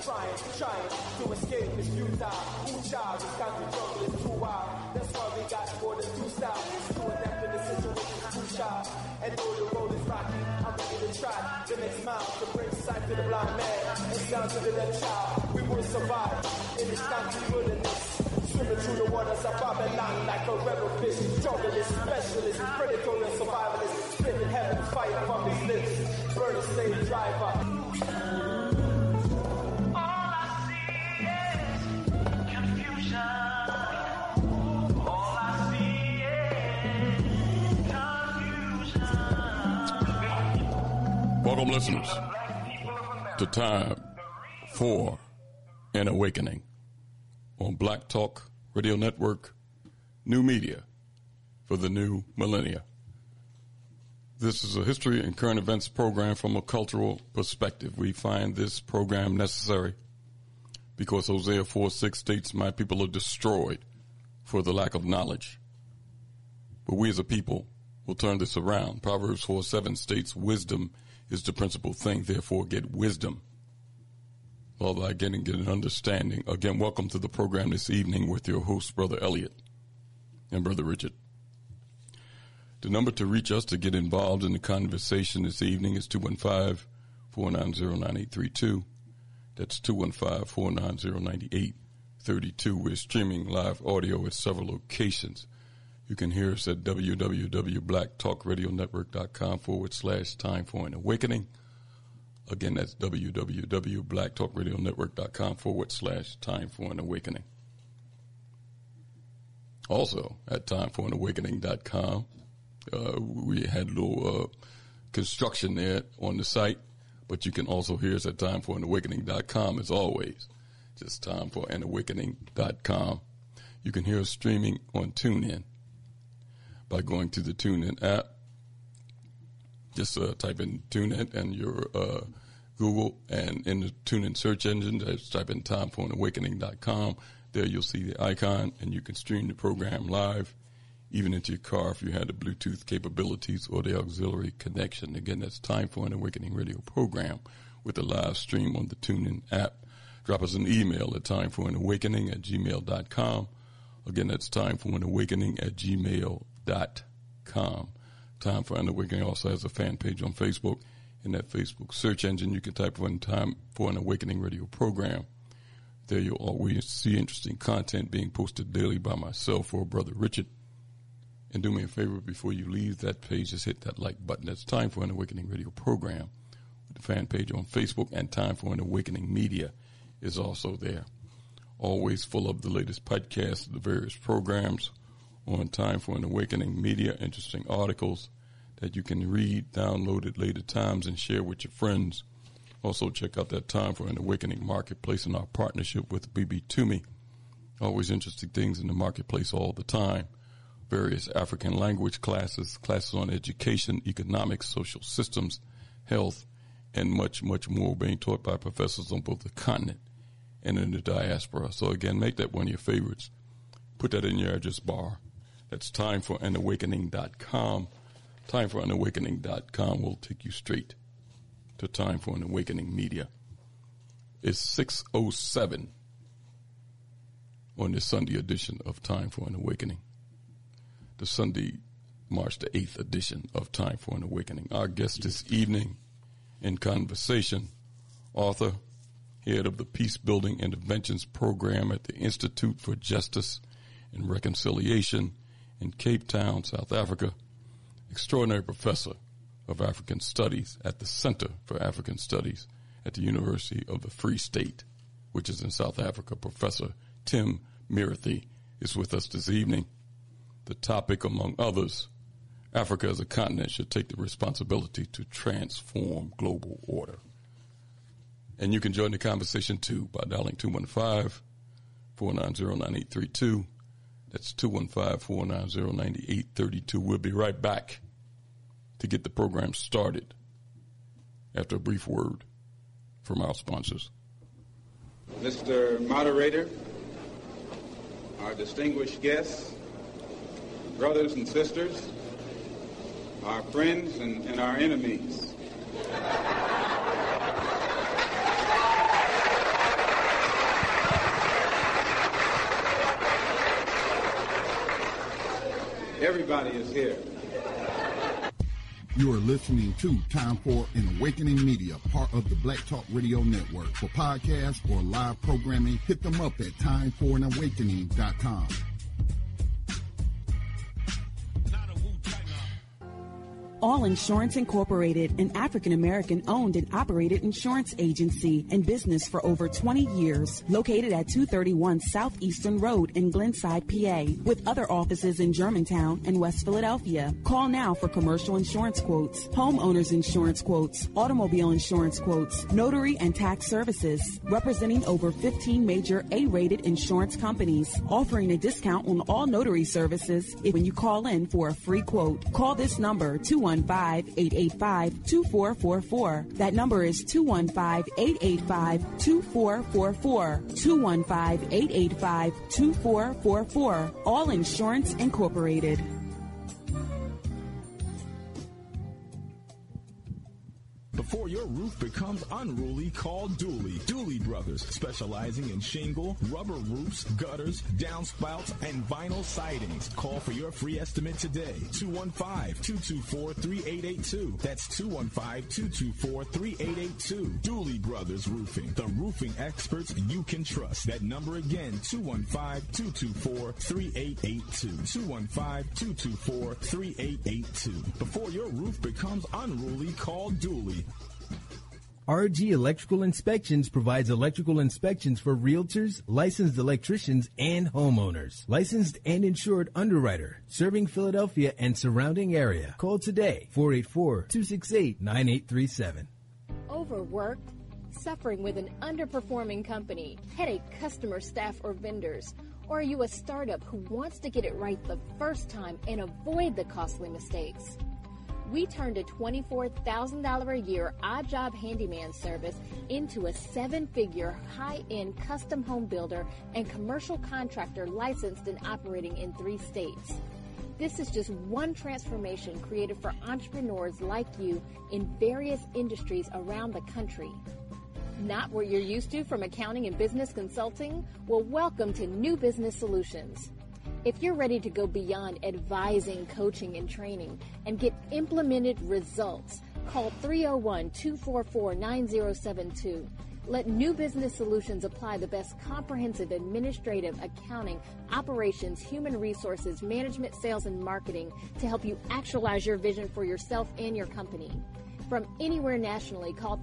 trying to escape is futile. Ooh, child, this country jungle is too wild. That's why we got more than two styles. To adapt in the situation is too shy. And though the road is rocky, I'm ready to try the next mile to bring sight to the blind man and sound to the deaf child. We will survive in this country wilderness. Swimming through the waters of Babylon like a rebel fish. Junglist, specialist, predatory survivalist. Spitting heaven fire from his lips. Burn a slave driver. Welcome, listeners, to Time for an Awakening on Black Talk Radio Network, new media for the new millennia. This is a history and current events program from a cultural perspective. We find this program necessary because Hosea 4:6 states, "My people are destroyed for the lack of knowledge." But we as a people will turn this around. Proverbs 4:7 states, "Wisdom is the principal thing, therefore get wisdom. All thy getting, get an understanding." Again, welcome to the program this evening with your host, Brother Elliot and Brother Richard. The number to reach us to get involved in the conversation this evening is 215-490-9832. That's 215-490-9832. We're streaming live audio at several locations. You can hear us at www.blacktalkradionetwork.com/Time for an Awakening. Again, that's www.blacktalkradionetwork.com/Time for an Awakening. Also, at timeforanawakening.com, we had a little construction there on the site, but you can also hear us at timeforanawakening.com as always. Just timeforanawakening.com. You can hear us streaming on TuneIn by going to the TuneIn app. Just type in TuneIn and your Google, and in the TuneIn search engine, just type in timeforanawakening.com. There you'll see the icon, and you can stream the program live, even into your car if you had the Bluetooth capabilities or the auxiliary connection. Again, that's Time for an Awakening radio program with a live stream on the TuneIn app. Drop us an email at timeforanawakening@gmail.com. Again, that's timeforanawakening@gmail.com. Time for an Awakening also has a fan page on Facebook. In that Facebook search engine, you can type in Time for an Awakening radio program. There you'll always see interesting content being posted daily by myself or Brother Richard. And do me a favor, before you leave that page, just hit that like button. That's Time for an Awakening radio program. The fan page on Facebook, and Time for an Awakening media is also there. Always full of the latest podcasts of the various programs on Time for an Awakening media, interesting articles that you can read, download at later times, and share with your friends. Also, check out that Time for an Awakening marketplace and our partnership with BB Toomey. Always interesting things in the marketplace all the time. Various African language classes, classes on education, economics, social systems, health, and much, much more being taught by professors on both the continent and in the diaspora. So again, make that one of your favorites. Put that in your address bar. That's timeforanawakening.com. Timeforanawakening.com will take you straight to Time for an Awakening media. It's 6:07 on this Sunday edition of Time for an Awakening. The Sunday, March the 8th edition of Time for an Awakening. Our guest this evening in conversation, author, head of the Peace Building Interventions Program at the Institute for Justice and Reconciliation in Cape Town, South Africa, extraordinary professor of African Studies at the Center for African Studies at the University of the Free State, which is in South Africa. Professor Tim Murithi is with us this evening. The topic, among others, Africa as a continent should take the responsibility to transform global order. And you can join the conversation, too, by dialing 215-490-9832. That's 215-490-9832. We'll be right back to get the program started after a brief word from our sponsors. Mr. Moderator, our distinguished guests, brothers and sisters, our friends and our enemies. everybody is here. You are listening to Time for an Awakening Media, part of the Black Talk Radio Network. For podcasts or live programming, hit them up at timeforanawakening.com. All Insurance Incorporated, an African-American owned and operated insurance agency in business for over 20 years, located at 231 Southeastern Road in Glenside, PA, with other offices in Germantown and West Philadelphia. Call now for commercial insurance quotes, homeowners insurance quotes, automobile insurance quotes, notary and tax services, representing over 15 major A-rated insurance companies, offering a discount on all notary services when you call in for a free quote. Call this number, 215-885-2444. That number is 215-885-2444. 215-885-2444. All Insurance Incorporated. Before your roof becomes unruly, call Dooley. Dooley Brothers, specializing in shingle, rubber roofs, gutters, downspouts, and vinyl sidings. Call for your free estimate today. 215-224-3882. That's 215-224-3882. Dooley Brothers Roofing, the roofing experts you can trust. That number again, 215-224-3882. 215-224-3882. Before your roof becomes unruly, call Dooley. RG Electrical Inspections provides electrical inspections for realtors, licensed electricians, and homeowners. Licensed and insured underwriter, serving Philadelphia and surrounding area. Call today, 484-268-9837. Overworked? Suffering with an underperforming company, headache customer, staff, or vendors? Or are you a startup who wants to get it right the first time and avoid the costly mistakes? We turned a $24,000 a year odd job handyman service into a 7-figure high-end custom home builder and commercial contractor licensed and operating in 3 states. This is just one transformation created for entrepreneurs like you in various industries around the country. Not what you're used to from accounting and business consulting? Well, welcome to New Business Solutions. If you're ready to go beyond advising, coaching, and training and get implemented results, call 301-244-9072. Let New Business Solutions apply the best comprehensive administrative, accounting, operations, human resources, management, sales, and marketing to help you actualize your vision for yourself and your company. From anywhere nationally, call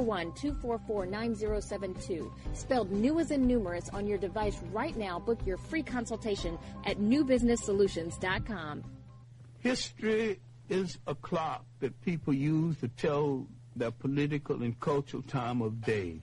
301-244-9072. Spelled new as in numerous on your device right now. Book your free consultation at newbusinesssolutions.com. History is a clock that people use to tell their political and cultural time of day.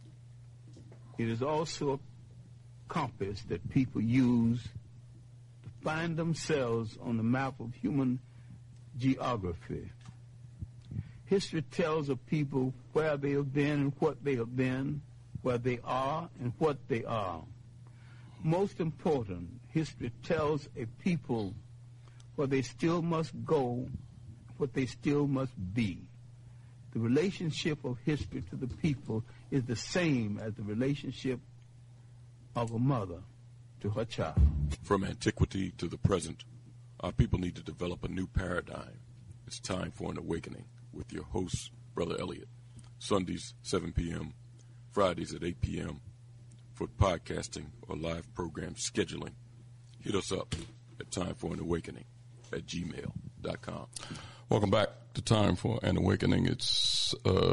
It is also a compass that people use to find themselves on the map of human geography. History tells of people where they have been and what they have been, where they are and what they are. Most important, history tells a people where they still must go, what they still must be. The relationship of history to the people is the same as the relationship of a mother to her child. From antiquity to the present, our people need to develop a new paradigm. It's time for an awakening with your host, Brother Elliott. Sundays, 7 p.m., Fridays at 8 p.m. for podcasting or live program scheduling. Hit us up at timeforanawakening@gmail.com. Welcome back to Time for an Awakening. It's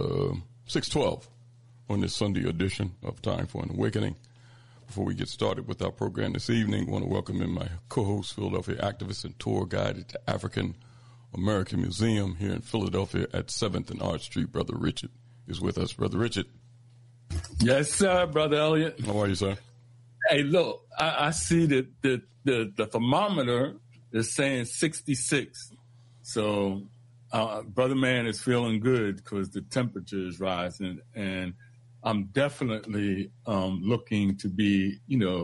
6:12 on this Sunday edition of Time for an Awakening. Before we get started with our program this evening, I want to welcome in my co-host, Philadelphia activist and tour guide at the African American Museum here in Philadelphia at 7th and Arch Street. Brother Richard is with us. Brother Richard. Yes, sir, Brother Elliott. How are you, sir? Hey, look, I see that the thermometer is saying 66. So, Brother Man is feeling good because the temperature is rising. And I'm definitely looking to be,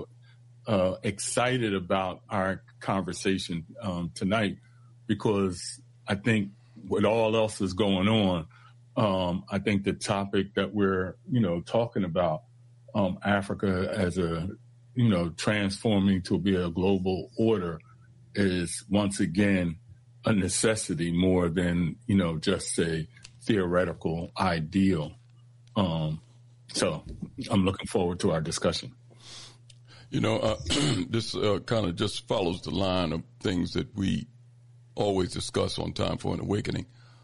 excited about our conversation tonight, because I think what all else is going on, I think the topic that we're, talking about, Africa as a, transforming to be a global order, is once again a necessity more than, just a theoretical ideal. So I'm looking forward to our discussion. This kind of just follows the line of things that we always discuss on Time for an Awakening.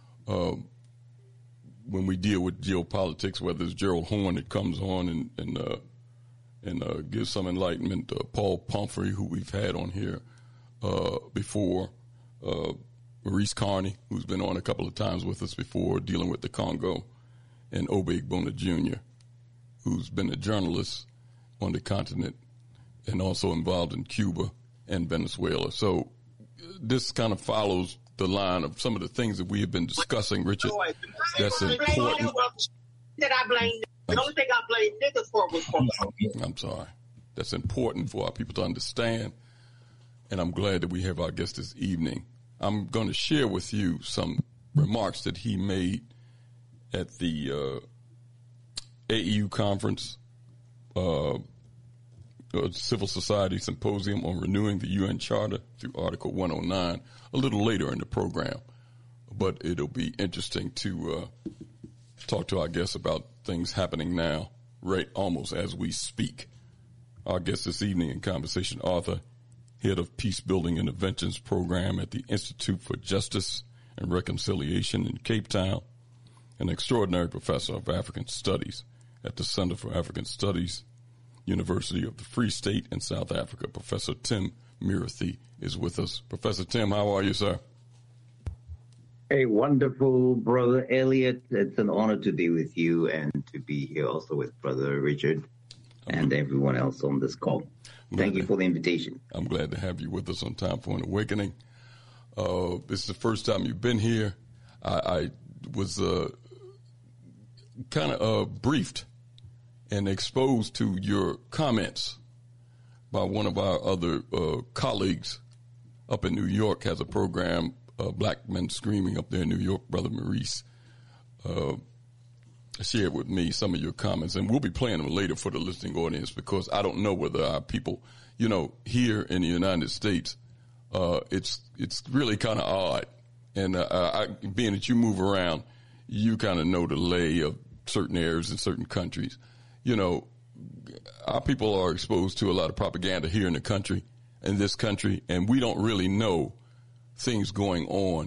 When we deal with geopolitics, whether it's Gerald Horne that comes on and gives some enlightenment, Paul Pumphrey, who we've had on here before, Maurice Carney, who's been on a couple of times with us before, dealing with the Congo, and Obed Bona Jr., who's been a journalist on the continent and also involved in Cuba and Venezuela. So this kind of follows the line of some of the things that we have been discussing, Richard. That's important. The only thing I blame niggas for was for. I'm sorry. That's important for our people to understand, and I'm glad that we have our guest this evening. I'm going to share with you some remarks that he made at the AEU conference, Civil Society Symposium on Renewing the UN Charter through Article 109, a little later in the program. But it'll be interesting to talk to our guests about things happening now, right almost as we speak. Our guest this evening in conversation, Arthur, head of Peace Building Interventions Program at the Institute for Justice and Reconciliation in Cape Town, an extraordinary professor of African Studies at the Center for African Studies, University of the Free State in South Africa. Professor Tim Murithi is with us. Professor Tim, how are you, sir? Hey, wonderful, Brother Elliot. It's an honor to be with you and to be here also with Brother Richard and everyone else on this call. Thank you for the invitation. I'm glad to have you with us on Time for an Awakening. This is the first time you've been here. I was kind of briefed and exposed to your comments by one of our other colleagues up in New York, has a program, Black Men Screaming, up there in New York. Brother Maurice shared with me some of your comments, and we'll be playing them later for the listening audience, because I don't know whether our people, here in the United States, it's really kind of odd. And being that you move around, you kind of know the lay of certain areas in certain countries. Our people are exposed to a lot of propaganda here in this country, and we don't really know things going on,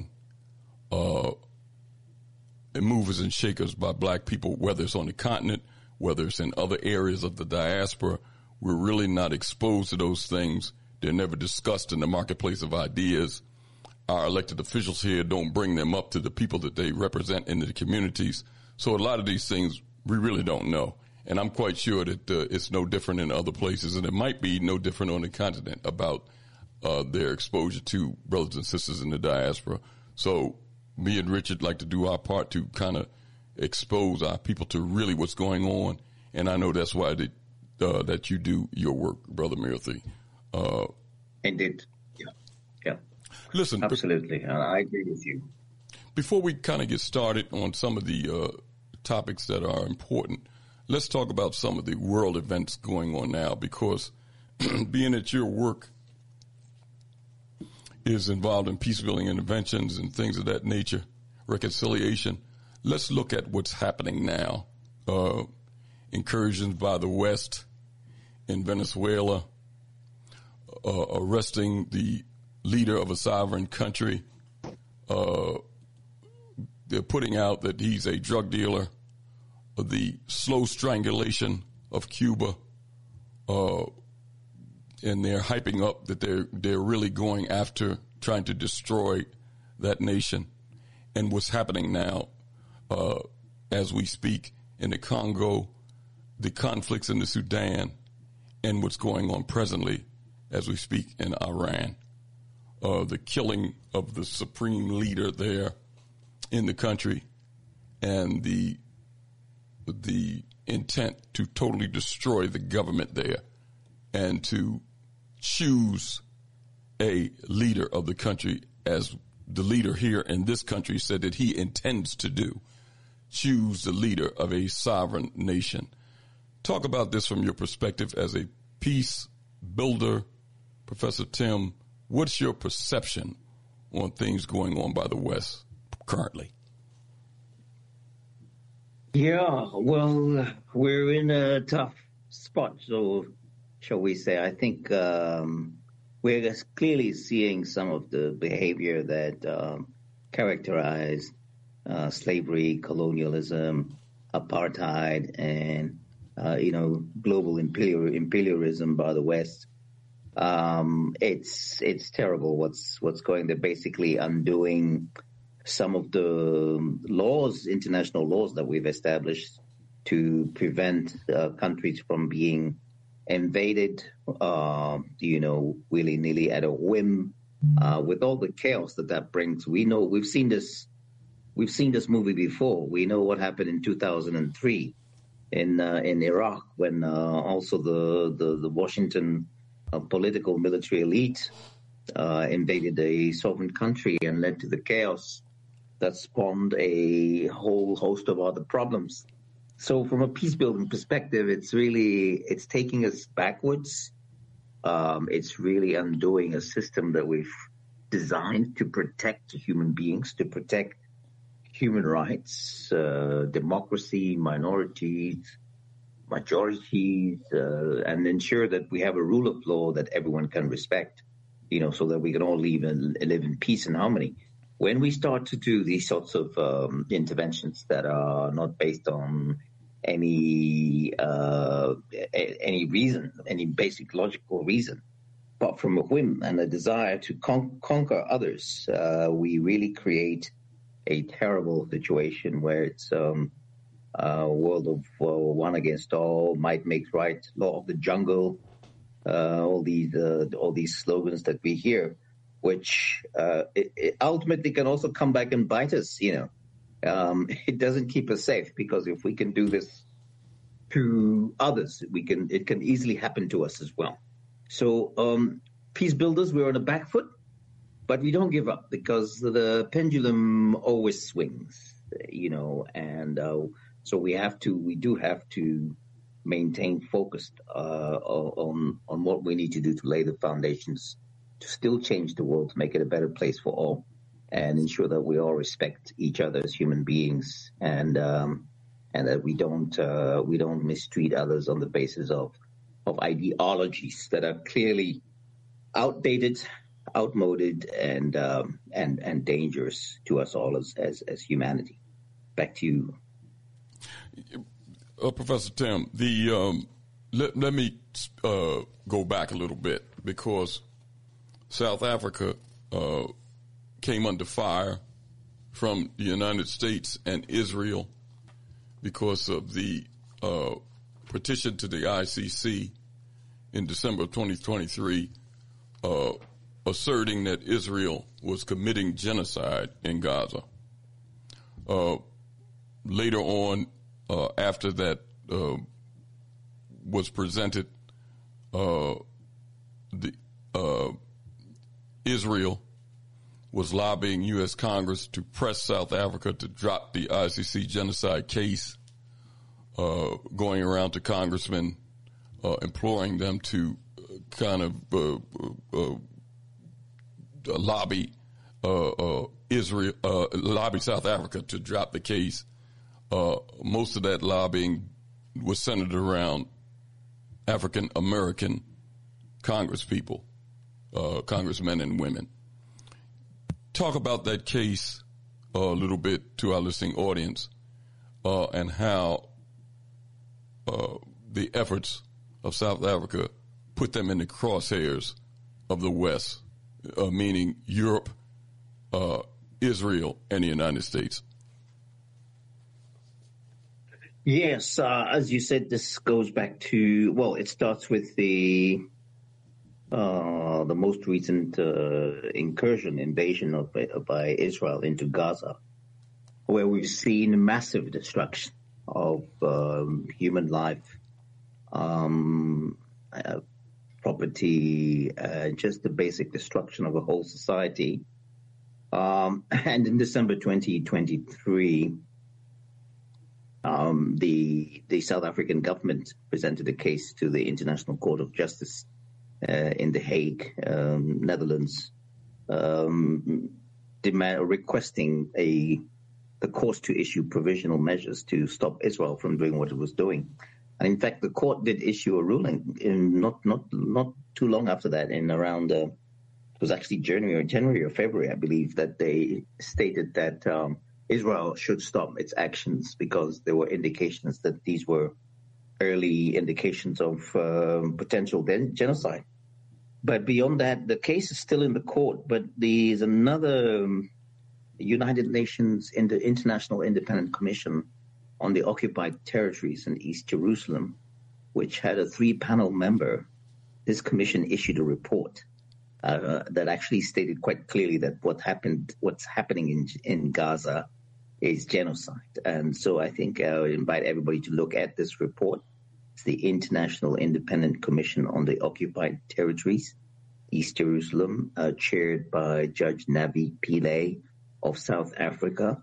and movers and shakers by black people, whether it's on the continent, whether it's in other areas of the diaspora. We're really not exposed to those things. They're never discussed in the marketplace of ideas. Our elected officials here don't bring them up to the people that they represent in the communities. So a lot of these things we really don't know. And I'm quite sure that it's no different in other places, and it might be no different on the continent about their exposure to brothers and sisters in the diaspora. So me and Richard like to do our part to kind of expose our people to really what's going on. And I know that's why that you do your work, Brother Murithi. Indeed. Yeah. Listen. Absolutely. I agree with you. Before we kind of get started on some of the topics that are important, let's talk about some of the world events going on now, because being that your work is involved in peace building interventions and things of that nature, reconciliation, let's look at what's happening now. Incursions by the West in Venezuela, arresting the leader of a sovereign country. They're putting out that he's a drug dealer. The slow strangulation of Cuba, and they're hyping up that they're really going after trying to destroy that nation. And what's happening now, as we speak, in the Congo, the conflicts in the Sudan, and what's going on presently as we speak in Iran, the killing of the supreme leader there in the country, and the intent to totally destroy the government there and to choose a leader of the country, as the leader here in this country said that he intends to do, choose the leader of a sovereign nation. Talk about this from your perspective as a peace builder, Professor Tim. what's your perception on things going on by the West currently? Yeah, well, we're in a tough spot, so shall we say. I think we're clearly seeing some of the behavior that characterized slavery, colonialism, apartheid, and global imperialism by the West. It's terrible what's going. They're basically undoing some of the laws, international laws that we've established to prevent countries from being invaded, willy-nilly at a whim, with all the chaos that brings. We know we've seen this movie before. We know what happened in 2003 in Iraq when also the Washington political military elite invaded a sovereign country and led to the chaos that spawned a whole host of other problems. So from a peace-building perspective, it's taking us backwards. It's really undoing a system that we've designed to protect human beings, to protect human rights, democracy, minorities, majorities, and ensure that we have a rule of law that everyone can respect, so that we can all live in peace and harmony. When we start to do these sorts of interventions that are not based on any reason, any basic logical reason, but from a whim and a desire to conquer others, we really create a terrible situation where it's a world of one against all, might makes right, law of the jungle, all these slogans that we hear, which it ultimately can also come back and bite us. It doesn't keep us safe, because if we can do this to others, it can easily happen to us as well. So peace builders, we're on a back foot, but we don't give up, because the pendulum always swings, and so we do have to maintain focused on what we need to do to lay the foundations to still change the world, to make it a better place for all, and ensure that we all respect each other as human beings, and that we don't mistreat others on the basis of ideologies that are clearly outdated, outmoded, and dangerous to us all as humanity. Back to you, Professor Tim. Let me go back a little bit, because South Africa came under fire from the United States and Israel because of the petition to the ICC in December of 2023, asserting that Israel was committing genocide in Gaza. Later on, after that was presented, Israel was lobbying U.S. Congress to press South Africa to drop the ICC genocide case, going around to congressmen, imploring them to kind of lobby lobby South Africa to drop the case. Most of that lobbying was centered around African American congresspeople, congressmen and women. Talk about that case a little bit to our listening audience, and how the efforts of South Africa put them in the crosshairs of the West, meaning Europe, Israel, and the United States. Yes, as you said, this goes back to, well, it starts with the most recent invasion by Israel into Gaza, where we've seen massive destruction of human life, property, just the basic destruction of a whole society. And in December 2023, the South African government presented a case to the International Court of Justice in The Hague, Netherlands, requesting the courts to issue provisional measures to stop Israel from doing what it was doing. And in fact, the court did issue a ruling in not too long after that, in around it was actually January or February, I believe, that they stated that Israel should stop its actions because there were indications that these were early indications of potential genocide. But beyond that, the case is still in the court. But there's another United Nations International Independent Commission on the occupied territories in East Jerusalem, which had a 3-panel member. This commission issued a report that actually stated quite clearly that what's happening in Gaza is genocide. And so I think I would invite everybody to look at this report. It's the International Independent Commission on the Occupied Territories, East Jerusalem, chaired by Judge Navi Pillay of South Africa.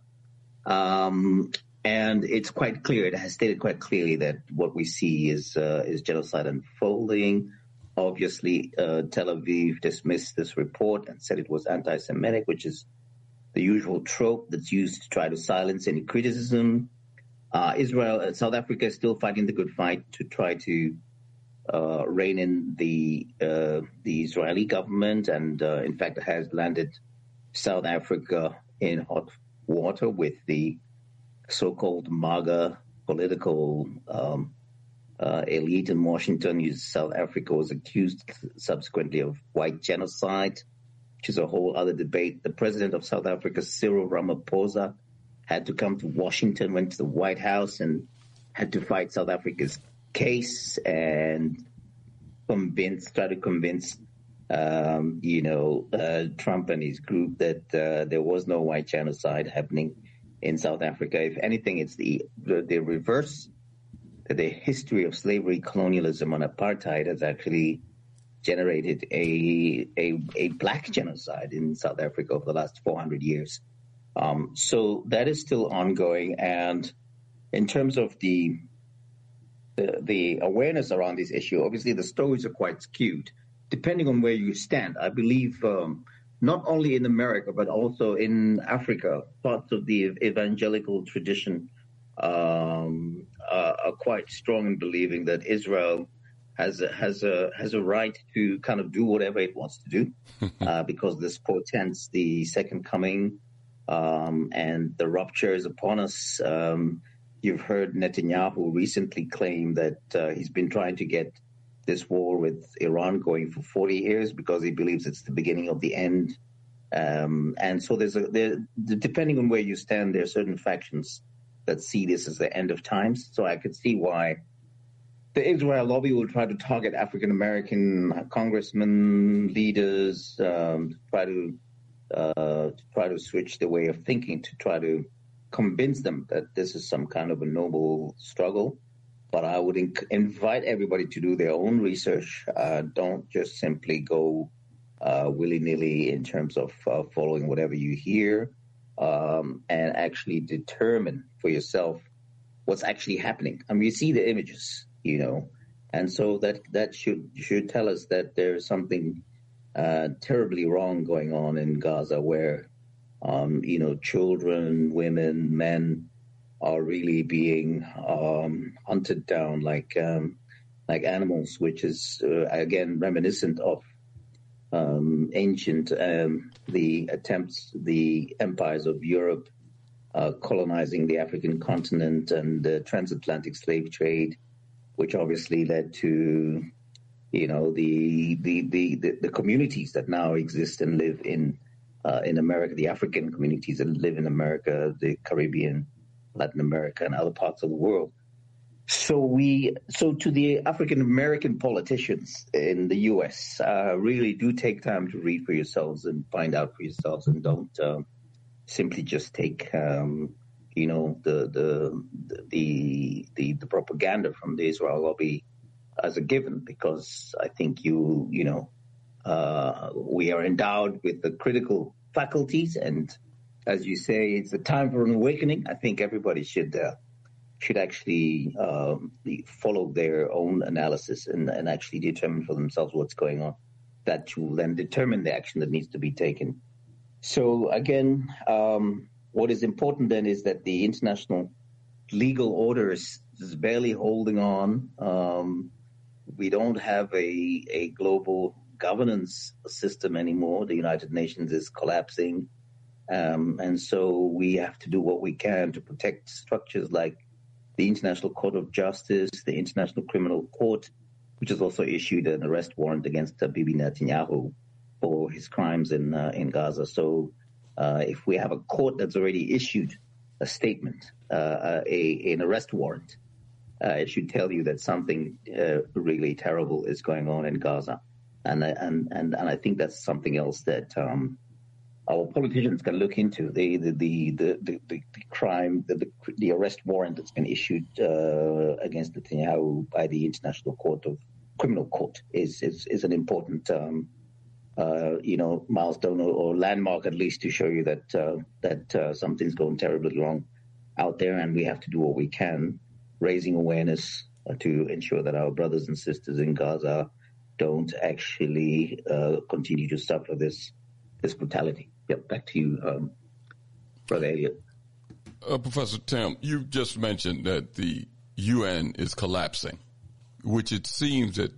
And it's quite clear, it has stated quite clearly that what we see is genocide unfolding. Obviously, Tel Aviv dismissed this report and said it was anti-Semitic, which is the usual trope that's used to try to silence any criticism. South Africa is still fighting the good fight to try to rein in the Israeli government, and in fact has landed South Africa in hot water with the so-called MAGA political elite in Washington. South Africa was accused subsequently of white genocide, which is a whole other debate. The president of South Africa, Cyril Ramaphosa, had to come to Washington, went to the White House, and had to fight South Africa's case and try to convince Trump and his group that there was no white genocide happening in South Africa. If anything, it's the reverse. The history of slavery, colonialism, and apartheid has actually generated a black genocide in South Africa over the last 400 years. So that is still ongoing. And in terms of the awareness around this issue, obviously the stories are quite skewed, depending on where you stand. I believe not only in America, but also in Africa, parts of the evangelical tradition are quite strong in believing that Israel has a right to kind of do whatever it wants to do, because this portends the second coming, and the rupture is upon us. You've heard Netanyahu recently claim that he's been trying to get this war with Iran going for 40 years because he believes it's the beginning of the end. And so depending on where you stand, there are certain factions that see this as the end of times. So I could see why the Israel lobby will try to target African-American congressmen, leaders, to try to switch the way of thinking, to try to convince them that this is some kind of a noble struggle. But I would invite everybody to do their own research. Don't just simply go willy-nilly in terms of following whatever you hear, and actually determine for yourself what's actually happening. I mean, you see the images, and so that should tell us that there's something terribly wrong going on in Gaza, where children, women, men are really being hunted down like animals, which is again reminiscent of ancient the empires of Europe colonizing the African continent and the transatlantic slave trade, which obviously led to the communities that now exist and live in America, the African communities that live in America, the Caribbean, Latin America, and other parts of the world. So to the African American politicians in the U.S., really do take time to read for yourselves and find out for yourselves, and don't simply just take the propaganda from the Israel lobby as a given, because I think we are endowed with the critical faculties, and as you say, it's a time for an awakening. I think everybody should should actually follow their own analysis and actually determine for themselves what's going on. That will then determine the action that needs to be taken. So again, what is important then is that the international legal order is barely holding on. We don't have a global governance system anymore. The United Nations is collapsing. And so we have to do what we can to protect structures like the International Court of Justice, the International Criminal Court, which has also issued an arrest warrant against Bibi Netanyahu for his crimes in Gaza. So if we have a court that's already issued a statement, an arrest warrant, it should tell you that something really terrible is going on in Gaza. And I think that's something else that our politicians can look into. The crime, the arrest warrant that's been issued against Netanyahu by the International Criminal Court is an important milestone or landmark, at least, to show you that something's going terribly wrong out there, and we have to do what we can, raising awareness to ensure that our brothers and sisters in Gaza don't actually continue to suffer this brutality. Yep, back to you, Brother Elliot. Professor Tim, you just mentioned that the UN is collapsing, which it seems that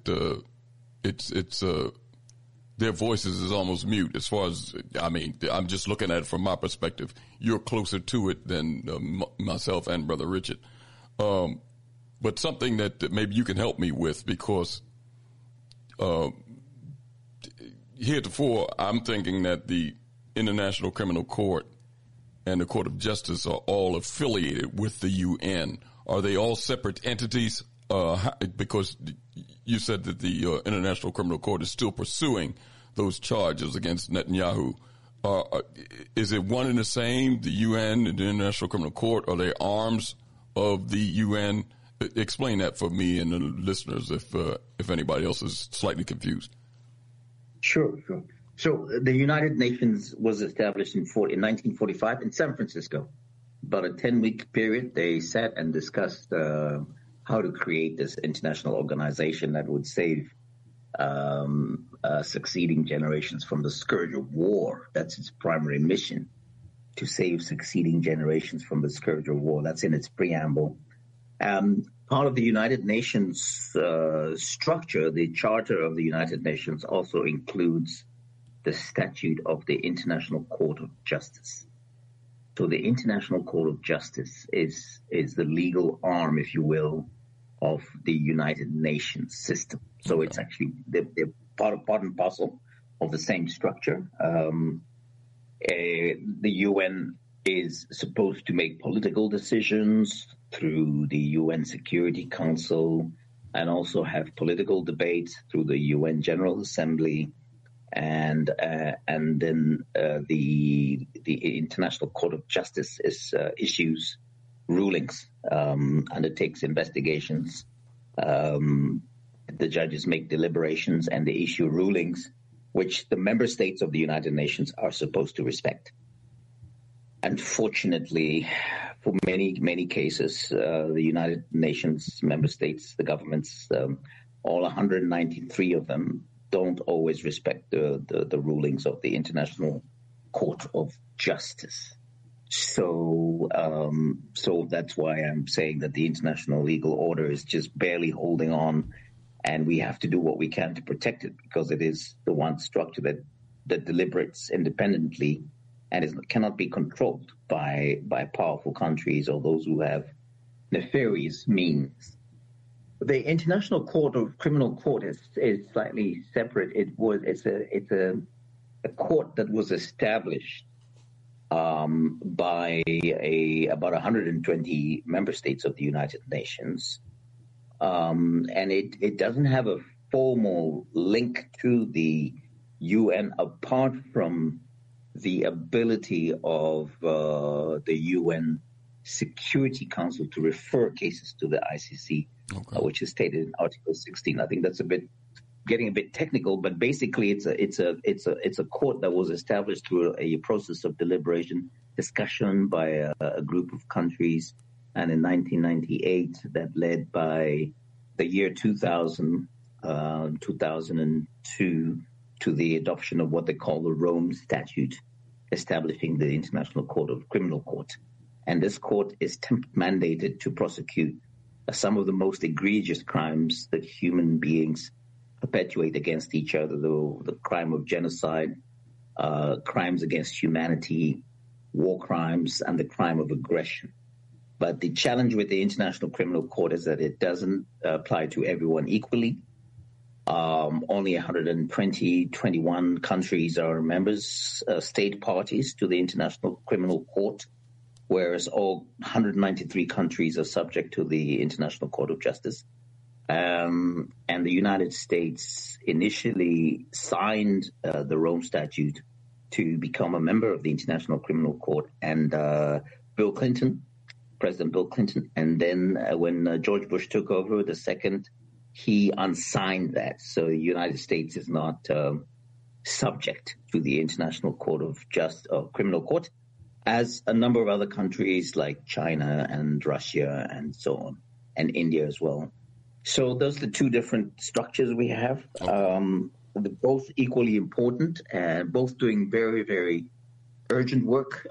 their voices is almost mute. As far as, I'm just looking at it from my perspective. You're closer to it than myself and Brother Richard. But something that maybe you can help me with, because heretofore I'm thinking that the International Criminal Court and the Court of Justice are all affiliated with the UN. Are they all separate entities? Because you said that the International Criminal Court is still pursuing those charges against Netanyahu. Is it one and the same, the UN and the International Criminal Court? Are they arms of the UN? Explain that for me and the listeners if anybody else is slightly confused. Sure. So the United Nations was established in 1945 in San Francisco. About a 10-week period, they sat and discussed how to create this international organization that would save succeeding generations from the scourge of war. That's its primary mission, to save succeeding generations from the scourge of war. That's in its preamble. Part of the United Nations structure, the Charter of the United Nations, also includes the Statute of the International Court of Justice. So the International Court of Justice is the legal arm, if you will, of the United Nations system. So it's actually they're part and parcel of the same structure. The UN is supposed to make political decisions through the UN Security Council, and also have political debates through the UN General Assembly, and then the International Court of Justice issues rulings, undertakes investigations. The judges make deliberations and they issue rulings, which the member states of the United Nations are supposed to respect. Unfortunately, for many cases, the United Nations member states, the governments, all 193 of them, don't always respect the rulings of the International Court of Justice. So that's why I'm saying that the international legal order is just barely holding on, and we have to do what we can to protect it, because it is the one structure that deliberates independently and cannot be controlled by powerful countries or those who have nefarious means. The International Criminal Court is slightly separate. It's a court that was established by about 120 member states of the United Nations, and it doesn't have a formal link to the UN apart from the ability of the UN Security Council to refer cases to the ICC, which is stated in Article 16. I think that's getting a bit technical, but basically it's a court that was established through a process of deliberation, discussion by a group of countries, and in 1998 that led by the year 2000, 2002 to the adoption of what they call the Rome Statute, establishing the International Criminal Court. And this court is mandated to prosecute some of the most egregious crimes that human beings perpetuate against each other, the crime of genocide, crimes against humanity, war crimes, and the crime of aggression. But the challenge with the International Criminal Court is that it doesn't apply to everyone equally. Only 21 countries are members, state parties to the International Criminal Court, whereas all 193 countries are subject to the International Court of Justice. And the United States initially signed the Rome Statute to become a member of the International Criminal Court. And President Bill Clinton, and then when George Bush took over, the second, he unsigned that. So the United States is not subject to the International Court of Criminal Court, as a number of other countries like China and Russia and so on, and India as well. So those are the two different structures we have. They're both equally important and both doing very, very urgent work.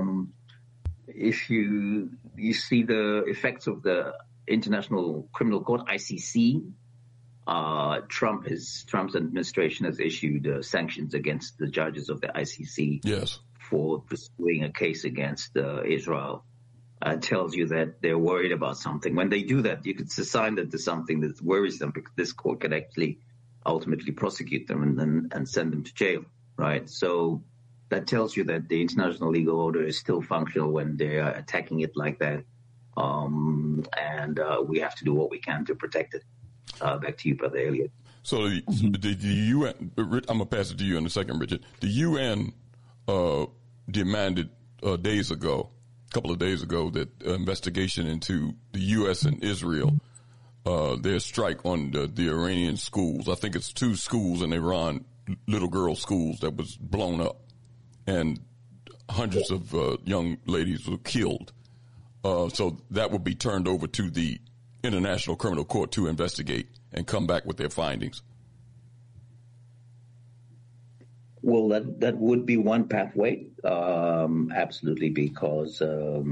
If you see the effects of the International Criminal Court, ICC, Trump's administration has issued sanctions against the judges of the ICC for pursuing a case against Israel. Tells you that they're worried about something. When they do that, it's a sign that there's something that worries them, because this court can actually ultimately prosecute them and send them to jail, right? So that tells you that the international legal order is still functional when they are attacking it like that. And we have to do what we can to protect it. Back to you, Brother Elliott. So the UN, I'm going to pass it to you in a second, Richard. The UN demanded a couple of days ago, that investigation into the U.S. and Israel, their strike on the Iranian schools. I think it's 2 schools in Iran, little girl schools, that was blown up, and hundreds of young ladies were killed. So that would be turned over to the International Criminal Court to investigate and come back with their findings. Well, that would be one pathway, absolutely, because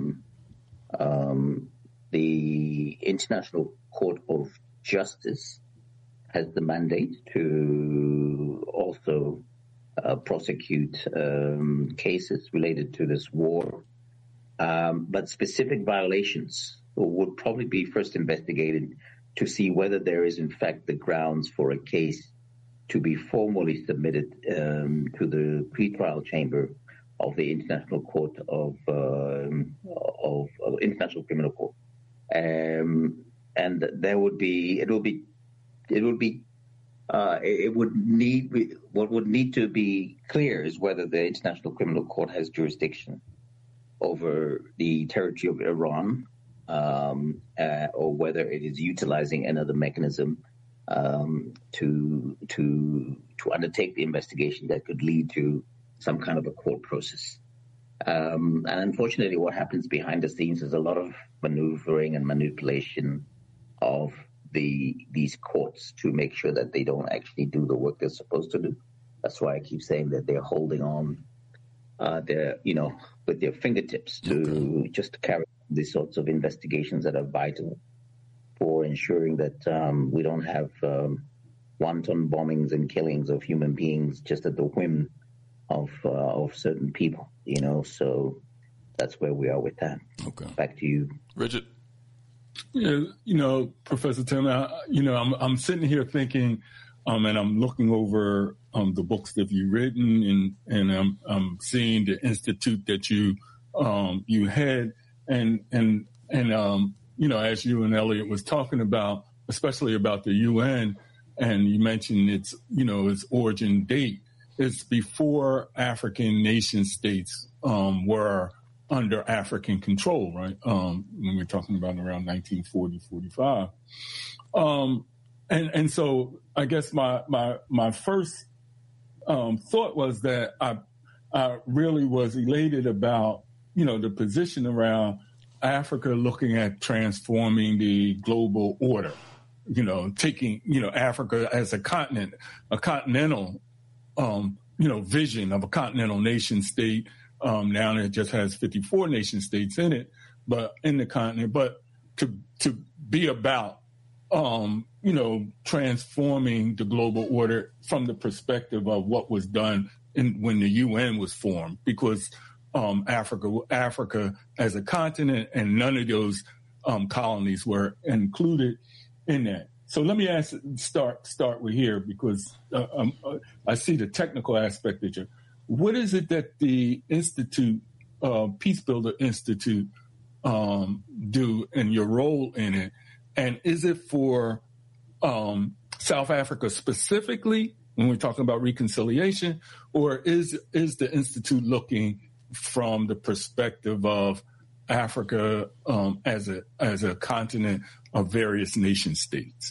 the International Court of Justice has the mandate to also prosecute cases related to this war. But specific violations would probably be first investigated to see whether there is, in fact, the grounds for a case to be formally submitted to the pretrial chamber of the International Court of International Criminal Court, and there would be what would need to be clear is whether the International Criminal Court has jurisdiction over the territory of Iran, or whether it is utilizing another mechanism to undertake the investigation that could lead to some kind of a court process. And unfortunately, what happens behind the scenes is a lot of maneuvering and manipulation of these courts to make sure that they don't actually do the work they're supposed to do. That's why I keep saying that they're holding on with their fingertips to just carry these sorts of investigations that are vital for ensuring that we don't have wanton bombings and killings of human beings just at the whim of certain people, So that's where we are with that. Okay. Back to you, Richard. Yeah, Professor Tim, I'm sitting here thinking, and I'm looking over the books that you've written, and I'm seeing the institute that you had, and as you and Elliot was talking about, especially about the UN, and you mentioned its origin date. It's before African nation states were under African control, right? When we're talking about around 1940, 45. And so I guess my first thought was that I really was elated about, the position around Africa looking at transforming the global order, taking, Africa as a continent, a continental, vision of a continental nation state. Now it just has 54 nation states in it, but in the continent, but to be about, transforming the global order from the perspective of what was done when the UN was formed, because Africa as a continent and none of those colonies were included in that. So let me start with here, because I see the technical aspect of it. What is it that the Institute, Peace Builder Institute, do and your role in it? And is it for South Africa specifically when we're talking about reconciliation, or is the Institute looking from the perspective of Africa as a continent of various nation states?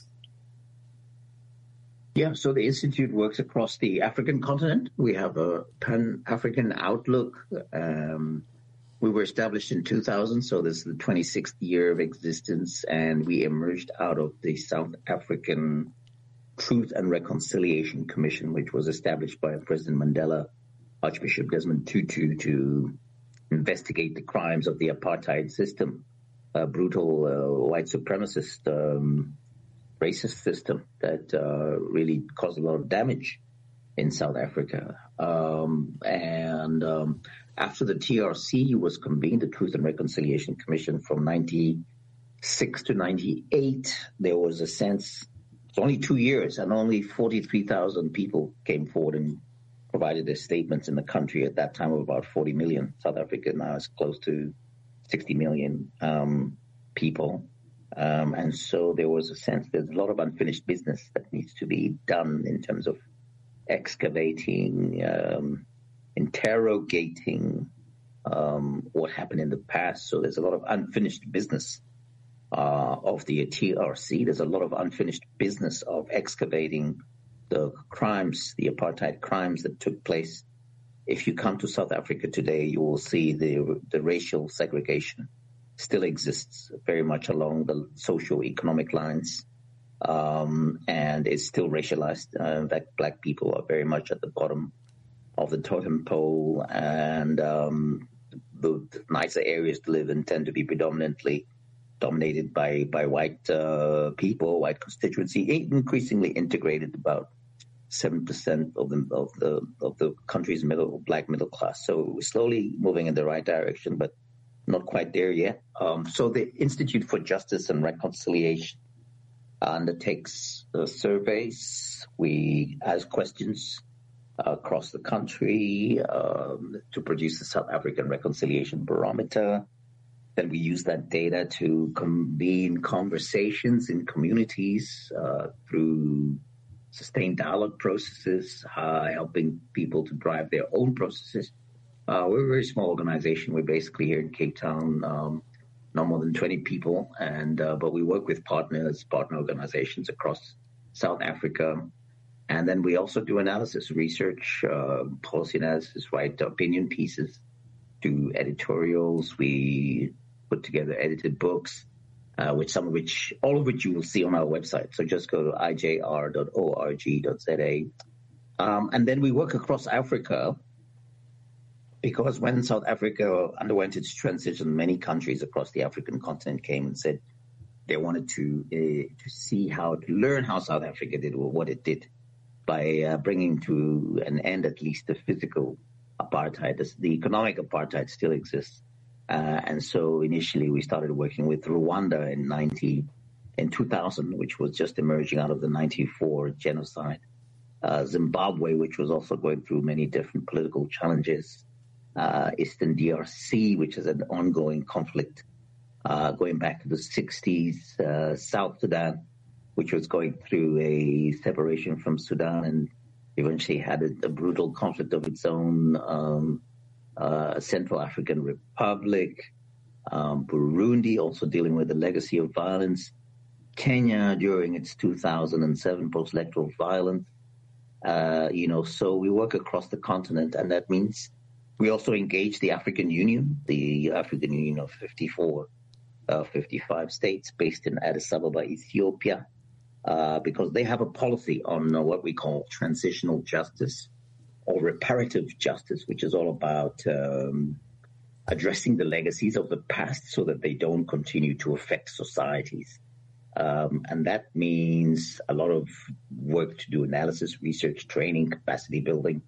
Yeah, so the Institute works across the African continent. We have a Pan-African outlook. We were established in 2000, so this is the 26th year of existence, and we emerged out of the South African Truth and Reconciliation Commission, which was established by President Mandela, Archbishop Desmond Tutu, to investigate the crimes of the apartheid system, a brutal white supremacist racist system that really caused a lot of damage in South Africa. After the TRC was convened, the Truth and Reconciliation Commission, from 96 to 98, there was a sense, it's only 2 years, and only 43,000 people came forward and provided their statements in the country at that time of about 40 million. South Africa now is close to 60 million people. And so there was a sense there's a lot of unfinished business that needs to be done in terms of excavating, interrogating what happened in the past. So there's a lot of unfinished business of the TRC. There's a lot of unfinished business of excavating the crimes, the apartheid crimes that took place. If you come to South Africa today, you will see the racial segregation still exists very much along the socio-economic lines, and it's still racialized. In fact, black people are very much at the bottom of the totem pole, and the nicer areas to live in tend to be predominantly dominated by white people, white constituency, increasingly integrated. About 7% of the country's black middle class. So we're slowly moving in the right direction, but not quite there yet. So the Institute for Justice and Reconciliation undertakes surveys. We ask questions across the country to produce the South African Reconciliation Barometer. Then we use that data to convene conversations in communities through sustained dialogue processes, helping people to drive their own processes. We're a very small organization. We're basically here in Cape Town, no more than 20 people, but we work with partner organizations across South Africa. And then we also do analysis, research, policy analysis, write opinion pieces, do editorials. We put together edited books, all of which you will see on our website. So just go to ijr.org.za. And then we work across Africa, because when South Africa underwent its transition, many countries across the African continent came and said they wanted to learn how South Africa did or what it did by bringing to an end at least the physical apartheid. The economic apartheid still exists. And so initially we started working with Rwanda in 2000, which was just emerging out of the 94 genocide. Zimbabwe, which was also going through many different political challenges. Eastern DRC, which is an ongoing conflict going back to the 60s. South Sudan, which was going through a separation from Sudan and eventually had a brutal conflict of its own. Central African Republic, Burundi, also dealing with the legacy of violence. Kenya during its 2007 post-electoral violence. So we work across the continent, and that means we also engage the African Union of 54 55 states based in Addis Ababa, Ethiopia, because they have a policy on what we call transitional justice or reparative justice, which is all about addressing the legacies of the past so that they don't continue to affect societies. And that means a lot of work to do analysis, research, training, capacity building,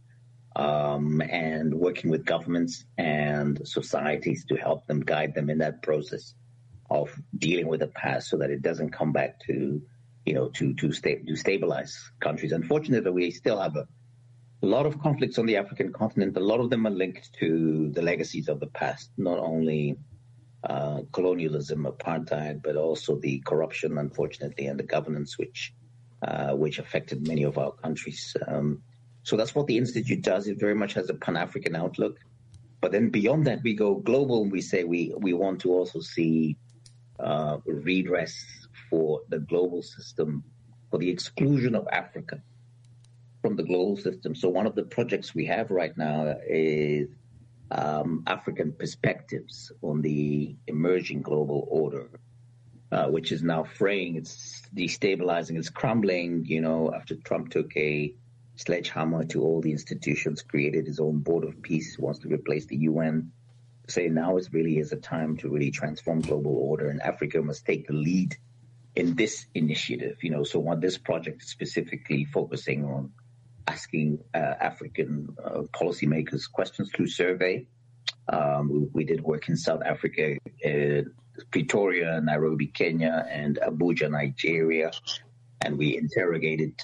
and working with governments and societies to help them, guide them in that process of dealing with the past so that it doesn't come back to, to stabilize countries. Unfortunately, we still have a lot of conflicts on the African continent. A lot of them are linked to the legacies of the past, not only colonialism, apartheid, but also the corruption, unfortunately, and the governance which affected many of our countries. So that's what the Institute does. It very much has a Pan-African outlook. But then beyond that, we go global and we say we want to also see redress for the global system, for the exclusion of Africa from the global system. So one of the projects we have right now is African perspectives on the emerging global order, which is now fraying, it's destabilizing, it's crumbling, after Trump took a sledgehammer to all the institutions, created his own board of peace, wants to replace the UN, say now is a time to really transform global order, and Africa must take the lead in this initiative. So what this project is specifically focusing on, asking African policymakers questions through survey. We did work in South Africa, Pretoria, Nairobi, Kenya, and Abuja, Nigeria, and we interrogated,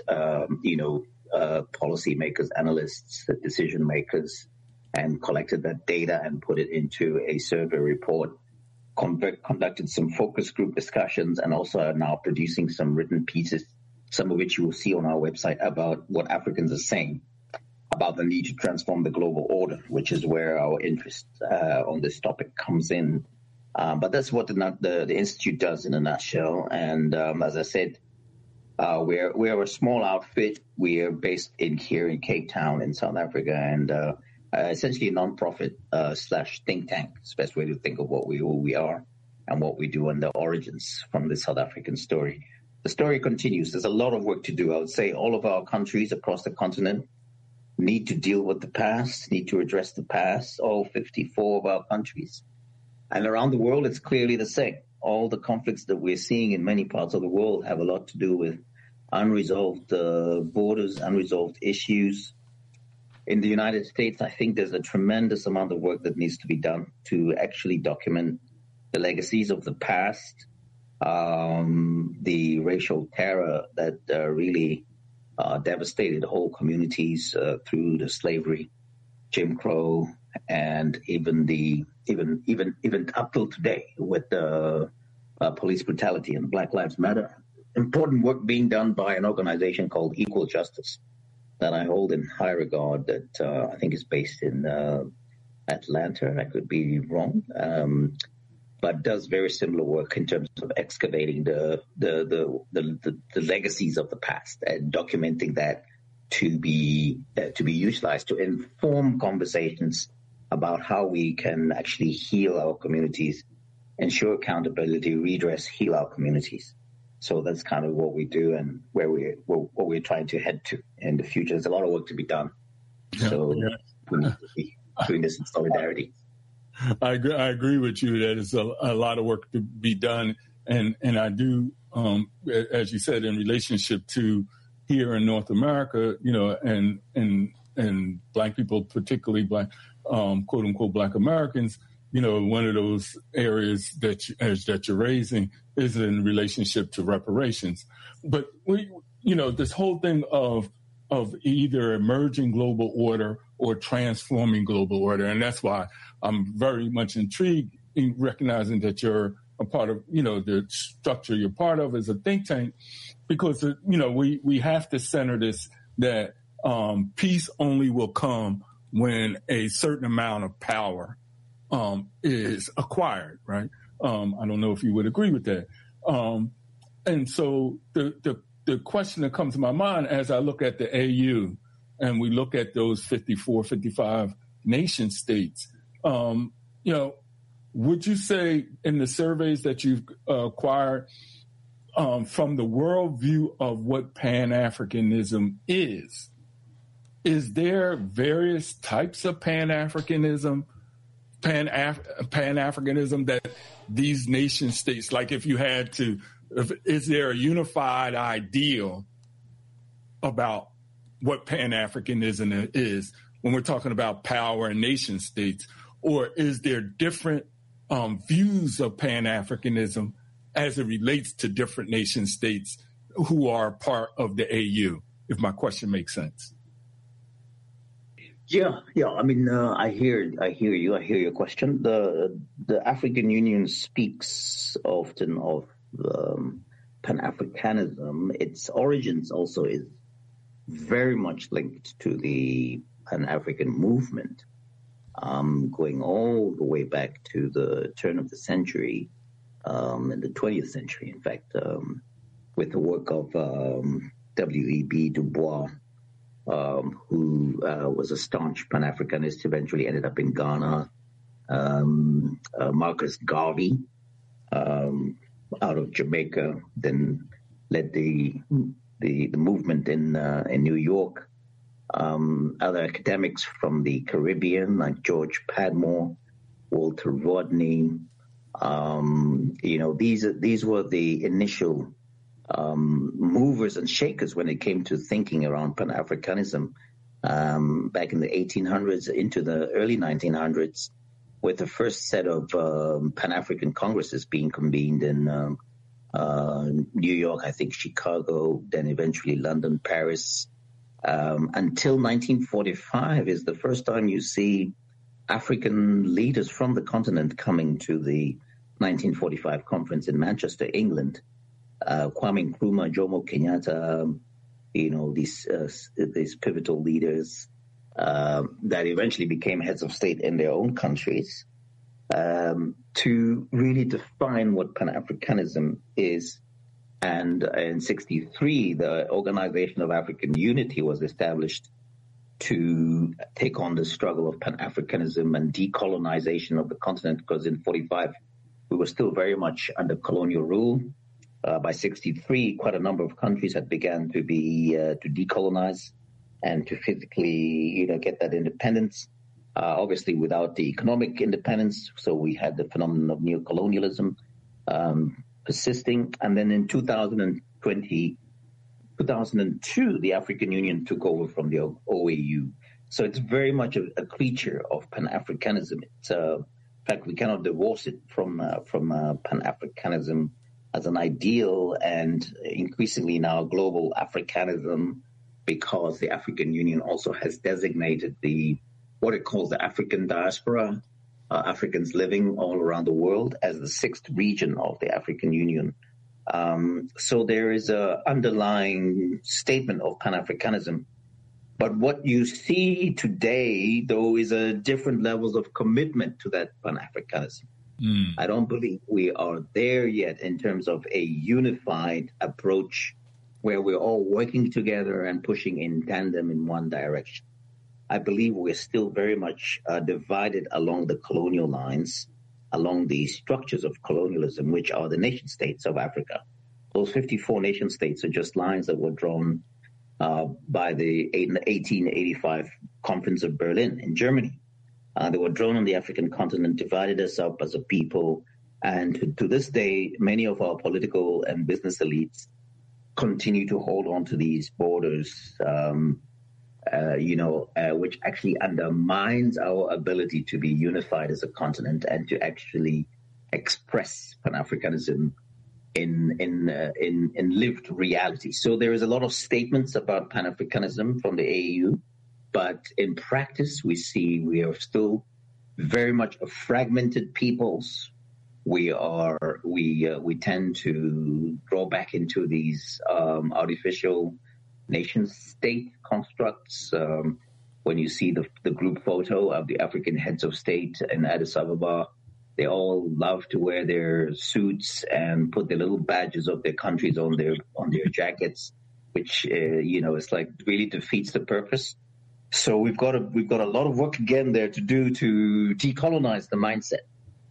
policymakers, analysts, decision makers, and collected that data and put it into a survey report. Conducted some focus group discussions, and also are now producing some written pieces, some of which you will see on our website, about what Africans are saying about the need to transform the global order, which is where our interest on this topic comes in. But that's what the Institute does in a nutshell. And as I said, we're a small outfit. We are based here in Cape Town in South Africa, and essentially a nonprofit / think tank. It's the best way to think of who we are and what we do and the origins from the South African story. The story continues. There's a lot of work to do. I would say all of our countries across the continent need to deal with the past, need to address the past, all 54 of our countries. And around the world, it's clearly the same. All the conflicts that we're seeing in many parts of the world have a lot to do with unresolved borders, unresolved issues. In the United States, I think there's a tremendous amount of work that needs to be done to actually document the legacies of the past, the racial terror that really devastated whole communities through the slavery, Jim Crow, and even up till today with the police brutality and Black Lives Matter. Important work being done by an organization called Equal Justice that I hold in high regard, that I think is based in Atlanta. I could be wrong, but does very similar work in terms of excavating the legacies of the past and documenting that to be utilized to inform conversations about how we can actually heal our communities, ensure accountability, redress, heal our communities. So that's kind of what we do and what we're trying to head to in the future. There's a lot of work to be done. So we need to be doing this in solidarity. I agree with you that it's a lot of work to be done. And I do, as you said, in relationship to here in North America, and Black people, particularly Black, quote unquote, Black Americans, one of those areas that you're raising is in relationship to reparations. But this whole thing of either emerging global order or transforming global order, and that's why I'm very much intrigued in recognizing that you're a part of, the structure you're part of as a think tank, because we have to center this that peace only will come when a certain amount of power is acquired, right? I don't know if you would agree with that. And so the question that comes to my mind as I look at the AU and we look at those 54, 55 nation states, would you say in the surveys that you've acquired, from the worldview of what Pan-Africanism is there various types of Pan-Africanism that these nation states, like if you had to, is there a unified ideal about what Pan-Africanism is when we're talking about power and nation states? Or is there different views of Pan-Africanism as it relates to different nation states who are part of the AU, if my question makes sense? Yeah. I mean, I hear you. I hear your question. The African Union speaks often of Pan-Africanism. Its origins also is very much linked to the Pan-African movement, going all the way back to the turn of the century, in the 20th century, in fact, with the work of W.E.B. Du Bois, who was a staunch Pan-Africanist, eventually ended up in Ghana. Marcus Garvey, out of Jamaica, then led the movement in New York. Other academics from the Caribbean, like George Padmore, Walter Rodney. These were the initial movers and shakers when it came to thinking around Pan-Africanism back in the 1800s into the early 1900s, with the first set of Pan-African congresses being convened in New York, I think Chicago, then eventually London, Paris. Until 1945 is the first time you see African leaders from the continent coming to the 1945 conference in Manchester, England. Kwame Nkrumah, Jomo Kenyatta, these pivotal leaders that eventually became heads of state in their own countries, to really define what Pan-Africanism is. And in 1963, the Organization of African Unity was established to take on the struggle of Pan-Africanism and decolonization of the continent, because in 1945, we were still very much under colonial rule. By 1963, quite a number of countries had begun to decolonize and to physically, get that independence. Obviously, without the economic independence, so we had the phenomenon of neocolonialism persisting. And then in 2002, the African Union took over from the OAU. So it's very much a creature of Pan-Africanism. In fact, we cannot divorce it from Pan-Africanism as an ideal, and increasingly now global Africanism, because the African Union also has designated what it calls the African diaspora, Africans living all around the world, as the sixth region of the African Union. So there is an underlying statement of Pan-Africanism. But what you see today, though, is different levels of commitment to that Pan-Africanism. I don't believe we are there yet in terms of a unified approach where we're all working together and pushing in tandem in one direction. I believe we're still very much divided along the colonial lines, along the structures of colonialism, which are the nation states of Africa. Those 54 nation states are just lines that were drawn by the 1885 Conference of Berlin in Germany. They were drawn on the African continent, divided us up as a people. And to this day, many of our political and business elites continue to hold on to these borders, which actually undermines our ability to be unified as a continent and to actually express Pan-Africanism in lived reality. So there is a lot of statements about Pan-Africanism from the AU, but in practice, we see we are still very much a fragmented peoples. We tend to draw back into these artificial nation-state constructs. When you see the group photo of the African heads of state in Addis Ababa, they all love to wear their suits and put their little badges of their countries on their jackets, which it's like really defeats the purpose. So we've got a lot of work again there to do to decolonize the mindset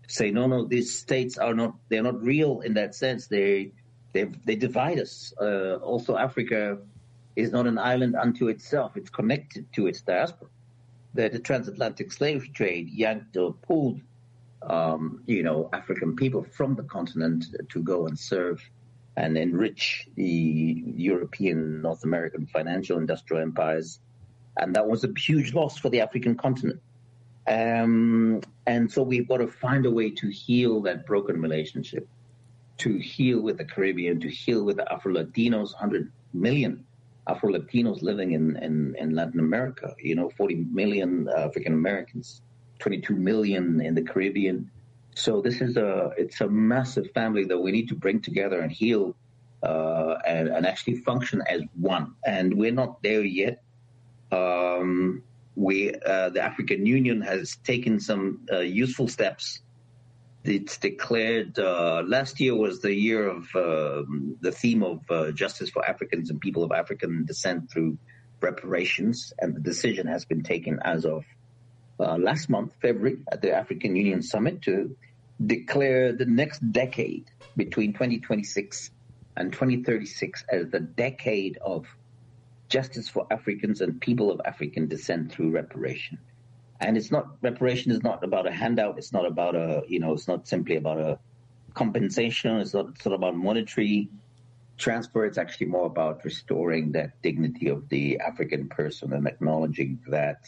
say, no, these states they're not real in that sense. They divide us. Also, Africa is not an island unto itself. It's connected to its diaspora. The transatlantic slave trade yanked or pulled, African people from the continent to go and serve and enrich the European, North American financial industrial empires. And that was a huge loss for the African continent. And so we've got to find a way to heal that broken relationship, to heal with the Caribbean, to heal with the Afro-Latinos, 100 million Afro-Latinos living in Latin America, 40 million African Americans, 22 million in the Caribbean. So this is it's a massive family that we need to bring together and heal and actually function as one. And we're not there yet. The African Union has taken some useful steps. It's declared last year was the year of the theme of justice for Africans and people of African descent through reparations, and the decision has been taken as of last month, February, at the African Union Summit to declare the next decade between 2026 and 2036 as the decade of justice for Africans and people of African descent through reparation. And reparation is not about a handout. It's not about it's not simply about a compensation. It's not about monetary transfer. It's actually more about restoring that dignity of the African person and acknowledging that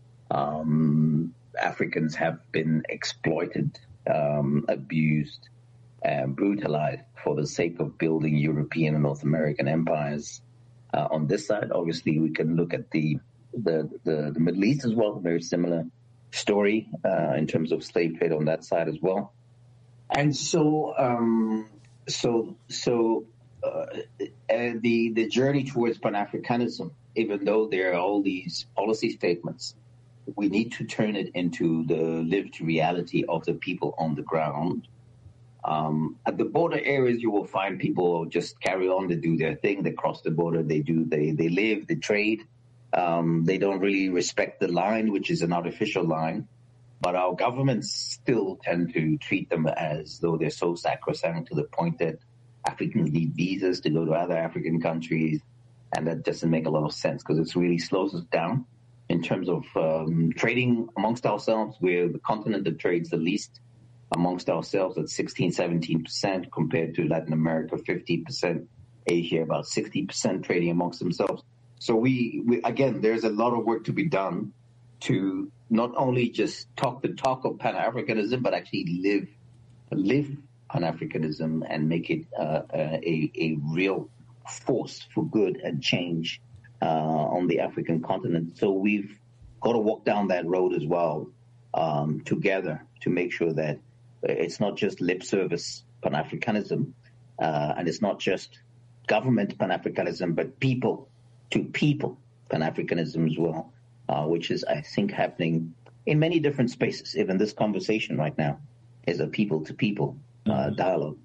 Africans have been exploited, abused, and brutalized for the sake of building European and North American empires. On this side, obviously, we can look at the Middle East as well, very similar story in terms of slave trade on that side as well. And so the journey towards Pan-Africanism, even though there are all these policy statements, we need to turn it into the lived reality of the people on the ground. At the border areas, you will find people just carry on to do their thing. They cross the border, they live, they trade. They don't really respect the line, which is an artificial line. But our governments still tend to treat them as though they're so sacrosanct, to the point that Africans need visas to go to other African countries. And that doesn't make a lot of sense, because it really slows us down in terms of trading amongst ourselves. We're the continent that trades the least amongst ourselves at 16-17% compared to Latin America, 50%, Asia, about 60% trading amongst themselves. So we again, there's a lot of work to be done to not only just talk the talk of Pan-Africanism, but actually live Pan-Africanism and make it a real force for good and change on the African continent. So we've got to walk down that road as well together to make sure that it's not just lip service Pan-Africanism, and it's not just government Pan-Africanism, but people to people Pan-Africanism as well, which is, I think, happening in many different spaces. Even this conversation right now is a people to people dialogue,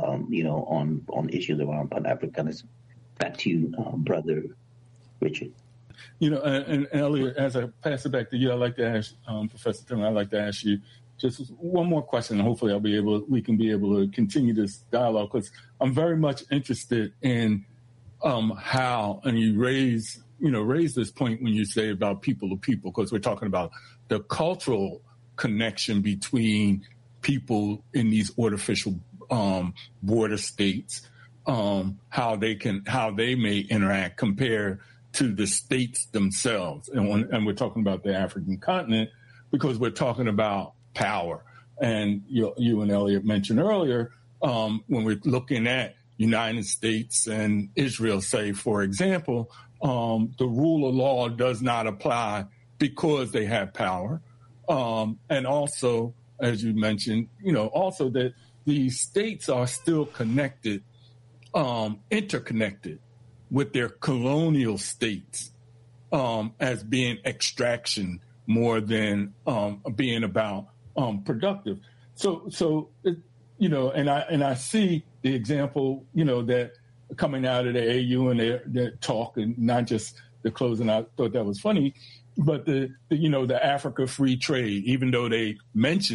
on issues around Pan-Africanism. Back to you, Brother Richard. And Elliot, as I pass it back to you, I'd like to ask Professor Timmer, I'd like to ask you just one more question. Hopefully we can be able to continue this dialogue, because I'm very much interested in how, and you raise this point when you say about people to people, because we're talking about the cultural connection between people in these artificial border states, how they may interact compared to the states themselves. And we're talking about the African continent because we're talking about power. And you and Elliot mentioned earlier, when we're looking at United States and Israel, say, for example, the rule of law does not apply because they have power. And also, as you mentioned, also that the states are still connected, interconnected with their colonial states, as being extraction more than being about productive. So and I see the example, that coming out of the AU and their talk, and not just the closing. I thought that was funny, but the Africa free trade, even though they mention it,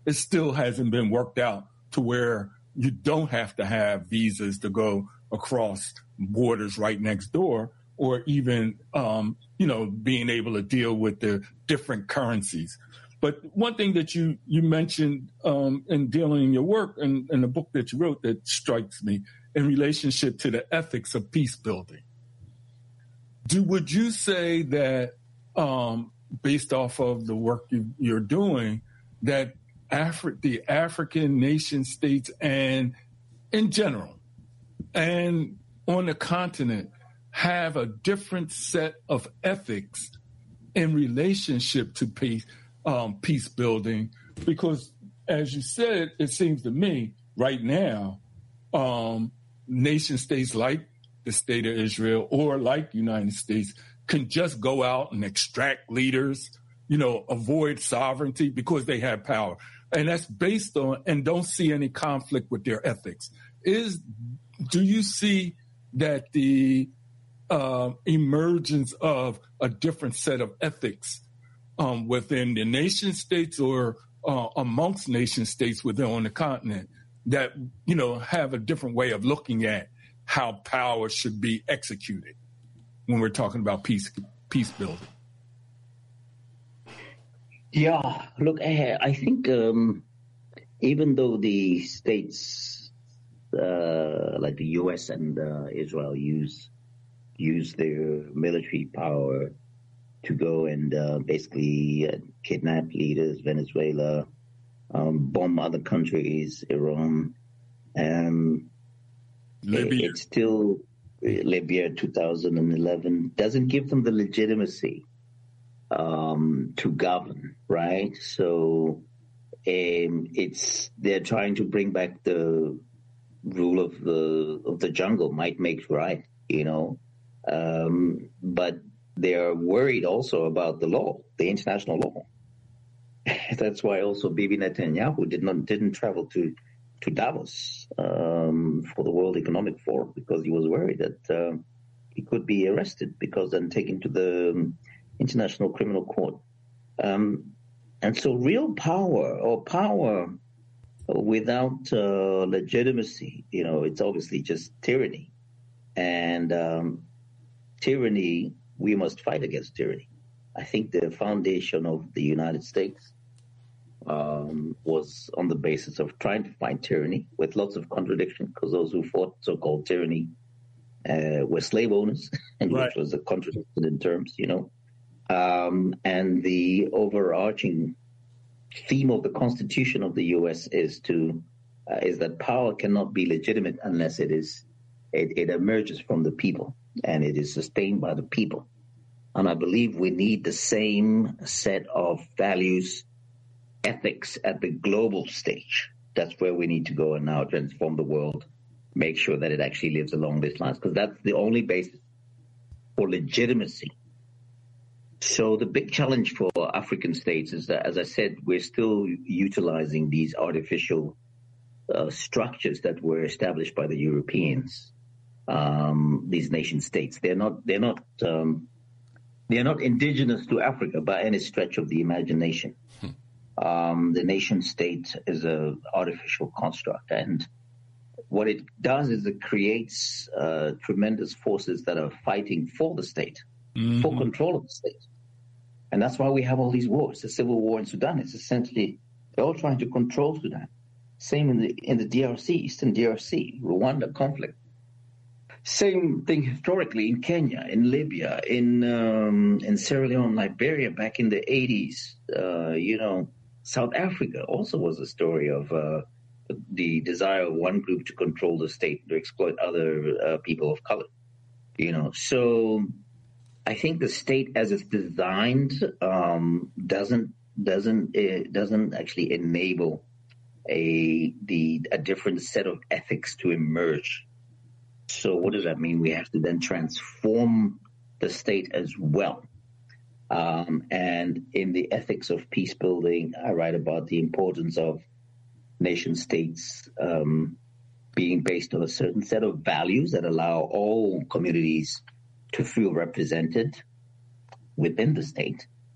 it still hasn't been worked out to where you don't have to have visas to go across borders right next door, or even, being able to deal with the different currencies. But one thing that you mentioned in dealing in your work and in the book that you wrote that strikes me in relationship to the ethics of peace building. Would you say that, based off of the work you're doing, that the African nation states and in general and on the continent have a different set of ethics in relationship to peace building? Because, as you said, it seems to me right now, nation states like the state of Israel or like the United States can just go out and extract leaders, avoid sovereignty because they have power. And that's based on, and don't see any conflict with their ethics. Do you see that the emergence of a different set of ethics within the nation states or amongst nation states on the continent that, have a different way of looking at how power should be executed when we're talking about peace building? Yeah, look, I think even though the states like the U.S. and Israel use their military power to go and basically kidnap leaders, Venezuela, bomb other countries, Iran, Libya. It's still Libya 2011 doesn't give them the legitimacy to govern, right? So they're trying to bring back the rule of the jungle, might make right, but they're worried also about the law, the international law. That's why also Bibi Netanyahu didn't travel to Davos for the World Economic Forum, because he was worried that he could be arrested and taken to the International Criminal Court. And so real power or power without legitimacy, it's obviously just tyranny. And tyranny, we must fight against tyranny. I think the foundation of the United States was on the basis of trying to fight tyranny, with lots of contradiction, because those who fought so-called tyranny were slave owners, and right. Which was a contradiction in terms, and the overarching theme of the Constitution of the U.S. is that power cannot be legitimate unless it emerges from the people and it is sustained by the people. And I believe we need the same set of values, ethics at the global stage. That's where we need to go and now transform the world, make sure that it actually lives along these lines, because that's the only basis for legitimacy. So the big challenge for African states is that, as I said, we're still utilizing these artificial structures that were established by the Europeans. These nation states, they're not indigenous to Africa by any stretch of the imagination. The nation state is an artificial construct, and what it does is it creates tremendous forces that are fighting for the state, for control of the state. And that's why we have all these wars. The civil war in Sudan is essentially, they're all trying to control Sudan. Same in the DRC, Eastern DRC, Rwanda conflict. Same thing historically in Kenya, in Libya, in Sierra Leone, Liberia back in the 80s. South Africa also was a story of the desire of one group to control the state, to exploit other people of color. So I think the state, as it's designed, doesn't actually enable a different set of ethics to emerge. So what does that mean? We have to then transform the state as well. And in the ethics of peace building, I write about the importance of nation states being based on a certain set of values that allow all communities to feel represented within the state.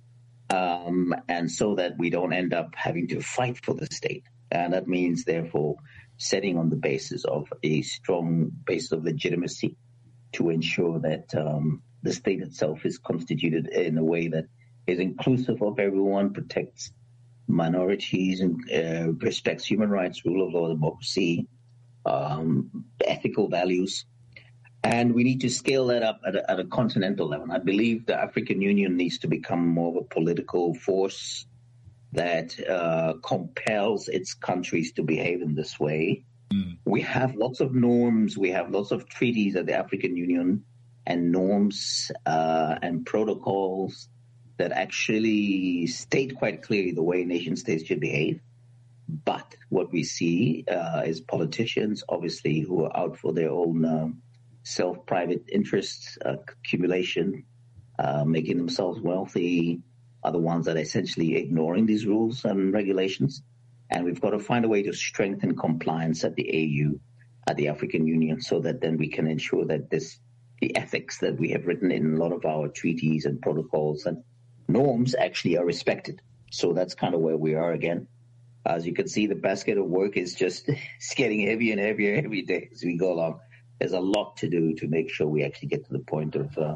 and so that we don't end up having to fight for the state. And that means, therefore, setting on the basis of a strong base of legitimacy to ensure that the state itself is constituted in a way that is inclusive of everyone, protects minorities, and respects human rights, rule of law, democracy, ethical values. And we need to scale that up at a continental level. I believe the African Union needs to become more of a political force that compels its countries to behave in this way. We have lots of norms, we have lots of treaties at the African Union and norms and protocols that actually state quite clearly the way nation states should behave. But what we see is politicians, obviously, who are out for their own self-private interests, accumulation, making themselves wealthy, are the ones that are essentially ignoring these rules and regulations. And we've got to find a way to strengthen compliance at the AU, at the African Union, so that then we can ensure that the ethics that we have written in a lot of our treaties and protocols and norms actually are respected. So that's kind of where we are again. As you can see, the basket of work is just it's getting heavier and heavier every day as we go along. There's a lot to do to make sure we actually get to the point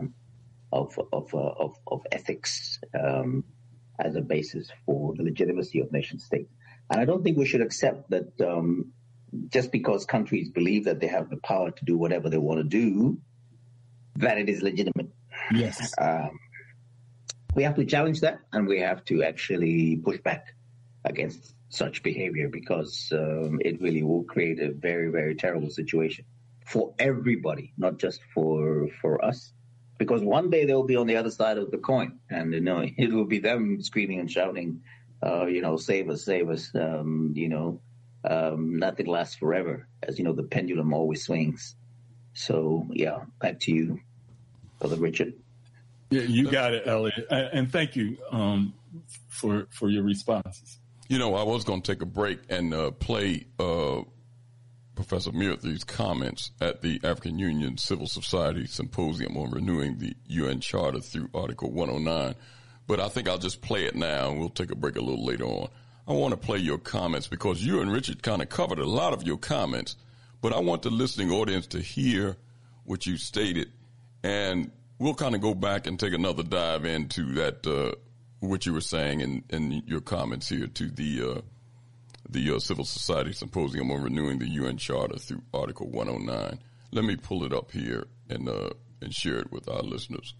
of ethics as a basis for the legitimacy of nation states. And I don't think we should accept that just because countries believe that they have the power to do whatever they want to do, that it is legitimate. Yes. We have to challenge that, and we have to actually push back against such behavior, because it really will create a very, very terrible situation for everybody, not just for us. Because one day they'll be on the other side of the coin, and it will be them screaming and shouting, save us, save us. Nothing lasts forever, as you know, the pendulum always swings. So, yeah, back to you, Brother Richard. Yeah, you got it, Elliot, and thank you for your responses. I was going to take a break and play Professor Murthy's comments at the African Union Civil Society Symposium on renewing the UN Charter through Article 109. But I think I'll just play it now, and we'll take a break a little later on. I want to play your comments because you and Richard kind of covered a lot of your comments, but I want the listening audience to hear what you stated, and we'll kind of go back and take another dive into that, what you were saying in your comments here to the Civil Society Symposium on renewing the UN Charter through Article 109. Let me pull it up here and share it with our listeners.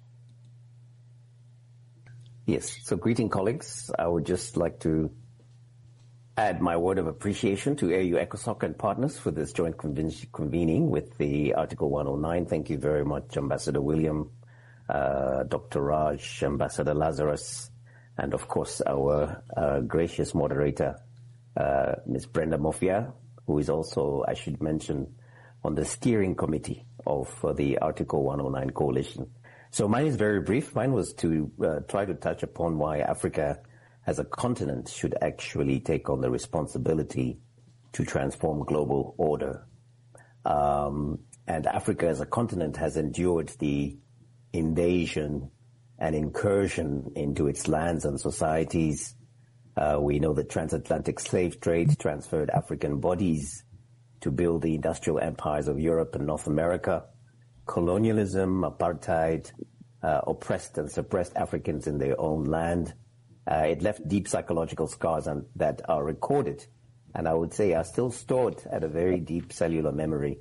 Yes. So greeting, colleagues. I would just like to add my word of appreciation to AU ECOSOC and partners for this joint convening with the Article 109. Thank you very much, Ambassador William, Dr. Raj, Ambassador Lazarus, and of course our gracious moderator, Ms. Brenda Mofia, who is also, I should mention, on the steering committee of the Article 109 coalition. So mine is very brief. Mine was to try to touch upon why Africa as a continent should actually take on the responsibility to transform global order. And Africa as a continent has endured the invasion and incursion into its lands and societies. We know that transatlantic slave trade transferred African bodies to build the industrial empires of Europe and North America. Colonialism, apartheid, oppressed and suppressed Africans in their own land. It left deep psychological scars that are recorded, and I would say are still stored at a very deep cellular memory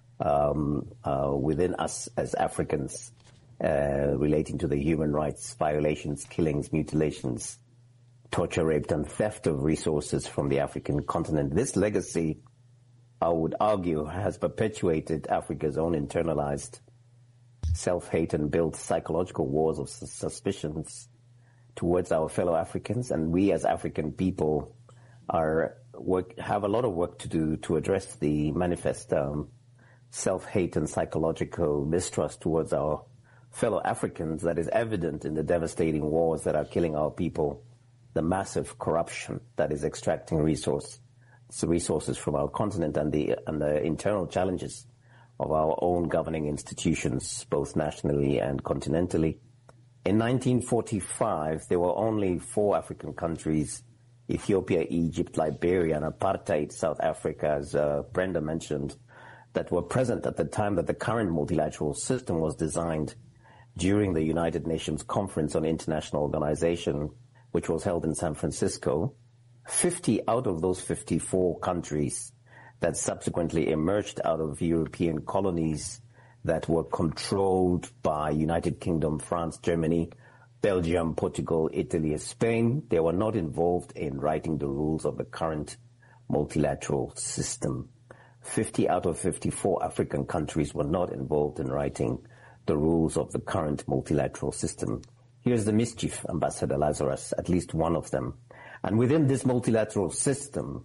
within us as Africans, relating to the human rights violations, killings, mutilations, torture, rape, and theft of resources from the African continent. This legacy, I would argue, has perpetuated Africa's own internalized self-hate and built psychological wars of suspicions towards our fellow Africans. And we as African people have a lot of work to do to address the manifest self-hate and psychological mistrust towards our fellow Africans that is evident in the devastating wars that are killing our people, the massive corruption that is extracting resources from our continent, and the internal challenges of our own governing institutions, both nationally and continentally. In 1945, there were only 4 African countries, Ethiopia, Egypt, Liberia, and apartheid South Africa, as Brenda mentioned, that were present at the time that the current multilateral system was designed during the United Nations Conference on International Organization, which was held in San Francisco. 50 out of those 54 countries that subsequently emerged out of European colonies that were controlled by United Kingdom, France, Germany, Belgium, Portugal, Italy, and Spain, they were not involved in writing the rules of the current multilateral system. 50 out of 54 African countries were not involved in writing the rules of the current multilateral system. Here's the mischief, Ambassador Lazarus, at least one of them. And within this multilateral system,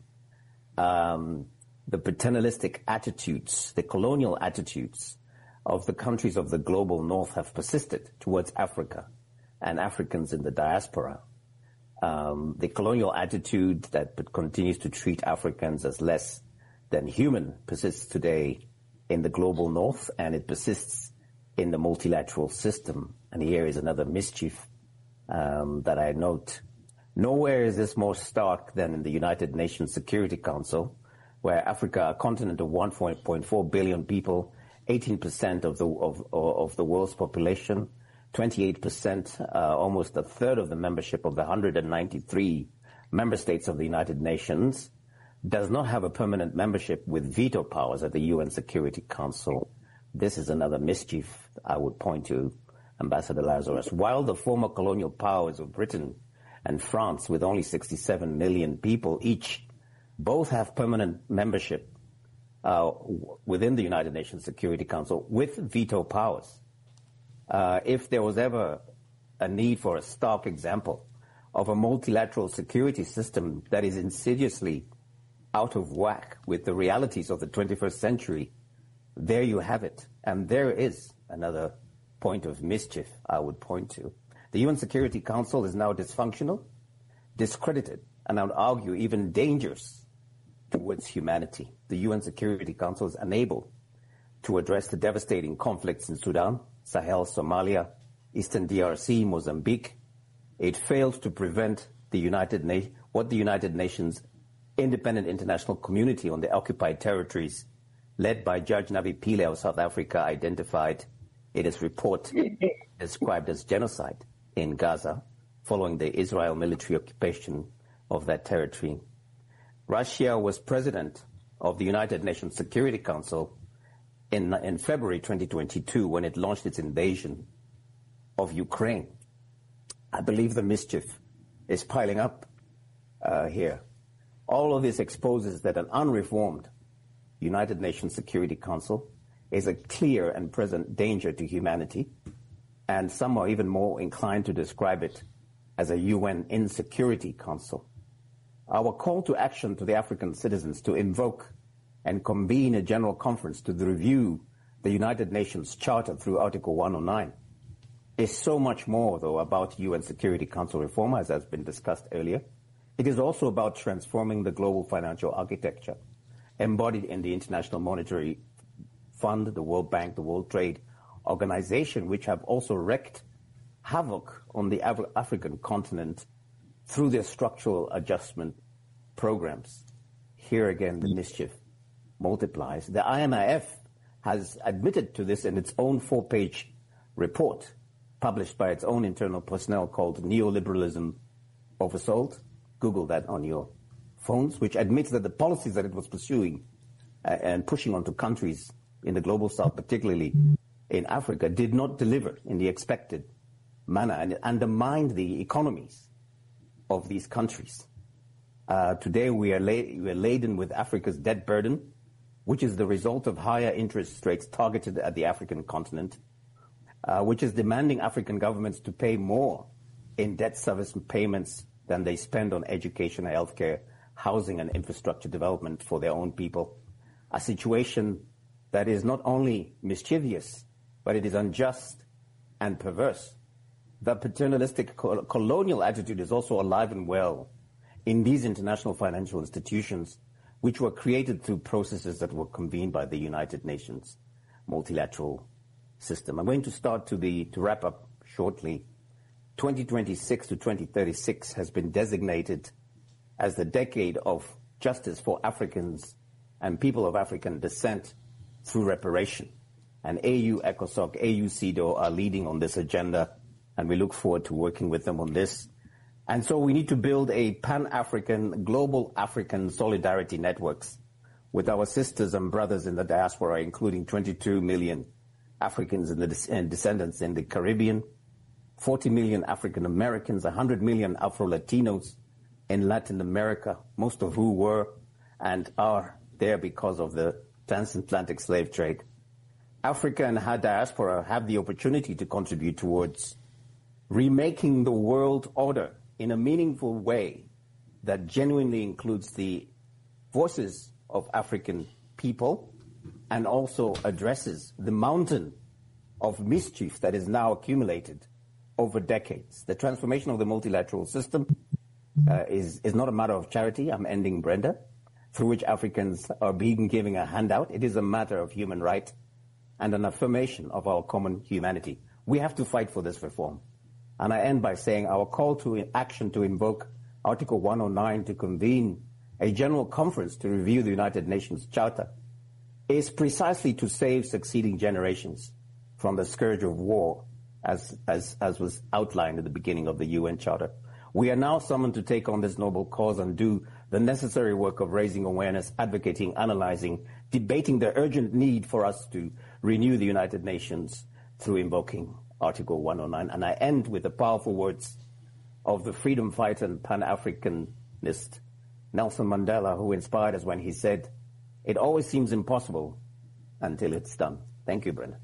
the paternalistic attitudes, the colonial attitudes of the countries of the global north have persisted towards Africa and Africans in the diaspora. The colonial attitude that continues to treat Africans as less than human persists today in the global north, and it persists in the multilateral system. And here is another mischief that I note. Nowhere is this more stark than in the United Nations Security Council, where Africa, a continent of 1.4 billion people, 18% of the world's population, 28%, almost a third of the membership of the 193 member states of the United Nations, does not have a permanent membership with veto powers at the UN Security Council. This is another mischief I would point to, Ambassador Lazarus. While the former colonial powers of Britain and France, with only 67 million people each, both have permanent membership within the United Nations Security Council with veto powers. If there was ever a need for a stark example of a multilateral security system that is insidiously out of whack with the realities of the 21st century, there you have it. And there is another point of mischief I would point to. The UN Security Council is now dysfunctional, discredited, and I would argue even dangerous towards humanity. The UN Security Council is unable to address the devastating conflicts in Sudan, Sahel, Somalia, Eastern DRC, Mozambique. It failed to prevent what the United Nations Independent International Community on the occupied territories, led by Judge Navi Pillay of South Africa, identified in its report described as genocide in Gaza following the Israel military occupation of that territory. Russia was president of the United Nations Security Council in February 2022 when it launched its invasion of Ukraine. I believe the mischief is piling up here. All of this exposes that an unreformed United Nations Security Council is a clear and present danger to humanity, and some are even more inclined to describe it as a UN Insecurity Council. Our call to action to the African citizens to invoke and convene a general conference to review the United Nations Charter through Article 109 is so much more, though, about UN Security Council reform, as has been discussed earlier. It is also about transforming the global financial architecture embodied in the International Monetary Fund, the World Bank, the World Trade Organization, which have also wreaked havoc on the African continent through their structural adjustment programs. Here again, the mischief multiplies. The IMF has admitted to this in its own 4-page report published by its own internal personnel called Neoliberalism Oversold. Google that on your phones, which admits that the policies that it was pursuing and pushing onto countries in the global south, particularly in Africa, did not deliver in the expected manner and undermined the economies of these countries. Today we are laden with Africa's debt burden, which is the result of higher interest rates targeted at the African continent, which is demanding African governments to pay more in debt service payments than they spend on education, healthcare, housing, and infrastructure development for their own people. A situation that is not only mischievous, but it is unjust and perverse. The paternalistic colonial attitude is also alive and well in these international financial institutions, which were created through processes that were convened by the United Nations multilateral system. I'm going to start to wrap up shortly 2026 to 2036 has been designated as the decade of justice for Africans and people of African descent through reparation. And AU, ECOSOC, AU, CEDAW are leading on this agenda, and we look forward to working with them on this. And so we need to build a pan-African, global African solidarity networks with our sisters and brothers in the diaspora, including 22 million Africans and descendants in the Caribbean, 40 million African Americans, 100 million Afro-Latinos in Latin America, most of who were and are there because of the transatlantic slave trade. Africa and her diaspora have the opportunity to contribute towards remaking the world order in a meaningful way that genuinely includes the voices of African people and also addresses the mountain of mischief that is now accumulated over decades. The transformation of the multilateral system is not a matter of charity. I'm ending, Brenda, through which Africans are being given a handout. It is a matter of human right and an affirmation of our common humanity. We have to fight for this reform. And I end by saying our call to action to invoke Article 109 to convene a general conference to review the United Nations Charter is precisely to save succeeding generations from the scourge of war, as was outlined at the beginning of the UN Charter. We are now summoned to take on this noble cause and do the necessary work of raising awareness, advocating, analyzing, debating the urgent need for us to renew the United Nations through invoking Article 109. And I end with the powerful words of the freedom fighter and Pan-Africanist Nelson Mandela, who inspired us when he said, "It always seems impossible until it's done." Thank you, Brendan.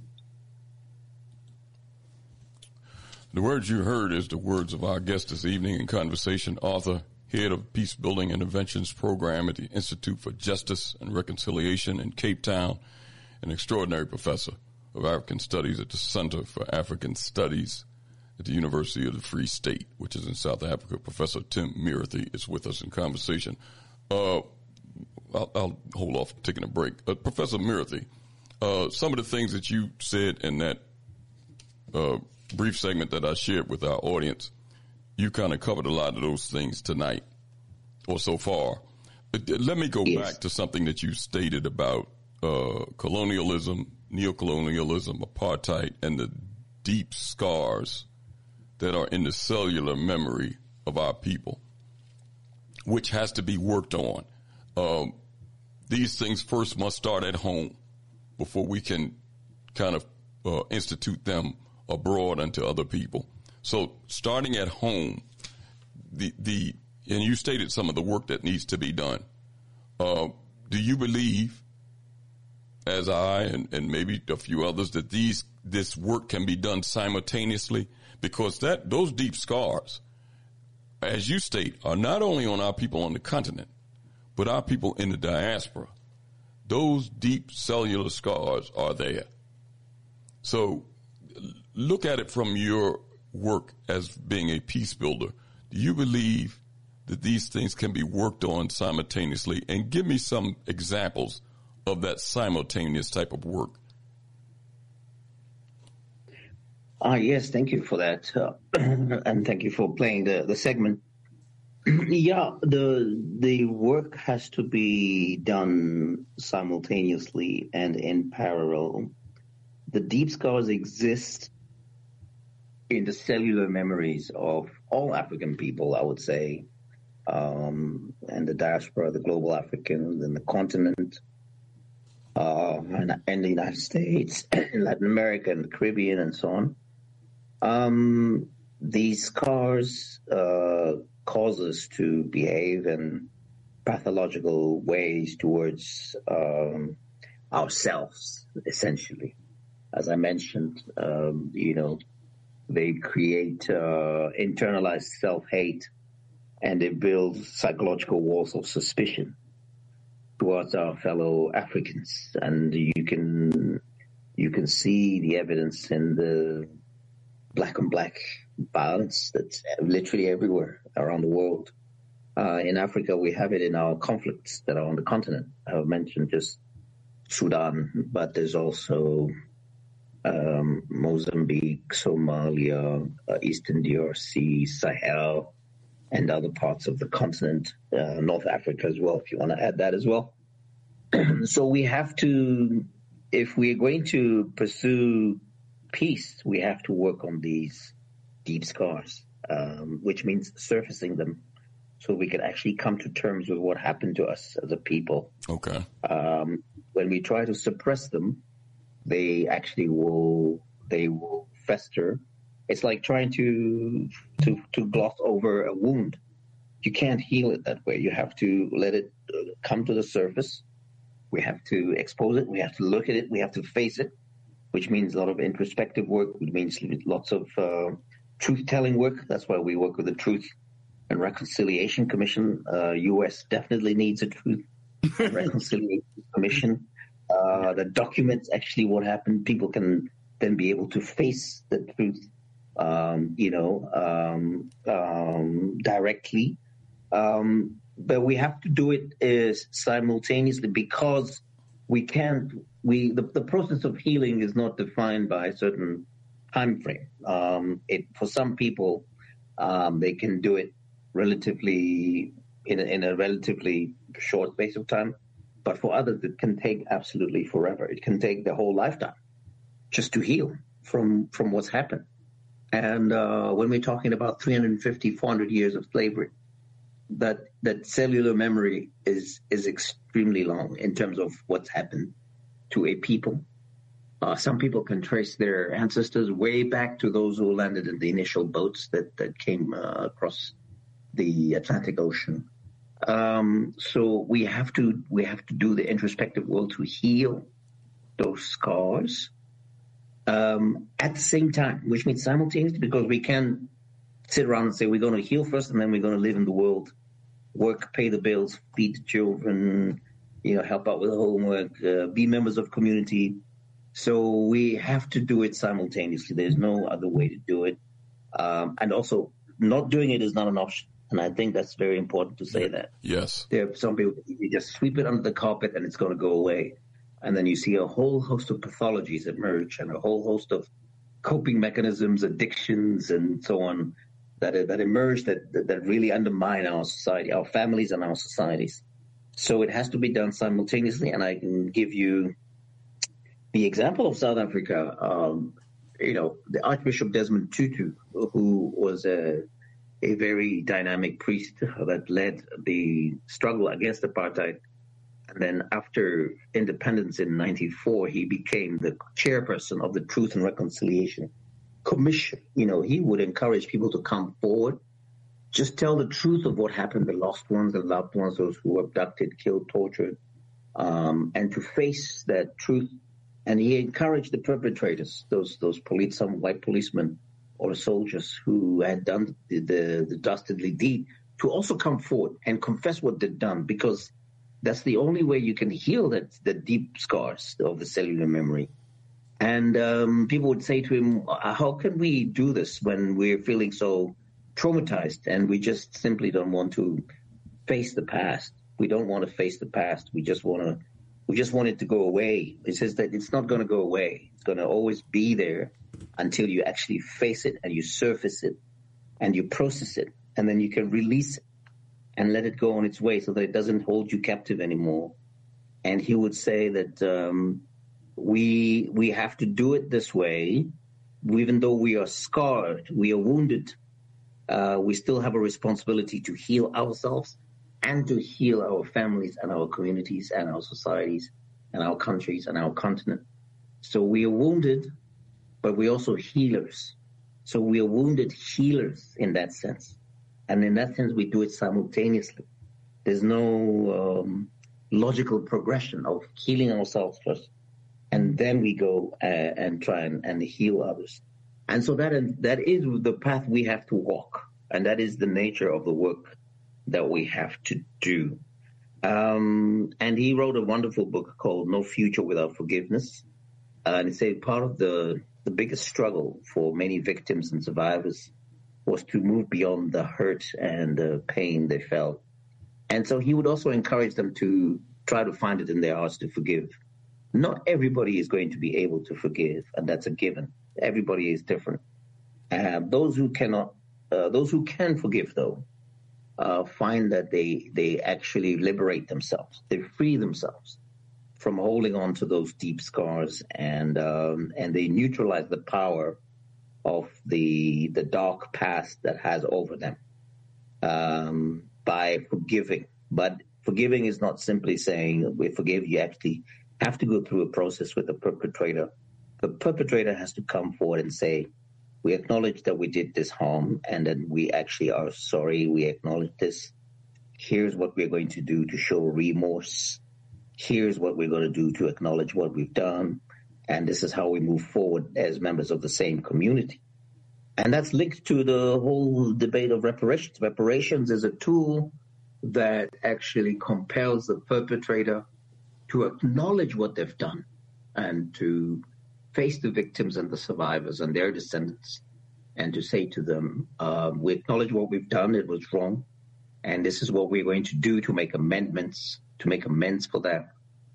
The words you heard is the words of our guest this evening in conversation, author, head of Peace Building Interventions Program at the Institute for Justice and Reconciliation in Cape Town, an extraordinary professor of African Studies at the Center for African Studies at the University of the Free State, which is in South Africa. Professor Tim Murithi is with us in conversation. I'll hold off taking a break. Professor Murithi, some of the things that you said in that brief segment that I shared with our audience, you kind of covered a lot of those things tonight or so far. Let me go back to something that you stated about colonialism, neocolonialism, apartheid, and the deep scars that are in the cellular memory of our people, which has to be worked on. These things first must start at home before we can kind of institute them abroad unto other people. So starting at home, and you stated some of the work that needs to be done. Do you believe, as I and maybe a few others, that this work can be done simultaneously? Because those deep scars, as you state, are not only on our people on the continent, but our people in the diaspora. Those deep cellular scars are there. So look at it from your work as being a peace builder. Do you believe that these things can be worked on simultaneously? And give me some examples of that simultaneous type of work. Yes, thank you for that. And thank you for playing the segment. Yeah, the work has to be done simultaneously and in parallel. The deep scars exist in the cellular memories of all African people, I would say, and the diaspora, the global Africans, and the continent, and the United States, and Latin America, and the Caribbean, and so on. These scars cause us to behave in pathological ways towards ourselves, essentially. As I mentioned, they create internalized self-hate, and they build psychological walls of suspicion towards our fellow Africans. And you can see the evidence in the black on black violence that's literally everywhere around the world. In Africa, we have it in our conflicts that are on the continent. I mentioned just Sudan, but there's also Mozambique, Somalia, Eastern DRC, Sahel, and other parts of the continent, North Africa as well, if you want to add that as well. So we have to, if we're going to pursue peace, we have to work on these deep scars, which means surfacing them so we can actually come to terms with what happened to us as a people. Okay. When we try to suppress them, they actually will fester. It's like trying to gloss over a wound. You can't heal it that way. You have to let it come to the surface. We have to expose it. We have to look at it. We have to face it, which means a lot of introspective work, which means lots of truth-telling work. That's why we work with the Truth and Reconciliation Commission. U.S. definitely needs a Truth and Reconciliation Commission that documents actually what happened. People can then be able to face the truth, directly. But we have to do it simultaneously because we can't. The process of healing is not defined by a certain time frame. For some people, they can do it relatively in a relatively short space of time, but for others, it can take absolutely forever. It can take the whole lifetime just to heal from what's happened. And when we're talking about 350, 400 years of slavery, that cellular memory is extremely long in terms of what's happened to a people. Some people can trace their ancestors way back to those who landed in the initial boats that came across the Atlantic Ocean. So we have to do the introspective work to heal those scars at the same time, which means simultaneously, because we can sit around and say we're going to heal first and then we're going to live in the world, work, pay the bills, feed the children, help out with the homework, be members of community. So we have to do it simultaneously. There's no other way to do it. And also, not doing it is not an option. And I think that's very important to say that. Yes. There are some people, you just sweep it under the carpet and it's going to go away. And then you see a whole host of pathologies emerge and a whole host of coping mechanisms, addictions, and so on that emerge that really undermine our society, our families and our societies. So it has to be done simultaneously. And I can give you the example of South Africa. The Archbishop Desmond Tutu, who was a very dynamic priest that led the struggle against apartheid. And then after independence in 1994, he became the chairperson of the Truth and Reconciliation Commission. He would encourage people to come forward, just tell the truth of what happened, the lost ones, the loved ones, those who were abducted, killed, tortured, and to face that truth. And he encouraged the perpetrators, those some white policemen or soldiers who had done the dastardly deed, to also come forward and confess what they'd done, because that's the only way you can heal the deep scars of the cellular memory. And people would say to him, how can we do this when we're feeling so traumatized and we just simply don't want to face the past? We don't want to face the past. We just want it to go away. It says that it's not going to go away. It's going to always be there until you actually face it and you surface it and you process it, and then you can release it and let it go on its way so that it doesn't hold you captive anymore. And he would say that we have to do it this way. Even though we are scarred, we are wounded, we still have a responsibility to heal ourselves and to heal our families and our communities and our societies and our countries and our continent. So we are wounded, but we're also healers. So we are wounded healers in that sense. And in that sense, we do it simultaneously. There's no logical progression of healing ourselves first, and then we go and try and heal others. And so that is the path we have to walk, and that is the nature of the work that we have to do. And he wrote a wonderful book called No Future Without Forgiveness. And he said part of the biggest struggle for many victims and survivors was to move beyond the hurt and the pain they felt. And so he would also encourage them to try to find it in their hearts to forgive. Not everybody is going to be able to forgive, and that's a given. Everybody is different. Those who can forgive, though, find that they actually liberate themselves. They free themselves from holding on to those deep scars, and they neutralize the power of the dark past that has over them by forgiving. But forgiving is not simply saying we forgive. You actually have to go through a process with the perpetrator. The perpetrator has to come forward and say, we acknowledge that we did this harm and that we actually are sorry. We acknowledge this. Here's what we're going to do to show remorse. Here's what we're going to do to acknowledge what we've done. And this is how we move forward as members of the same community. And that's linked to the whole debate of reparations. Reparations is a tool that actually compels the perpetrator to acknowledge what they've done and to face the victims and the survivors and their descendants and to say to them, we acknowledge what we've done, it was wrong, and this is what we're going to do to make amends for that,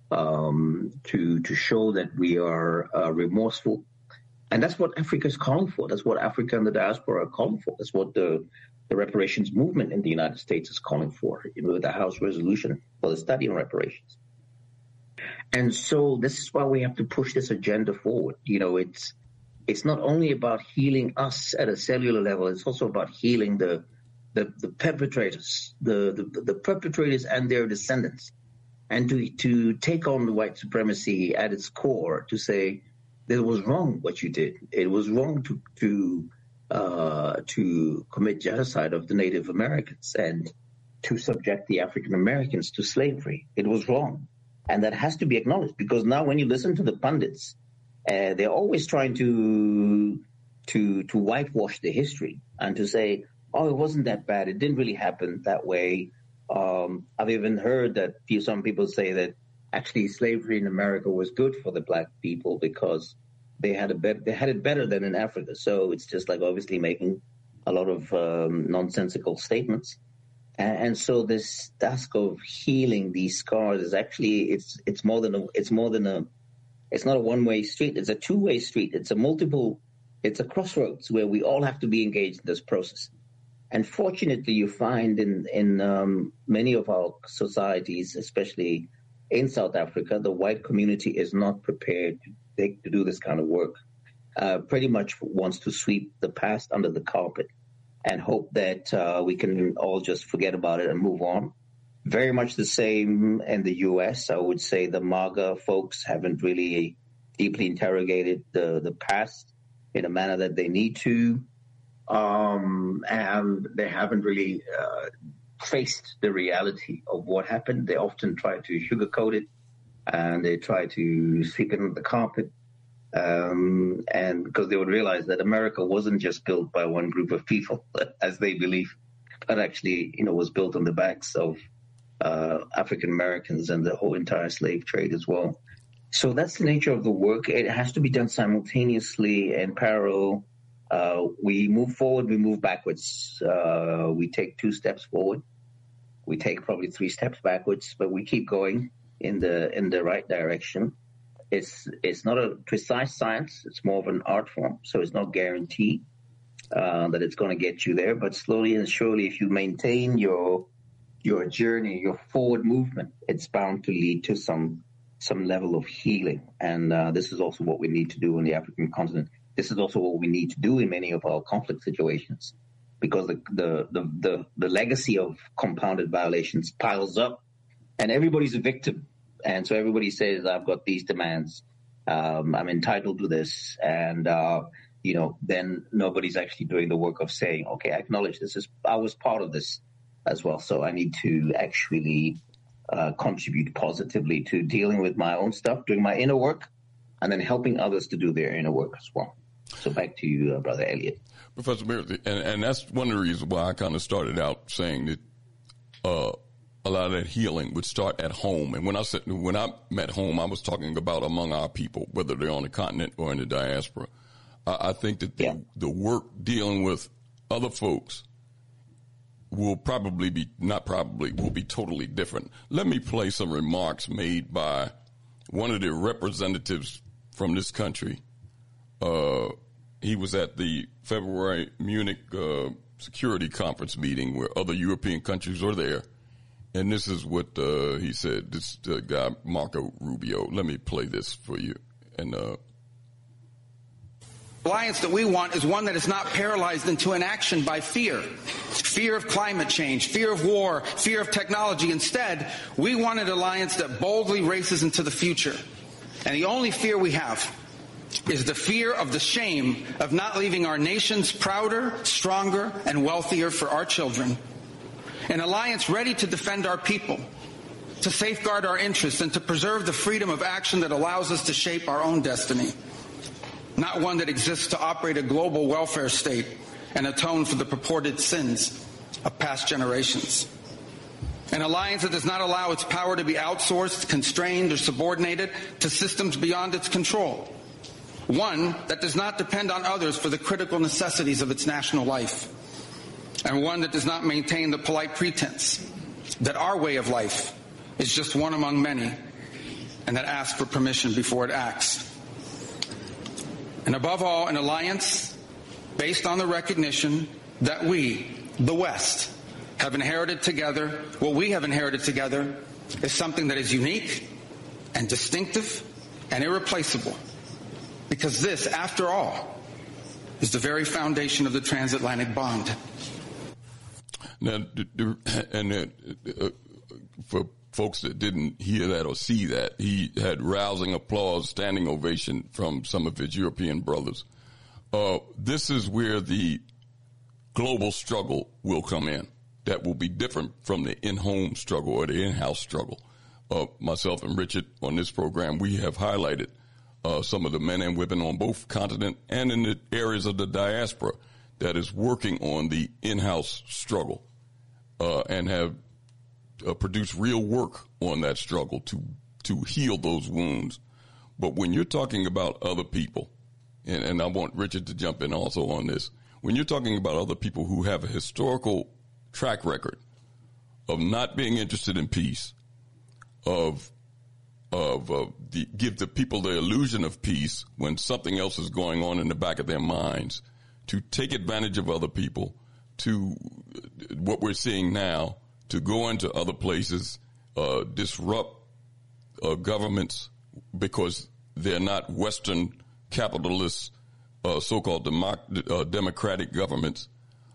to show that we are remorseful. And that's what Africa is calling for. That's what Africa and the diaspora are calling for. That's what the reparations movement in the United States is calling for, with the House resolution for the study on reparations. And so this is why we have to push this agenda forward. It's not only about healing us at a cellular level, it's also about healing the perpetrators, the perpetrators and their descendants, and to take on the white supremacy at its core, to say that it was wrong what you did. It was wrong to commit genocide of the Native Americans and to subject the African Americans to slavery. It was wrong. And that has to be acknowledged, because now when you listen to the pundits, they're always trying to whitewash the history and to say, oh, it wasn't that bad. It didn't really happen that way. I've even heard that some people say that actually slavery in America was good for the black people because they had it better than in Africa. So it's just like obviously making a lot of nonsensical statements. And so this task of healing these scars is actually it's not a one-way street. It's a two-way street. It's a crossroads where we all have to be engaged in this process. And fortunately, you find in many of our societies, especially in South Africa, the white community is not prepared to do this kind of work. Pretty much wants to sweep the past under the carpet and hope that we can all just forget about it and move on. Very much the same in the U.S. I would say the MAGA folks haven't really deeply interrogated the past in a manner that they need to. And they haven't really faced the reality of what happened. They often try to sugarcoat it, and they try to sweep it under the carpet. And because they would realize that America wasn't just built by one group of people, as they believe, but actually, was built on the backs of African Americans and the whole entire slave trade as well. So that's the nature of the work. It has to be done simultaneously and parallel. We move forward, we move backwards. We take 2 steps forward. We take probably 3 steps backwards, but we keep going in the right direction. It's not a precise science. It's more of an art form, so it's not guaranteed that it's going to get you there. But slowly and surely, if you maintain your journey, your forward movement, it's bound to lead to some level of healing. And this is also what we need to do on the African continent. This is also what we need to do in many of our conflict situations, because the legacy of compounded violations piles up, and everybody's a victim. And so everybody says, I've got these demands, I'm entitled to this. And, then nobody's actually doing the work of saying, okay, I acknowledge I was part of this as well. So I need to actually contribute positively to dealing with my own stuff, doing my inner work, and then helping others to do their inner work as well. So back to you, Brother Elliot. Professor Meredith, and that's one of the reasons why I kind of started out saying that a lot of that healing would start at home. And when I meant home, I was talking about among our people, whether they're on the continent or in the diaspora. I think that the work dealing with other folks will be totally different. Let me play some remarks made by one of the representatives from this country, he was at the February Munich security conference meeting where other European countries were there. And this is what he said, this guy, Marco Rubio. Let me play this for you. And the alliance that we want is one that is not paralyzed into inaction by fear of climate change, fear of war, fear of technology. Instead, we want an alliance that boldly races into the future. And the only fear we have is the fear of the shame of not leaving our nations prouder, stronger, and wealthier for our children. An alliance ready to defend our people, to safeguard our interests, and to preserve the freedom of action that allows us to shape our own destiny. Not one that exists to operate a global welfare state and atone for the purported sins of past generations. An alliance that does not allow its power to be outsourced, constrained, or subordinated to systems beyond its control. One that does not depend on others for the critical necessities of its national life. And one that does not maintain the polite pretense that our way of life is just one among many, and that asks for permission before it acts. And above all, an alliance based on the recognition that we, the West, have inherited together. What we have inherited together is something that is unique and distinctive and irreplaceable. Because this, after all, is the very foundation of the transatlantic bond. Now, for folks that didn't hear that or see that, he had rousing applause, standing ovation from some of his European brothers. This is where the global struggle will come in. That will be different from the in-home struggle or the in-house struggle. Myself and Richard on this program, we have highlighted some of the men and women on both continents and in the areas of the diaspora that is working on the in-house struggle and have produced real work on that struggle to heal those wounds. But when you're talking about other people, and I want Richard to jump in also on this, when you're talking about other people who have a historical track record of not being interested in peace, give the people the illusion of peace when something else is going on in the back of their minds, to take advantage of other people, to what we're seeing now, to go into other places, disrupt governments because they're not Western capitalist, so-called democratic governments,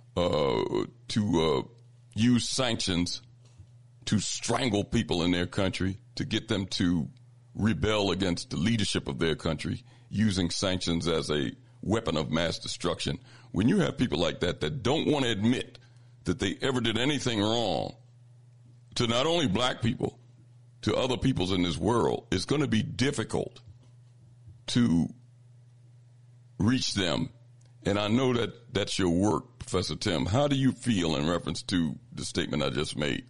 to use sanctions to strangle people in their country, to get them to rebel against the leadership of their country, using sanctions as a weapon of mass destruction. When you have people like that that don't want to admit that they ever did anything wrong to not only black people, to other peoples in this world, it's going to be difficult to reach them. And I know that that's your work, Professor Tim. How do you feel in reference to the statement I just made?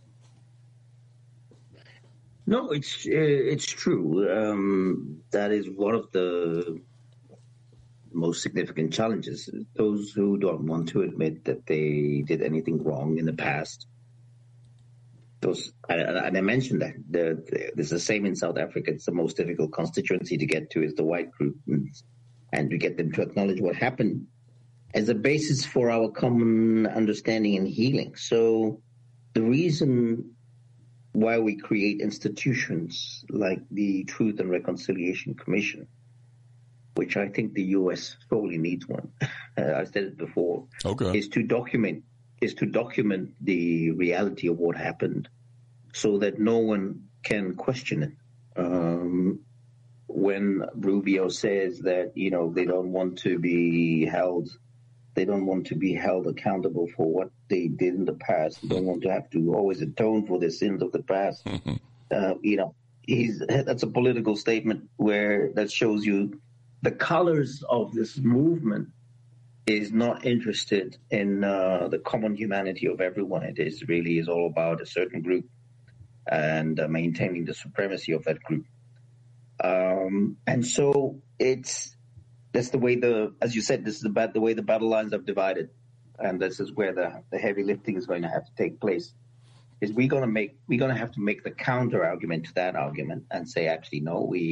No, it's true. That is one of the most significant challenges. Those who don't want to admit that they did anything wrong in the past. And I mentioned that there's the same in South Africa. It's the most difficult constituency to get to is the white group, and to get them to acknowledge what happened as a basis for our common understanding and healing. So the reason why we create institutions like the Truth and Reconciliation Commission, which I think the U.S. sorely needs one, I said it before, is to document the reality of what happened so that no one can question it. When Rubio says that, they don't want to be held accountable for what they did in the past. They don't want to have to always atone for their sins of the past. That's a political statement that shows you the colors of this movement is not interested in the common humanity of everyone. It is all about a certain group and maintaining the supremacy of that group. And so that's the way as you said, this is the way the battle lines have divided. And this is where the heavy lifting is going to have to take place. is we're going to have to make the counter argument to that argument and say, actually, no, we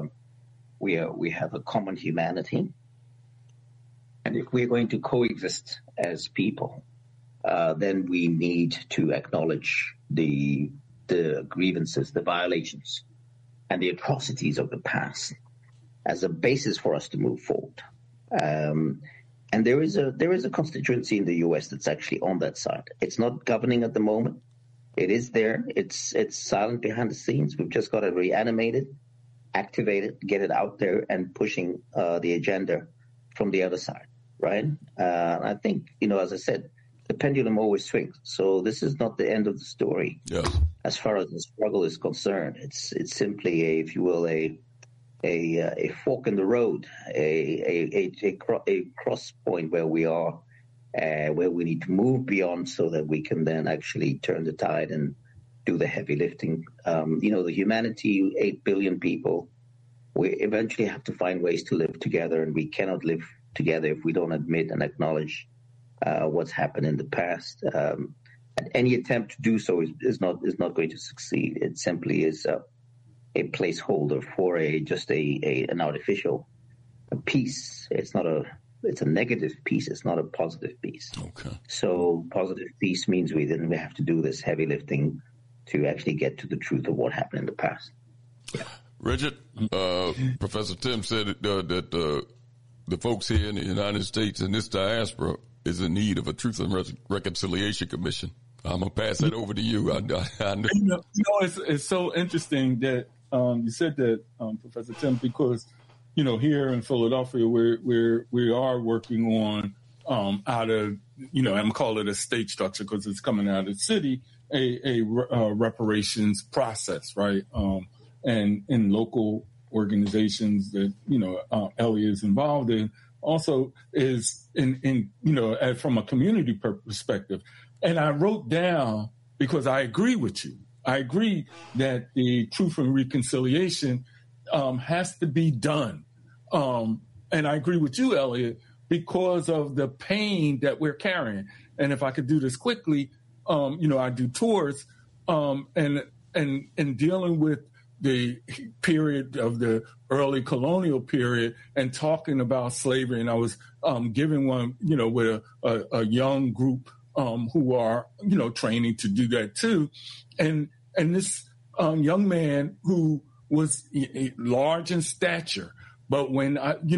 have a common humanity. And if we're going to coexist as people, then we need to acknowledge the grievances, the violations, and the atrocities of the past as a basis for us to move forward. And there is a constituency in the U.S. that's actually on that side. It's not governing at the moment. It is there. It's silent behind the scenes. We've just got to reanimate it, activate it, get it out there, and pushing the agenda from the other side, right? I think, as I said, the pendulum always swings. So this is not the end of the story. Yes. As far as the struggle is concerned, it's simply if you will, a fork in the road, a cross point where we are, where we need to move beyond so that we can then actually turn the tide and do the heavy lifting. The humanity, 8 billion people, we eventually have to find ways to live together, and we cannot live together if we don't admit and acknowledge what's happened in the past. And any attempt to do so is not going to succeed. It simply is a placeholder for an artificial peace. It's a negative peace. It's not a positive peace. Okay. So positive peace means we have to do this heavy lifting to actually get to the truth of what happened in the past. Yeah. Richard, Professor Tim said that the folks here in the United States and this diaspora is in need of a Truth and Reconciliation Commission. I'm gonna pass that over to you. I know. It's so interesting that you said that, Professor Tim, because here in Philadelphia we are working on out of I'm gonna call it a state structure because it's coming out of the city, a reparations process, right? And in local organizations that Elliot is involved in, also is in from a community perspective. And I wrote down, because I agree with you. I agree that the Truth and Reconciliation has to be done. And I agree with you, Elliot, because of the pain that we're carrying. And if I could do this quickly, I do tours and dealing with the period of the early colonial period and talking about slavery. And I was giving one, with a young group who are, training to do that too. And this young man who was large in stature, but when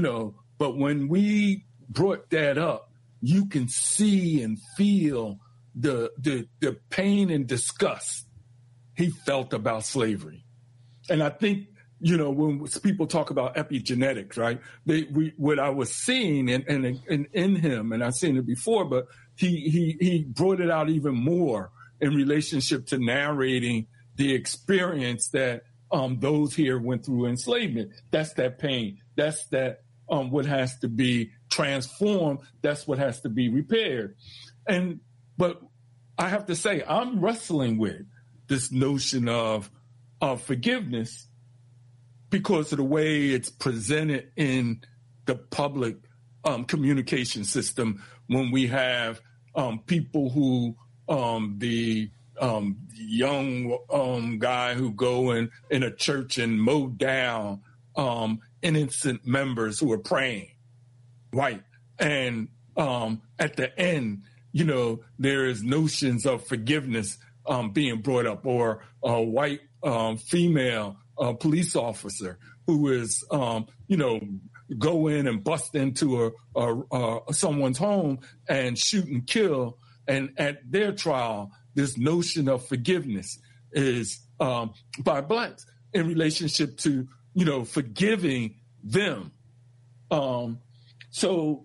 we brought that up, you can see and feel the pain and disgust he felt about slavery. And I think, when people talk about epigenetics, right? What I was seeing and in him, and I've seen it before, but he brought it out even more in relationship to narrating the experience that those here went through enslavement. That's that pain. That's that what has to be transformed. That's what has to be repaired. But I have to say, I'm wrestling with this notion of forgiveness because of the way it's presented in the public communication system when we have people who the young guy who go in a church and mow down innocent members who are praying, right? And at the end, there is notions of forgiveness being brought up, or a white female police officer who is, go in and bust into someone's home and shoot and kill. And at their trial, this notion of forgiveness is by blacks in relationship to, forgiving them. So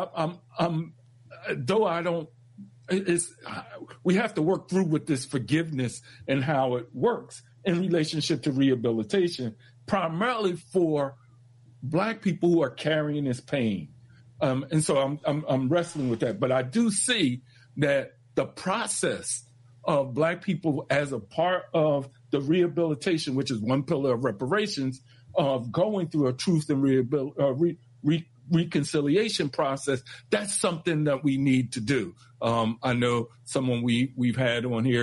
we have to work through with this forgiveness and how it works in relationship to rehabilitation, primarily for Black people who are carrying this pain. And so I'm wrestling with that. But I do see that the process of Black people as a part of the rehabilitation, which is one pillar of reparations, of going through a truth and reconciliation process, that's something that we need to do. I know someone we've had on here,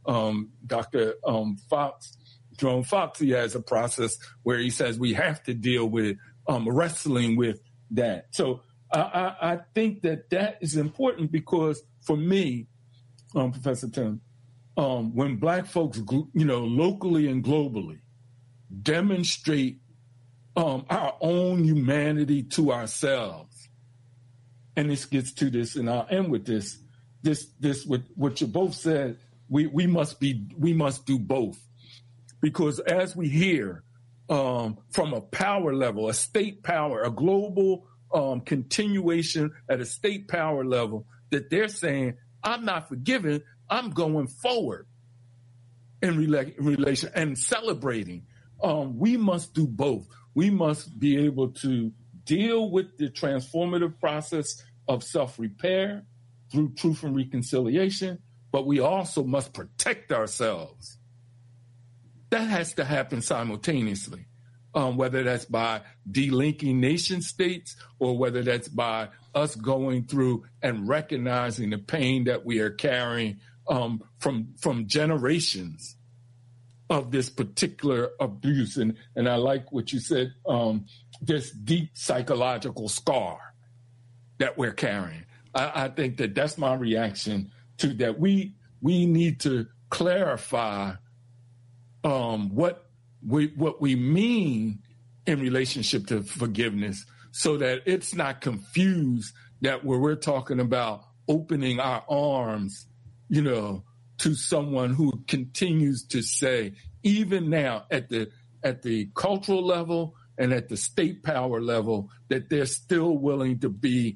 Dr. Jerome Fox, he has a process where he says we have to deal with wrestling with that. So I think that is important because for me, Professor Tim, when Black folks, locally and globally demonstrate our own humanity to ourselves, and this gets to this, and I'll end with this with what you both said, we must do both, because as we hear from a power level, a state power, a global continuation at a state power level, that they're saying, I'm not forgiving, I'm going forward in relation and celebrating. We must do both. We must be able to deal with the transformative process of self-repair through truth and reconciliation, but we also must protect ourselves. That has to happen simultaneously, whether that's by delinking nation states or whether that's by us going through and recognizing the pain that we are carrying from generations of this particular abuse. And I like what you said, this deep psychological scar that we're carrying. I think that's my reaction to that. We need to clarify what we mean in relationship to forgiveness, so that it's not confused that where we're talking about opening our arms, to someone who continues to say, even now at the cultural level and at the state power level, that they're still willing to be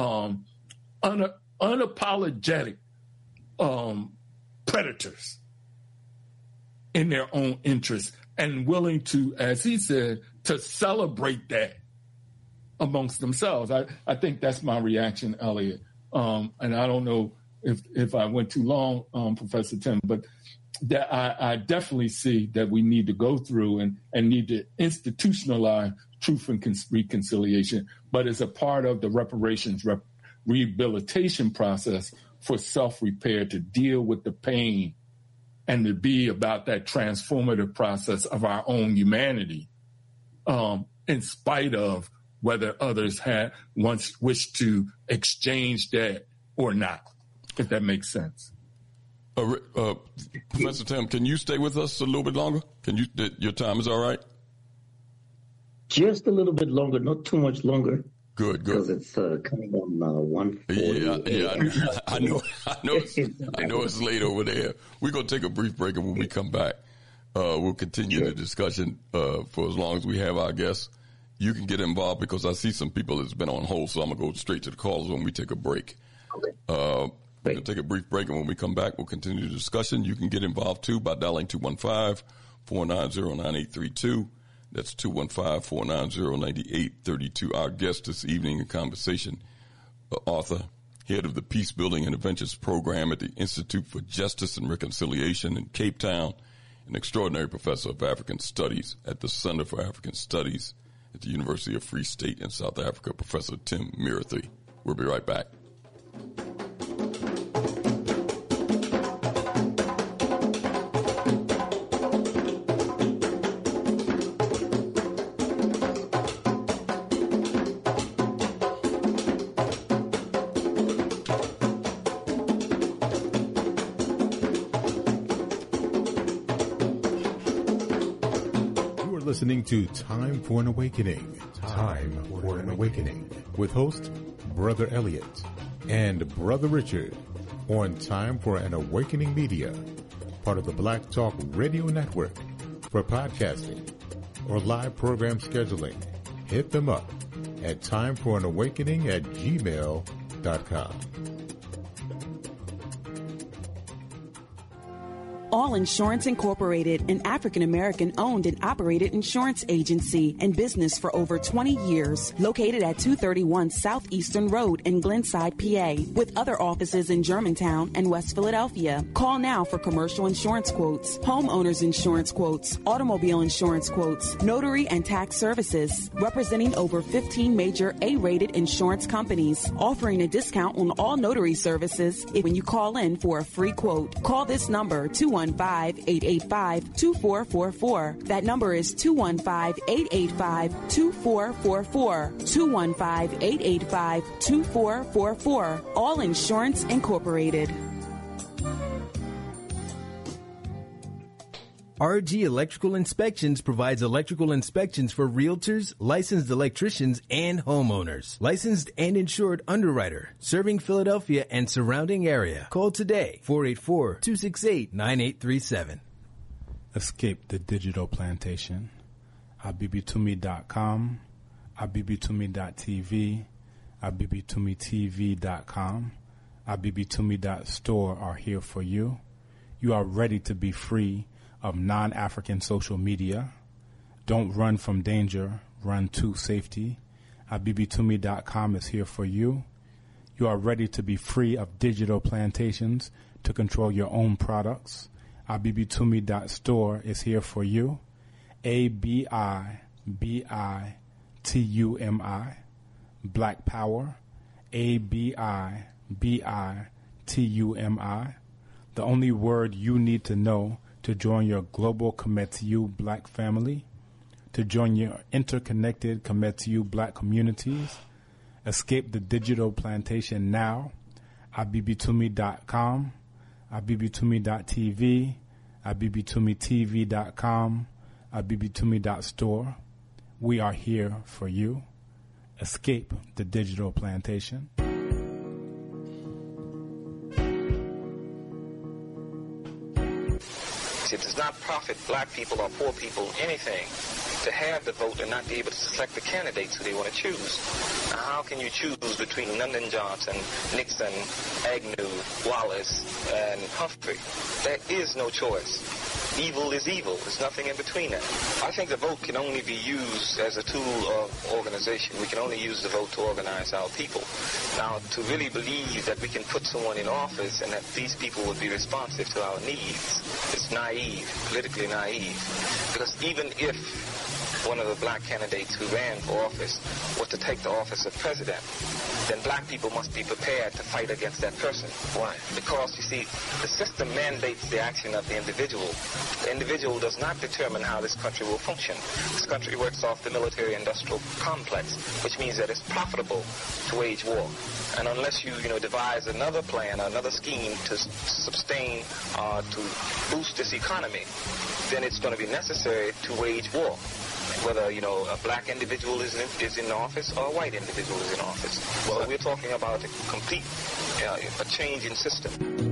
unapologetic predators in their own interests, and willing to, as he said, to celebrate that amongst themselves. I think that's my reaction, Elliot. And I don't know if I went too long, Professor Tim, but that I definitely see that we need to go through and need to institutionalize truth and reconciliation, but as a part of the reparations rehabilitation process for self-repair, to deal with the pain and to be about that transformative process of our own humanity, in spite of whether others had once wished to exchange that or not, if that makes sense. Professor Tim, can you stay with us a little bit longer? Your time is all right? Just a little bit longer, not too much longer. Good. Because it's coming on 1:40. Yeah. I know it's late over there. We're going to take a brief break, and when we come back, we'll continue the discussion for as long as we have our guests. You can get involved because I see some people that's been on hold, so I'm going to go straight to the callers when we take a break. Okay. We'll take a brief break, and when we come back, we'll continue the discussion. You can get involved, too, by dialing 215-490-9832. That's 215-490-9832. Our guest this evening in conversation, author, head of the Peace Building Interventions Program at the Institute for Justice and Reconciliation in Cape Town, an extraordinary professor of African Studies at the Center for African Studies at the University of Free State in South Africa, Professor Tim Mirathi. We'll be right back. Listening to Time for an Awakening. Time for an Awakening. With host Brother Elliot and Brother Richard on Time for an Awakening Media, part of the Black Talk Radio Network. For podcasting or live program scheduling, hit them up at timeforanawakening@gmail.com. All Insurance Incorporated, an African-American owned and operated insurance agency and business for over 20 years, located at 231 Southeastern Road in Glenside, PA, with other offices in Germantown and West Philadelphia. Call now for commercial insurance quotes, homeowners insurance quotes, automobile insurance quotes, notary and tax services, representing over 15 major A-rated insurance companies, offering a discount on all notary services when you call in for a free quote. Call this number, 215 215-885-2444. That number is 215-885-2444. 215-885-2444. All Insurance Incorporated. RG Electrical Inspections provides electrical inspections for realtors, licensed electricians, and homeowners. Licensed and insured underwriter, serving Philadelphia and surrounding area. Call today, 484-268-9837. Escape the digital plantation. abibitumi.com, abibitumi.tv, abibitumitv.com, abibitumi.store are here for you. You are ready to be free of non-African social media. Don't run from danger, run to safety. abibitumi.com is here for you. You are ready to be free of digital plantations to control your own products. abibitumi.store is here for you. ABIBITUMI, Black Power, ABIBITUMI. The only word you need to know to join your global Kemetiu Black family, to join your interconnected Kemetiu Black communities. Escape the digital plantation now. abibitumi.com, abibitumi.tv, abibitumitv.com, abibitumi.store. We are here for you. Escape the digital plantation. It does not profit black people or poor people anything to have the vote and not be able to select the candidates who they want to choose. Now, how can you choose between Lyndon Johnson, Nixon, Agnew, Wallace, and Humphrey? There is no choice. Evil is evil. There's nothing in between that. I think the vote can only be used as a tool of organization. We can only use the vote to organize our people. Now, to really believe that we can put someone in office and that these people would be responsive to our needs is naive, politically naive. Because even if one of the black candidates who ran for office was to take the office of president, then black people must be prepared to fight against that person. Why? Because, you see, the system mandates the action of the individual. The individual does not determine how this country will function. This country works off the military-industrial complex, which means that it's profitable to wage war. And unless you devise another plan, another scheme to sustain, to boost this economy, then it's going to be necessary to wage war. Whether, a black individual is in office or a white individual is in office. So we're talking about a complete, a change in system.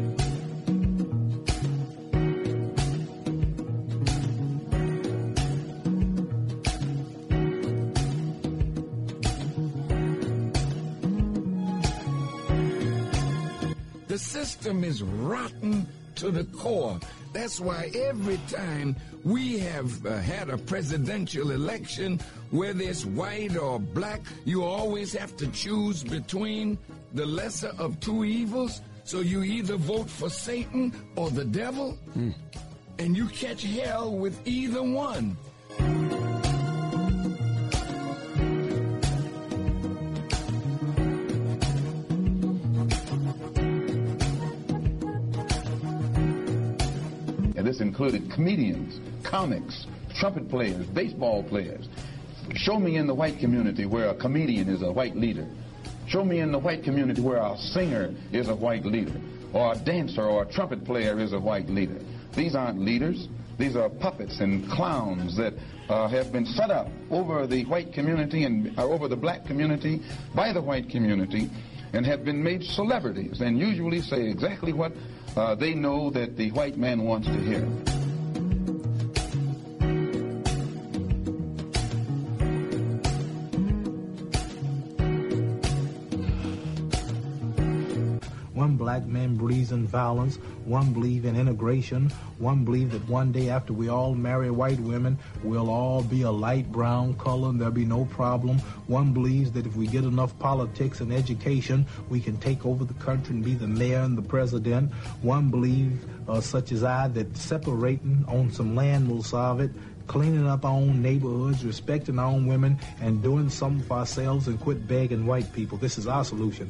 The system is rotten to the core. That's why every time we have had a presidential election, whether it's white or black, you always have to choose between the lesser of two evils. So you either vote for Satan or the devil, and you catch hell with either one. This included comedians, comics, trumpet players, baseball players. Show me in the white community where a comedian is a white leader. Show me in the white community where a singer is a white leader, or a dancer or a trumpet player is a white leader. These aren't leaders. These are puppets and clowns that have been set up over the white community and over the black community by the white community, and have been made celebrities and usually say exactly what they know that the white man wants to hear. One black man believes in violence, one believes in integration, one believes that one day after we all marry white women, we'll all be a light brown color and there'll be no problem. One believes that if we get enough politics and education, we can take over the country and be the mayor and the president. One believes, such as I, that separating on some land will solve it. Cleaning up our own neighborhoods, respecting our own women, and doing something for ourselves and quit begging white people. This is our solution.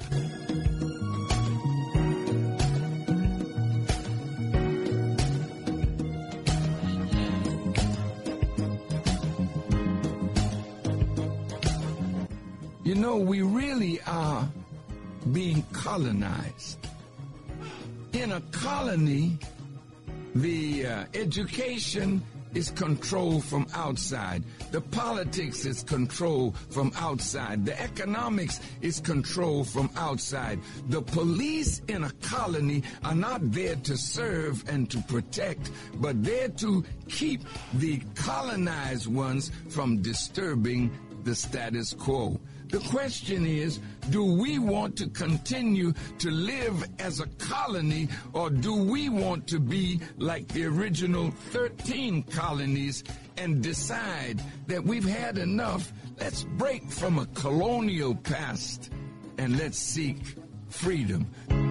No, we really are being colonized. In a colony, the education is controlled from outside. The politics is controlled from outside. The economics is controlled from outside. The police in a colony are not there to serve and to protect, but there to keep the colonized ones from disturbing the status quo. The question is, do we want to continue to live as a colony, or do we want to be like the original 13 colonies and decide that we've had enough? Let's break from a colonial past and let's seek freedom.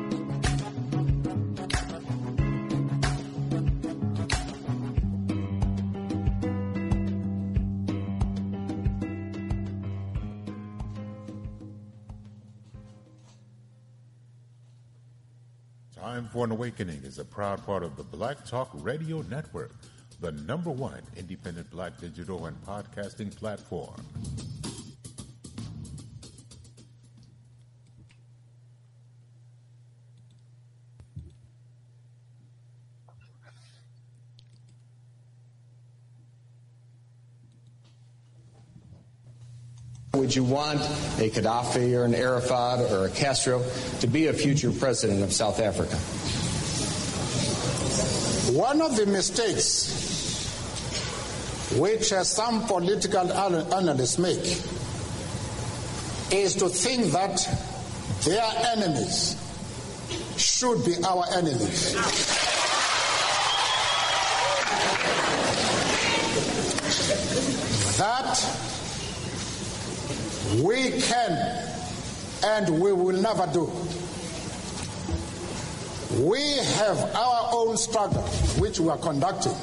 Time for an Awakening is a proud part of the Black Talk Radio Network, the #1 independent black digital and podcasting platform. Would you want a Gaddafi or an Arafat or a Castro to be a future president of South Africa? One of the mistakes which some political analysts make is to think that their enemies should be our enemies. That we can and we will never do. We have our own struggle which we are conducting.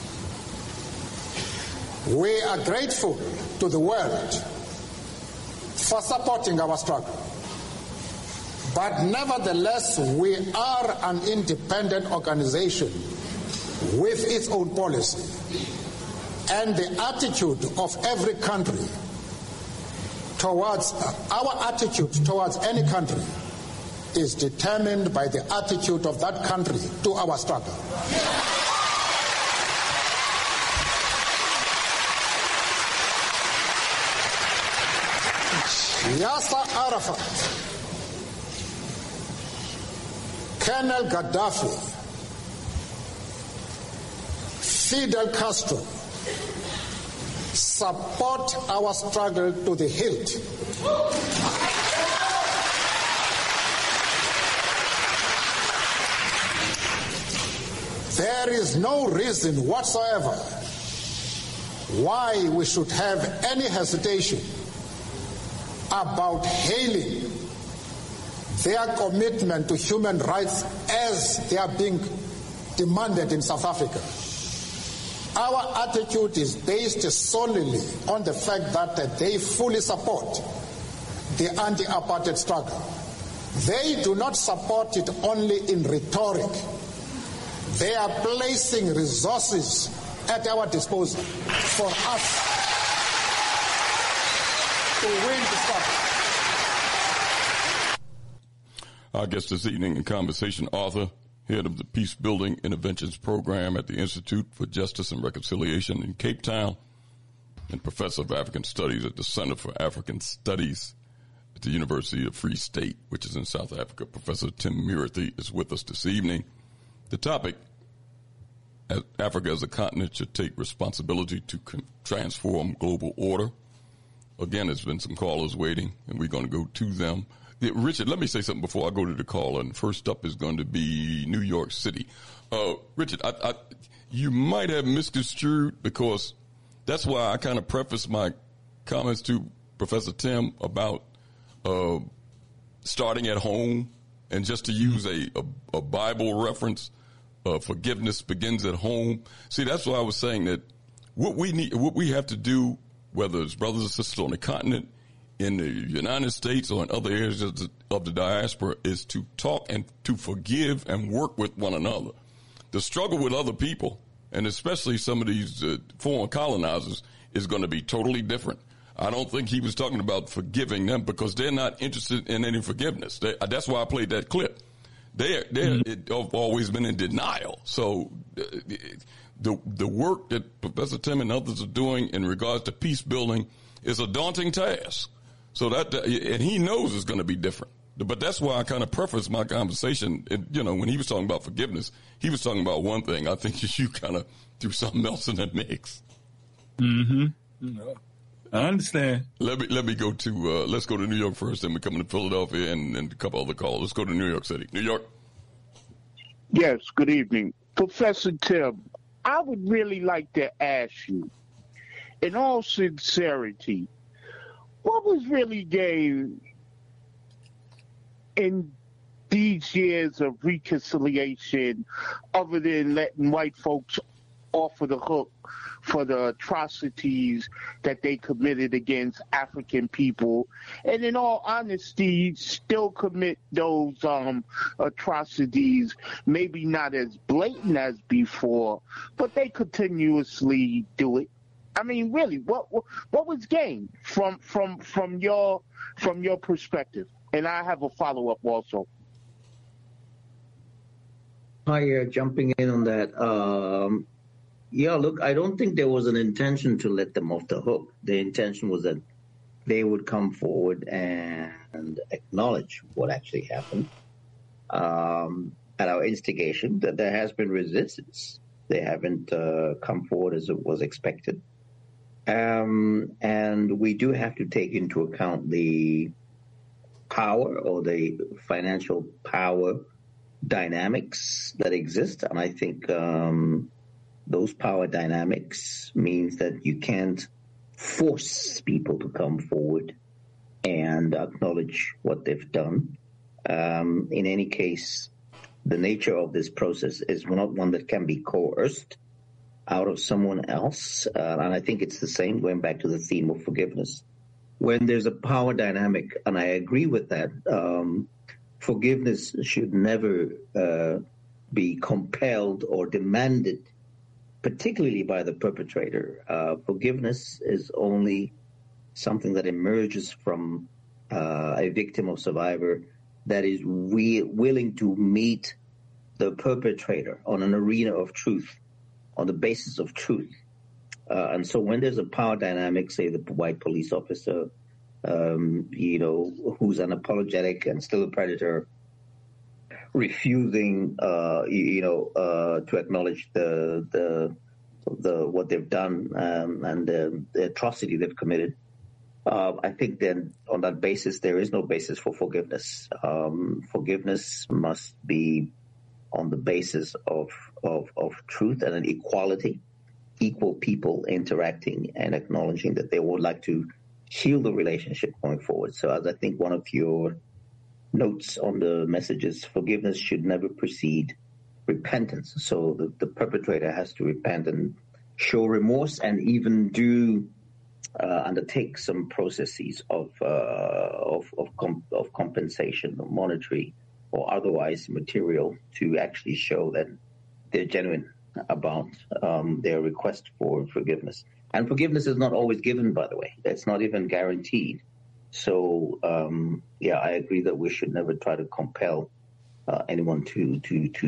We are grateful to the world for supporting our struggle. But nevertheless, we are an independent organization with its own policy. And the attitude of every country towards our attitude towards any country is determined by the attitude of that country to our struggle. Yasser Arafat, Colonel Gaddafi, Fidel Castro support our struggle to the hilt. There is no reason whatsoever why we should have any hesitation about hailing their commitment to human rights as they are being demanded in South Africa. Our attitude is based solely on the fact that they fully support the anti-apartheid struggle. They do not support it only in rhetoric. They are placing resources at our disposal for us to win the struggle. Our guest this evening in conversation, author, head of the Peace Building Interventions Program at the Institute for Justice and Reconciliation in Cape Town, and professor of African Studies at the Center for African Studies at the University of Free State, which is in South Africa. Professor Tim Murathy is with us this evening. The topic, Africa as a continent should take responsibility to transform global order. Again, there's been some callers waiting, and we're going to go to them. Richard, let me say something before I go to the caller. And first up is going to be New York City. Richard, you might have misconstrued, because that's why I kind of prefaced my comments to Professor Tim about starting at home, and just to use a Bible reference, forgiveness begins at home. See, that's why I was saying that what we have to do, whether it's brothers and sisters on the continent, in the United States or in other areas of the diaspora, is to talk and to forgive and work with one another. The struggle with other people, and especially some of these foreign colonizers, is going to be totally different. I don't think he was talking about forgiving them because they're not interested in any forgiveness. That's why I played that clip. They're always been in denial. So the work that Professor Tim and others are doing in regards to peace building is a daunting task. So and he knows it's going to be different. But that's why I kind of prefaced my conversation. When he was talking about forgiveness, he was talking about one thing. I think you kind of threw something else in that mix. Mm-hmm. I understand. Let me go to let's go to New York first, then we come to Philadelphia and a couple other calls. Let's go to New York City. New York. Yes. Good evening, Professor Tim. I would really like to ask you, in all sincerity, what was really gained in these years of reconciliation other than letting white folks off of the hook for the atrocities that they committed against African people, and in all honesty, still commit those atrocities, maybe not as blatant as before, but they continuously do it. I mean, really, what was gained from your perspective? And I have a follow-up also. Hi, jumping in on that. Look, I don't think there was an intention to let them off the hook. The intention was that they would come forward and acknowledge what actually happened. At our instigation, that there has been resistance. They haven't come forward as it was expected. And we do have to take into account the power or the financial power dynamics that exist. And I think those power dynamics means that you can't force people to come forward and acknowledge what they've done. In any case, the nature of this process is not one that can be coerced out of someone else. And I think it's the same, going back to the theme of forgiveness. When there's a power dynamic, and I agree with that, forgiveness should never be compelled or demanded, particularly by the perpetrator. Forgiveness is only something that emerges from a victim or survivor that is willing to meet the perpetrator on an arena of truth, on the basis of truth. And so when there's a power dynamic, say the white police officer, who's unapologetic and still a predator, refusing, to acknowledge the what they've done and the atrocity they've committed, I think then on that basis there is no basis for forgiveness. Forgiveness must be on the basis of truth and an equality. Equal people interacting and acknowledging that they would like to heal the relationship going forward. So as I think one of your notes on the messages, forgiveness should never precede repentance. So the perpetrator has to repent and show remorse and even undertake some processes of compensation, monetary or otherwise material, to actually show that they're genuine about their request for forgiveness. And forgiveness is not always given, by the way. It's not even guaranteed. So, I agree that we should never try to compel anyone to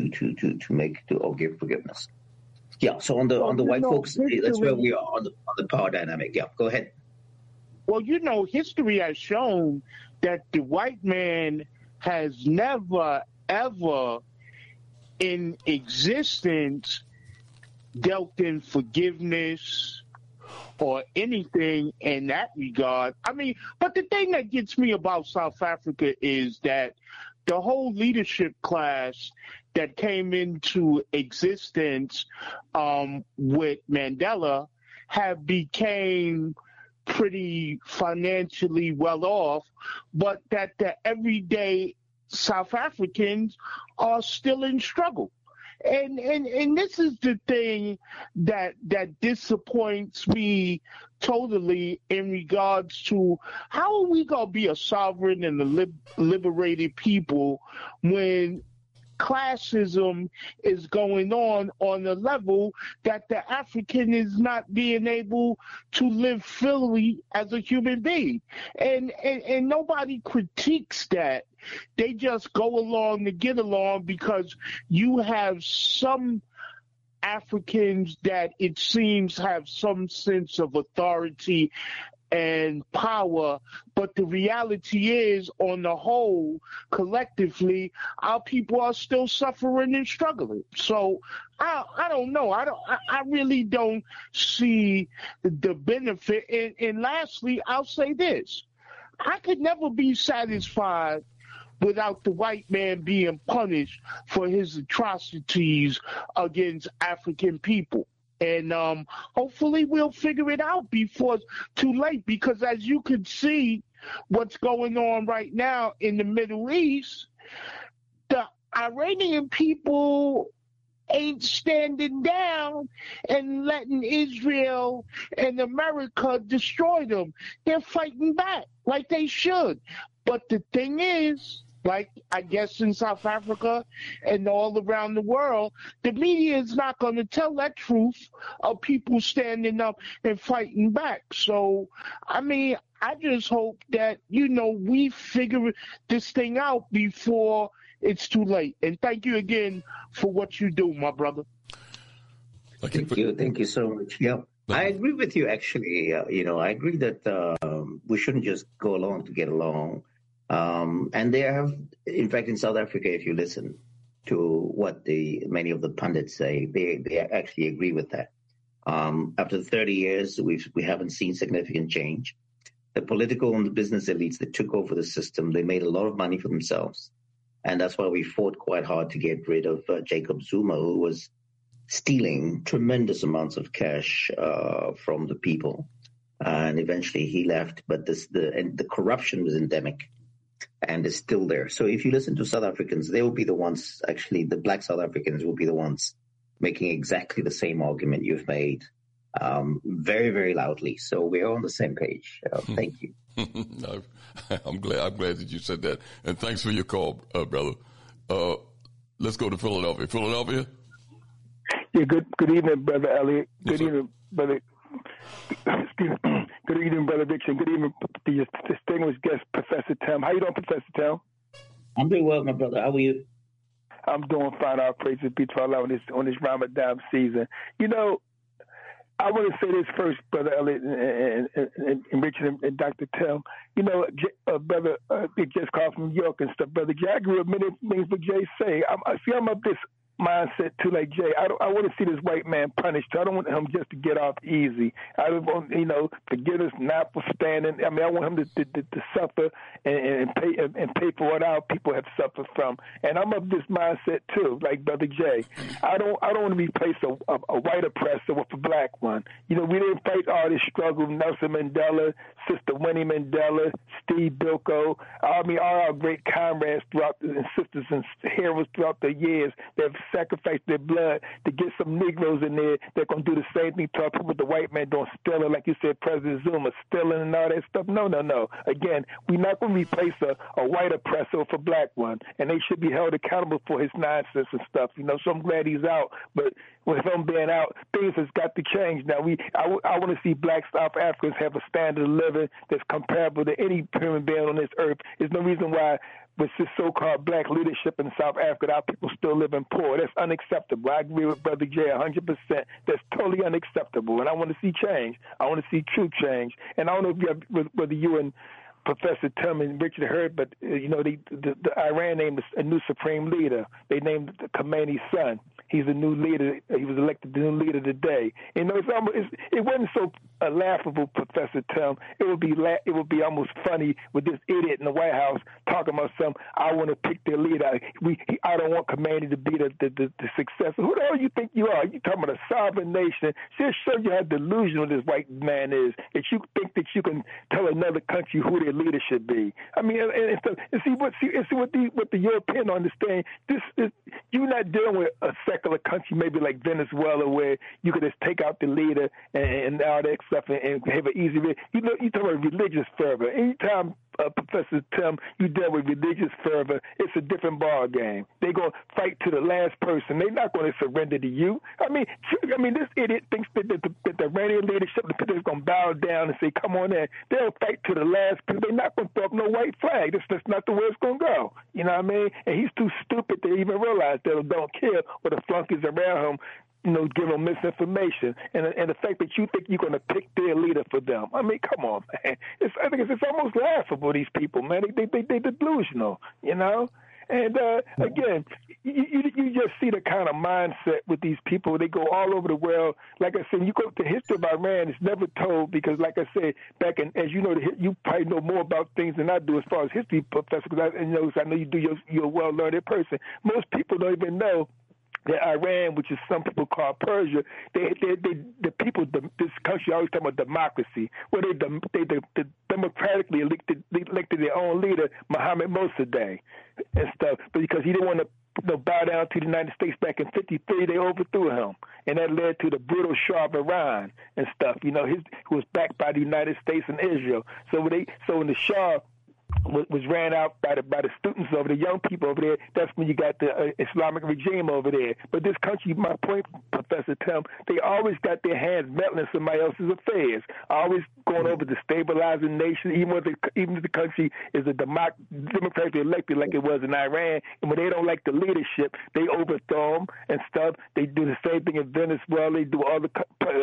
give forgiveness. Yeah. So on the white folks, that's where we are on the power dynamic. Yeah. Go ahead. Well, history has shown that the white man has never, ever in existence dealt in forgiveness or anything in that regard. I mean, but the thing that gets me about South Africa is that the whole leadership class that came into existence with Mandela have became pretty financially well off, but that the everyday South Africans are still in struggle. And this is the thing that disappoints me totally in regards to how are we going to be a sovereign and a liberated people when classism is going on a level that the African is not being able to live fully as a human being. And nobody critiques that. They just go along to get along because you have some Africans that it seems have some sense of authority and power, but the reality is, on the whole, collectively, our people are still suffering and struggling. So I don't know. I really don't see the benefit. And lastly, I'll say this: I could never be satisfied without the white man being punished for his atrocities against African people. And hopefully we'll figure it out before it's too late, because as you can see what's going on right now in the Middle East, the Iranian people ain't standing down and letting Israel and America destroy them. They're fighting back like they should. But the thing is, like I guess in South Africa and all around the world, the media is not going to tell that truth of people standing up and fighting back. So, I mean, I just hope that, we figure this thing out before it's too late. And thank you again for what you do, my brother. Thank you so much. Yeah, I agree with you, actually. I agree that we shouldn't just go along to get along. And there have, in fact, in South Africa, if you listen to what many of the pundits say, they actually agree with that. After 30 years, we haven't seen significant change. The political and the business elites that took over the system, they made a lot of money for themselves. And that's why we fought quite hard to get rid of Jacob Zuma, who was stealing tremendous amounts of cash from the people. And eventually he left, but the corruption was endemic and is still there. So if you listen to South Africans, they will be the ones, actually, the black South Africans will be the ones making exactly the same argument you've made very, very loudly. So we're on the same page. Thank you. I'm glad that you said that. And thanks for your call, brother. Let's go to Philadelphia. Philadelphia? Yeah, good evening, Brother Elliot. Good evening, Brother. Good evening, Brother Dixon. Good evening, the distinguished guest, Professor Tim. How you doing, Professor Tim? I'm doing well, my brother. How are you? I'm doing fine. Our praises be to Allah on this Ramadan season. I want to say this first, Brother Elliot and Richard and Dr. Tim. Brother, they just called from New York and stuff. Brother Jay, I agree with many things what Jay say. I'm of this mindset too, like Jay. I want to see this white man punished. I don't want him just to get off easy. I don't want, forgiveness not for standing. I mean, I want him to suffer and pay for what our people have suffered from. And I'm of this mindset too, like Brother Jay. I don't want to replace a white oppressor with a black one. We didn't fight all this struggle. Nelson Mandela, Sister Winnie Mandela, Steve Biko. I mean, all our great comrades and sisters and heroes throughout the years that have sacrificed their blood to get some Negroes in there. They're going to do the same thing to our people. The white man doing stealing, like you said, President Zuma, stealing and all that stuff. No. Again, we're not going to replace a white oppressor with a black one, and they should be held accountable for his nonsense and stuff. So I'm glad he's out, but with him being out, things has got to change. Now, I want to see black South Africans have a standard of living that's comparable to any human being on this earth. There's no reason why with this so-called black leadership in South Africa, our people still living poor. That's unacceptable. I agree with Brother Jay 100%. That's totally unacceptable, and I want to see change. I want to see true change. And I don't know whether you and Professor Tim and Richard heard, but the Iran named a new supreme leader. They named Khamenei's son. He's a new leader. He was elected the new leader today. It wasn't so laughable, Professor Tim. It would be almost funny with this idiot in the White House talking about I want to pick their leader. I don't want Khamenei to be the successor. Who the hell you think you are? You talking about a sovereign nation? Just show you how delusional this white man is. That you think that you can tell another country who their leader should be. I mean, and see what the European understand. You're not dealing with a secular country, maybe like Venezuela, where you could just take out the leader and all that stuff and have an easy. You talk about religious fervor. Anytime Professor Tim, you dealt with religious fervor. It's a different ball game. They're going to fight to the last person. They're not going to surrender to you. I mean, this idiot thinks that the Iranian leadership is going to bow down and say, come on in. They'll fight to the last person. They're not going to throw up no white flag. That's not the way it's going to go. You know what I mean? And he's too stupid to even realize that they don't care what the flunkies around him, give them misinformation. And the fact that you think you're going to pick their leader for them. I mean, come on, man. I think it's almost laughable, these people, man. They're delusional, And, again, you just see the kind of mindset with these people. They go all over the world. Like I said, you go to the history of Iran, it's never told because, like I said, back in, as you know, you probably know more about things than I do as far as history, Professor, because I know you do, you're a well-learned person. Most people don't even know that Iran, which is some people call Persia, the people, this country always talking about democracy, where they democratically elected their own leader, Mohammad Mossadegh, and stuff, because he didn't want to bow down to the United States back in '53. They overthrew him, and that led to the brutal Shah of Iran and stuff. He was backed by the United States and Israel. So when the Shah was ran out by the students over the young people over there, that's when you got the Islamic regime over there. But this country, my point, Professor Tim, they always got their hands meddling in somebody else's affairs, always going over to stabilizing nation, even if the country is a democratically elected like it was in Iran, and when they don't like the leadership, they overthrow them and stuff. They do the same thing in Venezuela. They do all the,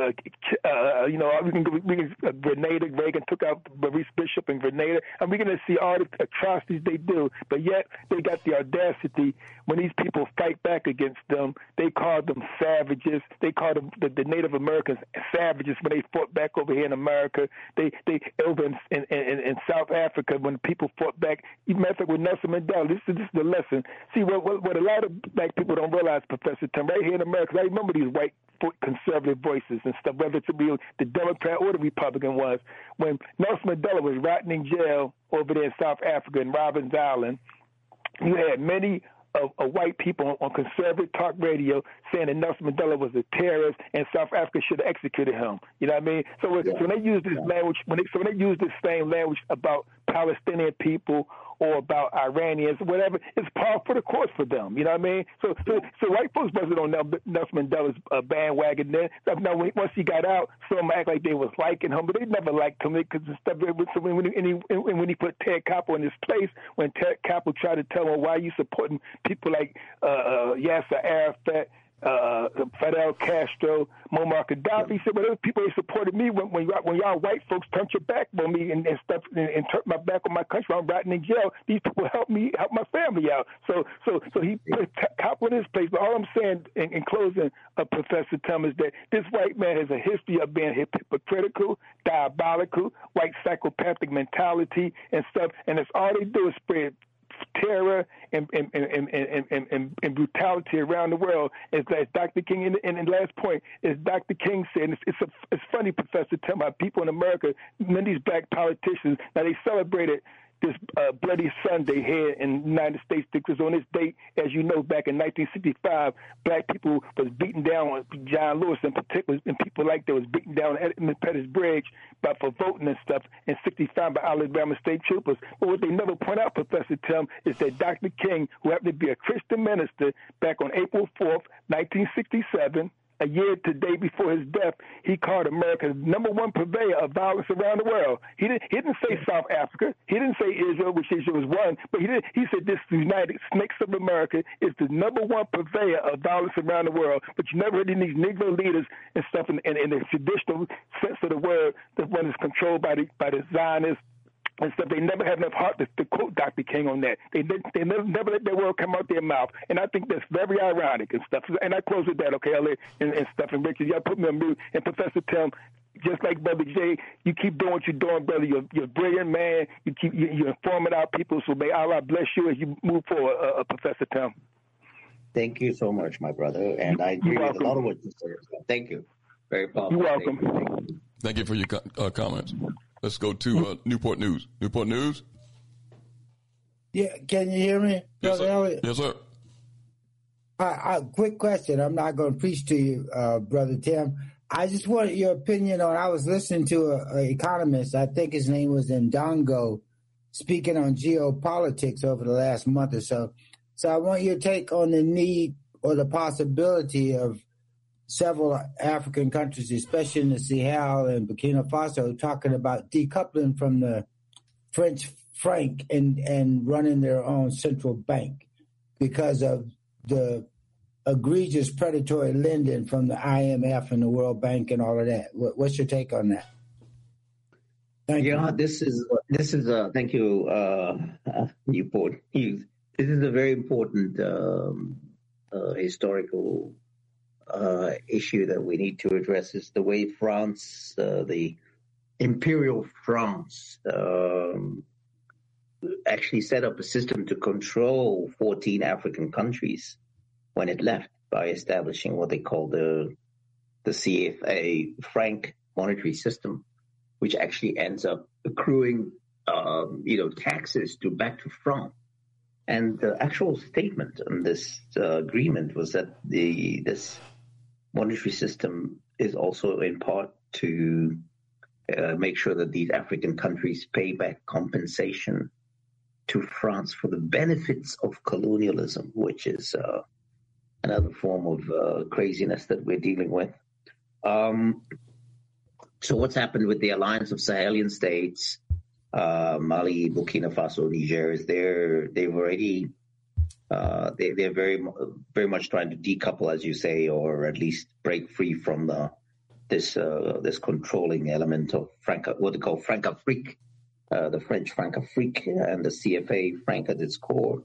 Grenada, Reagan took out Maurice Bishop in Grenada, and we're going to see all the atrocities they do, but yet they got the audacity when these people fight back against them. They call them savages. They call them the Native Americans savages when they fought back over here in America. They over in South Africa when people fought back. Even matter of fact, with Nelson Mandela, this is the lesson. See what a lot of black people don't realize, Professor Tim, right here in America. I remember these white conservative voices and stuff, whether it be the Democrat or the Republican was. When Nelson Mandela was rotting in jail over there in South Africa in Robbins Island, you had many of white people on conservative talk radio saying that Nelson Mandela was a terrorist and South Africa should have executed him. You know what I mean? So when they use this language, when they use this same language about Palestinian people or about Iranians, whatever, it's par for the course for them. You know what I mean? So white folks wasn't on Nelson Mandela's bandwagon then. Now, once he got out, some act like they was liking him, but they never liked him because when he put Ted Koppel in his place, when Ted Koppel tried to tell him, why are you supporting people like Yasser Arafat, Fidel Castro, Muammar Gaddafi, he said, well, those people they supported me when y'all white folks turned your back on me and stuff and turned my back on my country. I'm rotting in jail. These people help my family out. So he put Koppel in his place. But all I'm saying in closing, Professor Tim, is that this white man has a history of being hypocritical, diabolical, white psychopathic mentality and stuff, and that's all they do is spread terror and brutality around the world. As Dr. King, and last point, as Dr. King said, it's funny, Professor Tim, how people in America, many of these black politicians, now they celebrated this Bloody Sunday here in the United States, because on this date, as you know, back in 1965, black people was beaten down, John Lewis in particular, and people like that was beaten down at Pettus Bridge for voting and stuff in 65 by Alabama state troopers. But what they never point out, Professor Tim, is that Dr. King, who happened to be a Christian minister, back on April 4th, 1967, a year today before his death, he called America the #1 purveyor of violence around the world. He didn't say South Africa. He didn't say Israel, which Israel was one. But he said this United Snakes of America is the #1 purveyor of violence around the world. But you never heard any Negro leaders and stuff in the traditional sense of the word, the one is controlled by the Zionists and stuff. They never had enough heart to quote Dr. King on that. They never let their word come out their mouth. And I think that's very ironic and stuff. And I close with that, okay, Elliot and stuff. And Richard, y'all put me on mute. And Professor Tim, just like Brother Jay, you keep doing what you're doing, brother. You're a brilliant man. You're informing our people. So may Allah bless you as you move forward, Professor Tim. Thank you so much, my brother. And I agree with a lot of what you said. Thank you. Very powerful. You're welcome. Thank you for your comments. Let's go to Newport News. Newport News? Yeah, can you hear me, Brother Elliot? Yes, sir. Quick question. I'm not going to preach to you, Brother Tim. I just wanted your opinion on, I was listening to an economist, I think his name was Ndongo, speaking on geopolitics over the last month or so. So I want your take on the need or the possibility of several African countries, especially in the Sahel and Burkina Faso, talking about decoupling from the French franc and running their own central bank because of the egregious predatory lending from the IMF and the World Bank and all of that. What's your take on that? Thank you. This is thank you, Newport News. This is a very important historical issue that we need to address. Is the way France, the Imperial France, actually set up a system to control 14 African countries when it left by establishing what they call the CFA franc monetary system, which actually ends up accruing, taxes back to France. And the actual statement on this agreement was that this monetary system is also in part to make sure that these African countries pay back compensation to France for the benefits of colonialism, which is another form of craziness that we're dealing with. So what's happened with the alliance of Sahelian states, Mali, Burkina Faso, Niger, is they've already they're very very much trying to decouple, as you say, or at least break free from this controlling element of what they call Francafrique, the French Francafrique and the CFA franc at its core,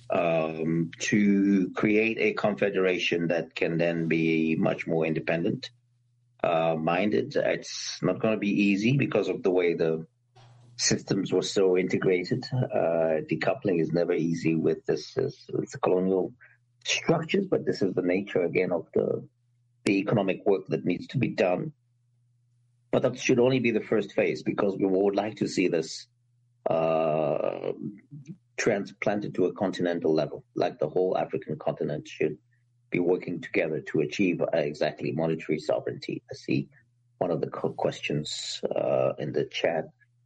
to create a confederation that can then be much more independent minded. It's not going to be easy because of the way the systems were so integrated. Decoupling is never easy with this with the colonial structures, but this is the nature again of the economic work that needs to be done. But that should only be the first phase, because we would like to see this transplanted to a continental level, like the whole African continent should be working together to achieve exactly monetary sovereignty. I see one of the questions in the chat.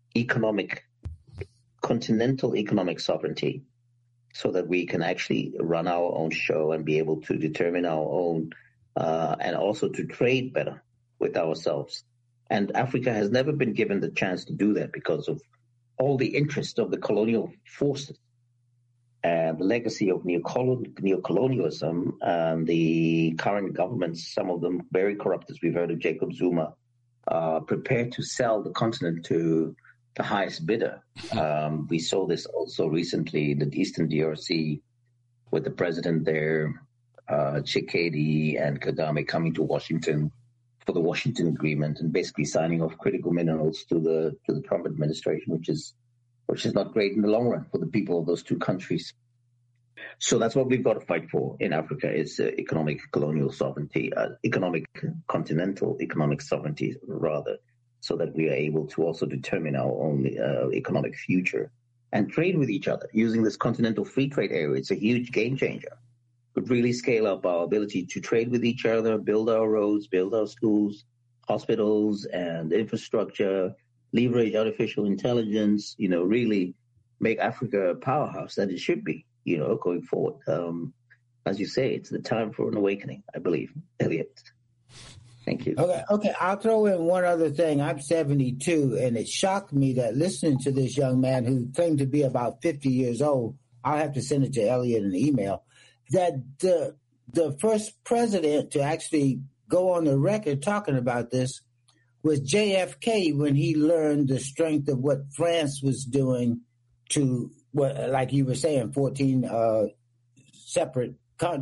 Continental economic sovereignty, so that we can actually run our own show and be able to determine our own and also to trade better with ourselves. And Africa has never been given the chance to do that because of all the interest of the colonial forces and the legacy of neocolonialism and the current governments, some of them very corrupt, as we've heard of Jacob Zuma, prepared to sell the continent to the highest bidder. We saw this also recently in the Eastern DRC with the president there, Tshisekedi and Kagame coming to Washington for the Washington Agreement and basically signing off critical minerals to the Trump administration, which is not great in the long run for the people of those two countries. So that's what we've got to fight for in Africa, is economic colonial sovereignty, continental economic sovereignty, rather, so that we are able to also determine our own economic future and trade with each other using this continental free trade area. It's a huge game changer. Could really scale up our ability to trade with each other, build our roads, build our schools, hospitals, and infrastructure, leverage artificial intelligence, really make Africa a powerhouse that it should be, going forward. As you say, it's the time for an awakening, I believe. Elliot. Thank you. Okay. I'll throw in one other thing. I'm 72, and it shocked me that listening to this young man who claimed to be about 50 years old, I'll have to send it to Elliot in an email, that the first president to actually go on the record talking about this was JFK, when he learned the strength of what France was doing to, like you were saying, 14 separate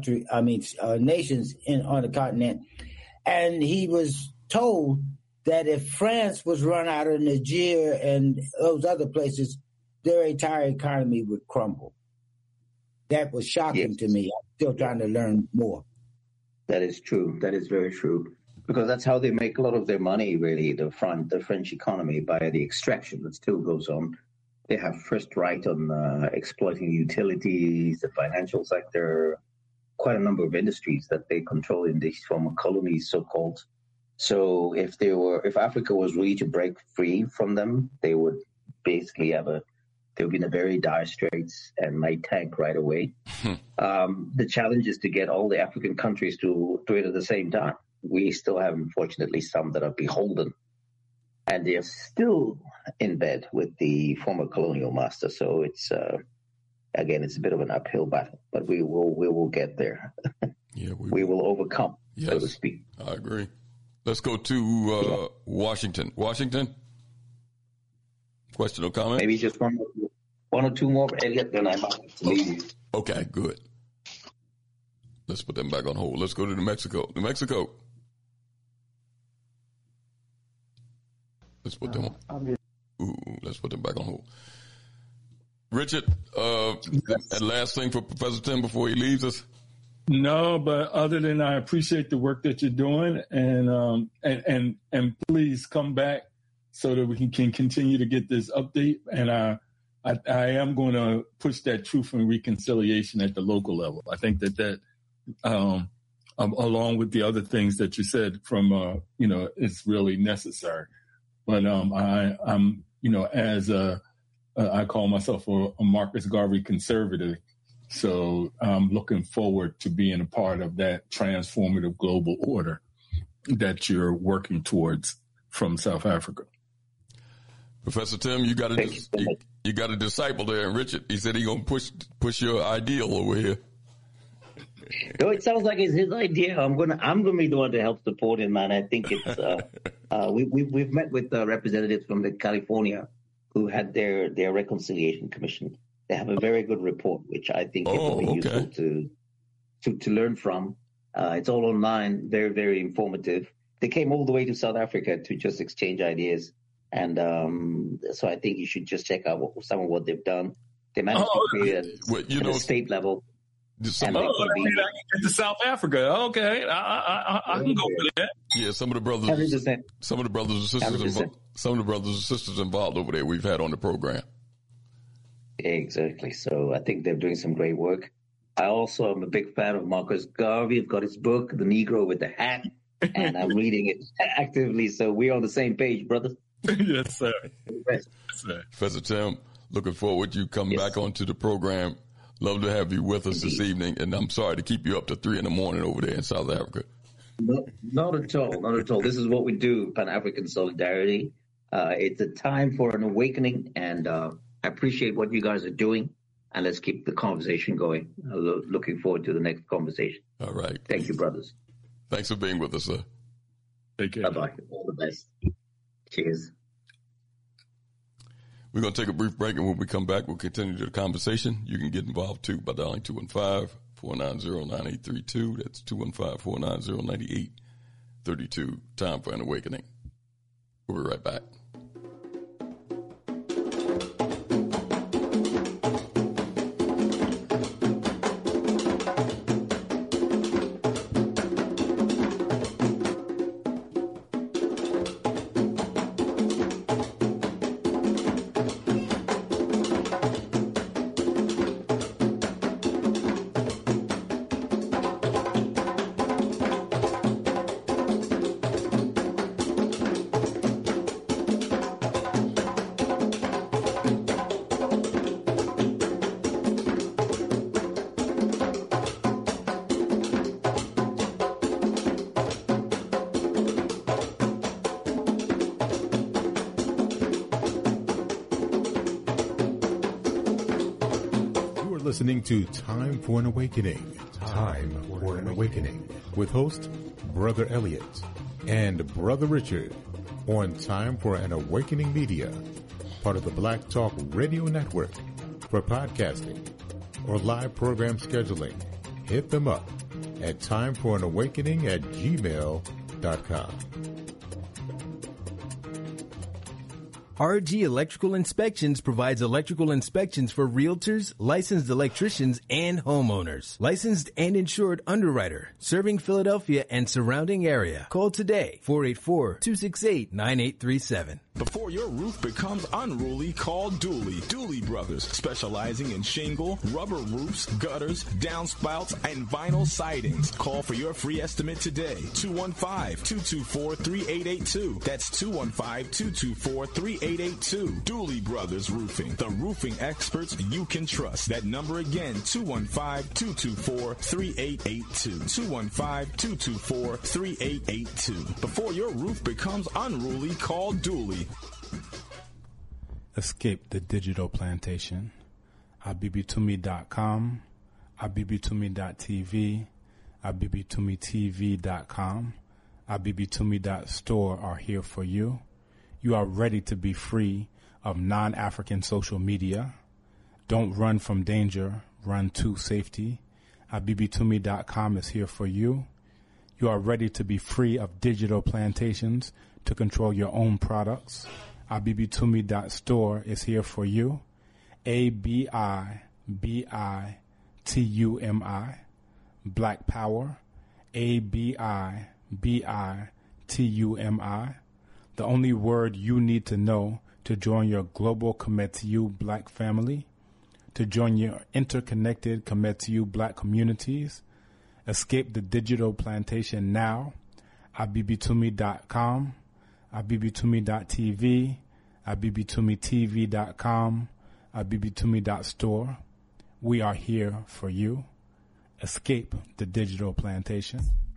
nations on the continent. And he was told that if France was run out of Niger and those other places, their entire economy would crumble. That was shocking to me. I'm still trying to learn more. That is true. That is very true. Because that's how they make a lot of their money, really, the French economy, by the extraction that still goes on. They have first right on exploiting utilities, the financial sector, quite a number of industries that they control in these former colonies, so-called. So if Africa was really to break free from them, they would basically have a they'll be in a very dire straits and might tank right away. The challenge is to get all the African countries to do it at the same time. We still have, unfortunately, some that are beholden, and they're still in bed with the former colonial master. So it's again, it's a bit of an uphill battle, but we will get there. Yeah, we will overcome, so to speak. I agree. Let's go to Washington. Washington, question or comment? Maybe just one or two more, Elliot, then I might have to leave you. Okay, good. Let's put them back on hold. Let's go to New Mexico. New Mexico. Let's put them on. Let's put them back on hold. Richard, that last thing for Professor Tim before he leaves us? No, but other than I appreciate the work that you're doing, and please come back so that we can continue to get this update. And I am going to push that truth and reconciliation at the local level. I think that along with the other things that you said from it's really necessary. But I'm as I call myself a Marcus Garvey conservative. So I'm looking forward to being a part of that transformative global order that you're working towards from South Africa. Professor Tim, you got a disciple there, and Richard. He said he's gonna push your ideal over here. No, it sounds like it's his idea. I'm gonna be the one to help support him, man. I think it's we've met with representatives from California who had their reconciliation commission. They have a very good report, which I think it will be useful to learn from. It's all online, very, very informative. They came all the way to South Africa to just exchange ideas. And so I think you should just check out some of what they've done. They managed to create at a state level. I can get to South Africa. Okay, I can go for that. Yeah, some of the brothers and sisters involved over there we've had on the program. Exactly. So I think they're doing some great work. I also am a big fan of Marcus Garvey. I've got his book, The Negro with the Hat, and I'm reading it actively. So we're on the same page, brothers. Yes, sir. Yes, sir. Professor Tim, looking forward to you coming back onto the program. Love to have you with us this evening, and I'm sorry to keep you up to 3 a.m. over there in South Africa. Not at all. Not at all. This is what we do, Pan-African Solidarity. It's a time for an awakening, and I appreciate what you guys are doing, and let's keep the conversation going. Looking forward to the next conversation. All right. Thank you, brothers. Thanks for being with us, sir. Take care. Bye-bye. All the best. Cheers. We're going to take a brief break, and when we come back, we'll continue the conversation. You can get involved, too, by dialing 215-490-9832. That's 215-490-9832. Time for an awakening. We'll be right back. Listening to Time for an Awakening. Time for an Awakening. With host Brother Elliot and Brother Richard on Time for an Awakening Media, part of the Black Talk Radio Network. For podcasting or live program scheduling, hit them up at timeforanawakening@gmail.com. RG Electrical Inspections provides electrical inspections for realtors, licensed electricians, and homeowners. Licensed and insured underwriter, serving Philadelphia and surrounding area. Call today, 484-268-9837. Before your roof becomes unruly, call Dooley. Dooley Brothers, specializing in shingle, rubber roofs, gutters, downspouts, and vinyl sidings. Call for your free estimate today. 215-224-3882. That's 215-224-3882. Dooley Brothers Roofing, the roofing experts you can trust. That number again, 215-224-3882. 215-224-3882. Before your roof becomes unruly, call Dooley. Escape the digital plantation. abibitumi.com, abibitumi.tv, abibitumitv.com, abibitumi.store are here for you. You are ready to be free of non-African social media. Don't run from danger, run to safety. abibitumi.com is here for you. You are ready to be free of digital plantations to control your own products. abibitumi.store is here for you. ABIBITUMI, Black Power, ABIBITUMI, the only word you need to know to join your global Kemetiu Black family, to join your interconnected Kemetiu Black communities. Escape the digital plantation now. abibitumi.com, abibitumi.tv, abibitumitv.com, abibitumi.store. We are here for you. Escape the digital plantation.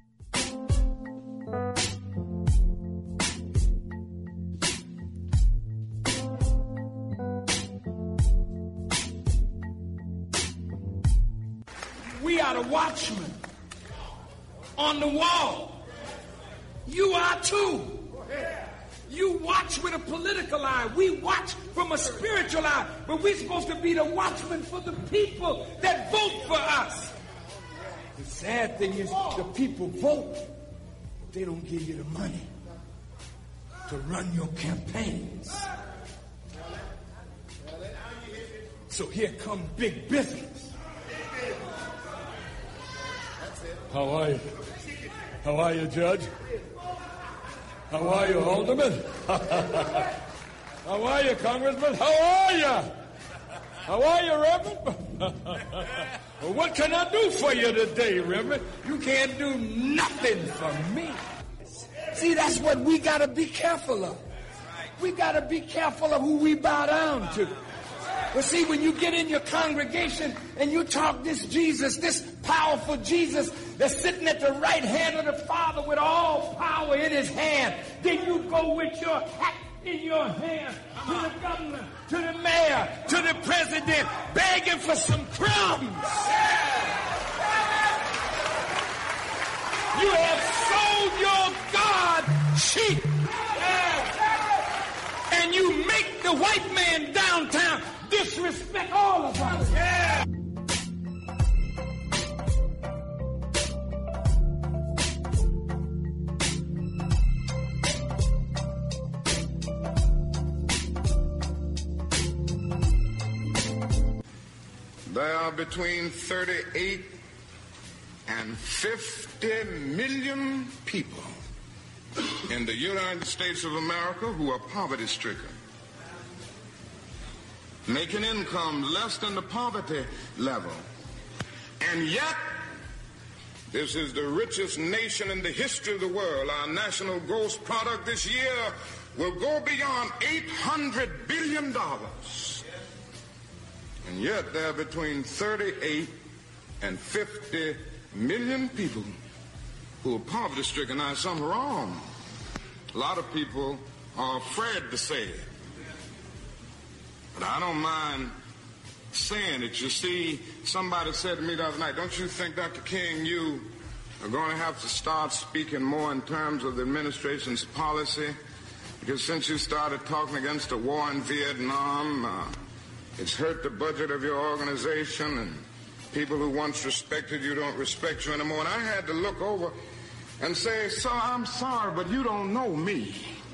We are the watchmen on the wall. You are too. You watch with a political eye. We watch from a spiritual eye. But we're supposed to be the watchmen for the people that vote for us. The sad thing is the people vote, but they don't give you the money to run your campaigns. So here comes big business. How are you? How are you, Judge? How are you, Alderman? How are you, Congressman? How are you? How are you, Reverend? Well, what can I do for you today, Reverend? You can't do nothing for me. See, that's what we got to be careful of. We got to be careful of who we bow down to. But see, when you get in your congregation and you talk this Jesus, this powerful Jesus that's sitting at the right hand of the Father with all power in his hand, then you go with your hat in your hand to the governor, to the mayor, to the president, begging for some crumbs. You have sold your God cheap. And you make the white man downtown disrespect all of us. Yeah. There are between 38 and 50 million people in the United States of America who are poverty-stricken, making income less than the poverty level. And yet, this is the richest nation in the history of the world. Our national gross product this year will go beyond $800 billion. And yet, there are between 38 and 50 million people who are poverty-stricken. Now, something wrong. A lot of people are afraid to say it. But I don't mind saying it. You see, somebody said to me the other night, don't you think, Dr. King, you are going to have to start speaking more in terms of the administration's policy? Because since you started talking against the war in Vietnam, it's hurt the budget of your organization, and people who once respected you don't respect you anymore. And I had to look over and say, sir, I'm sorry, but you don't know me.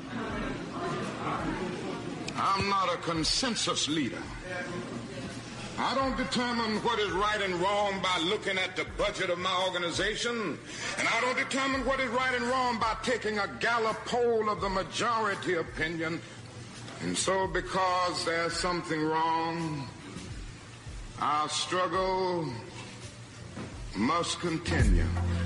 I'm not a consensus leader. I don't determine what is right and wrong by looking at the budget of my organization. And I don't determine what is right and wrong by taking a Gallup poll of the majority opinion And so because there's something wrong, our struggle must continue.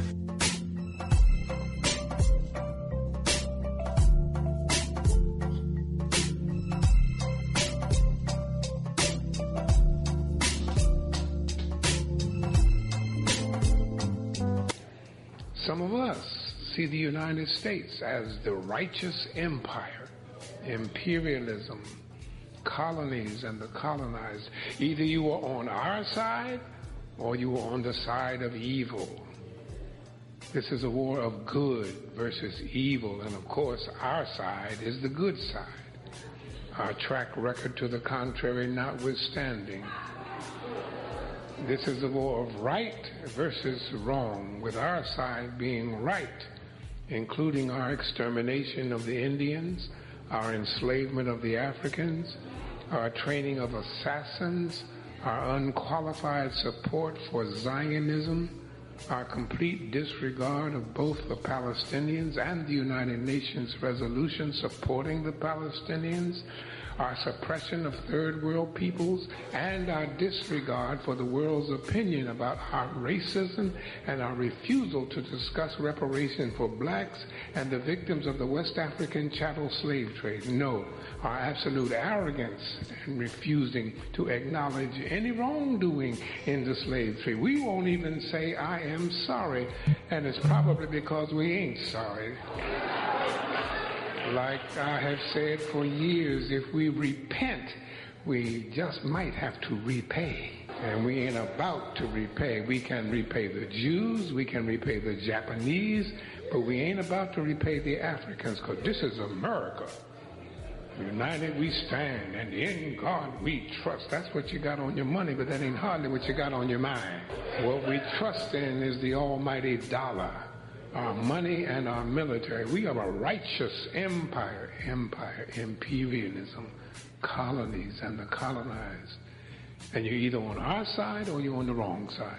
Some of us see the United States as the righteous empire, imperialism, colonies and the colonized. Either you were on our side or you were on the side of evil. This is a war of good versus evil, and of course our side is the good side. Our track record to the contrary notwithstanding. This is a war of right versus wrong, with our side being right, including our extermination of the Indians, our enslavement of the Africans, our training of assassins, our unqualified support for Zionism, our complete disregard of both the Palestinians and the United Nations resolution supporting the Palestinians, our suppression of third world peoples, and our disregard for the world's opinion about our racism and our refusal to discuss reparation for blacks and the victims of the West African chattel slave trade. No, our absolute arrogance in refusing to acknowledge any wrongdoing in the slave trade. We won't even say, I am sorry, and it's probably because we ain't sorry. Like I have said for years, if we repent, we just might have to repay. And we ain't about to repay. We can repay the Jews, we can repay the Japanese, but we ain't about to repay the Africans, because this is America. United we stand, and in God we trust. That's what you got on your money, but that ain't hardly what you got on your mind. What we trust in is the almighty dollar. Our money and our military. We are a righteous empire, imperialism, colonies and the colonized. And you're either on our side or you're on the wrong side.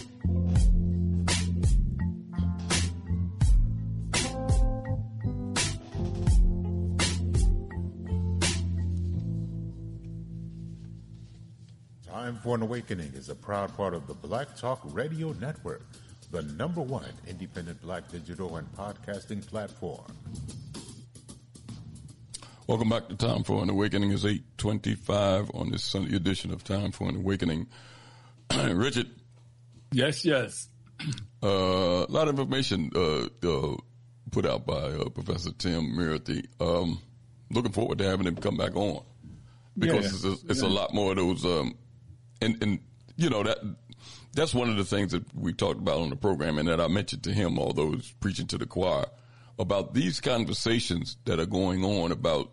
Time for an Awakening is a proud part of the Black Talk Radio Network, the #1 independent black digital and podcasting platform. Welcome back to Time for an Awakening. It's 8:25 on this Sunday edition of Time for an Awakening. Richard. Yes. A lot of information put out by Professor Tim Miraty. Looking forward to having him come back on, because it's a lot more of those. And you know, that's one of the things that we talked about on the program, and that I mentioned to him, although he's preaching to the choir, about these conversations that are going on about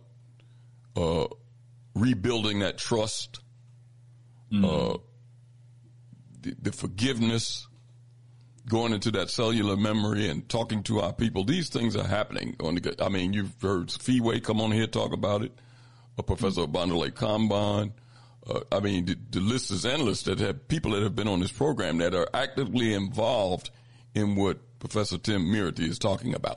rebuilding that trust, the forgiveness, going into that cellular memory and talking to our people. These things are happening. I mean, you've heard Feeway come on here talk about it, Professor Bandole Kamban. I mean, the list is endless that have people that have been on this program that are actively involved in what Professor Tim Miraty is talking about.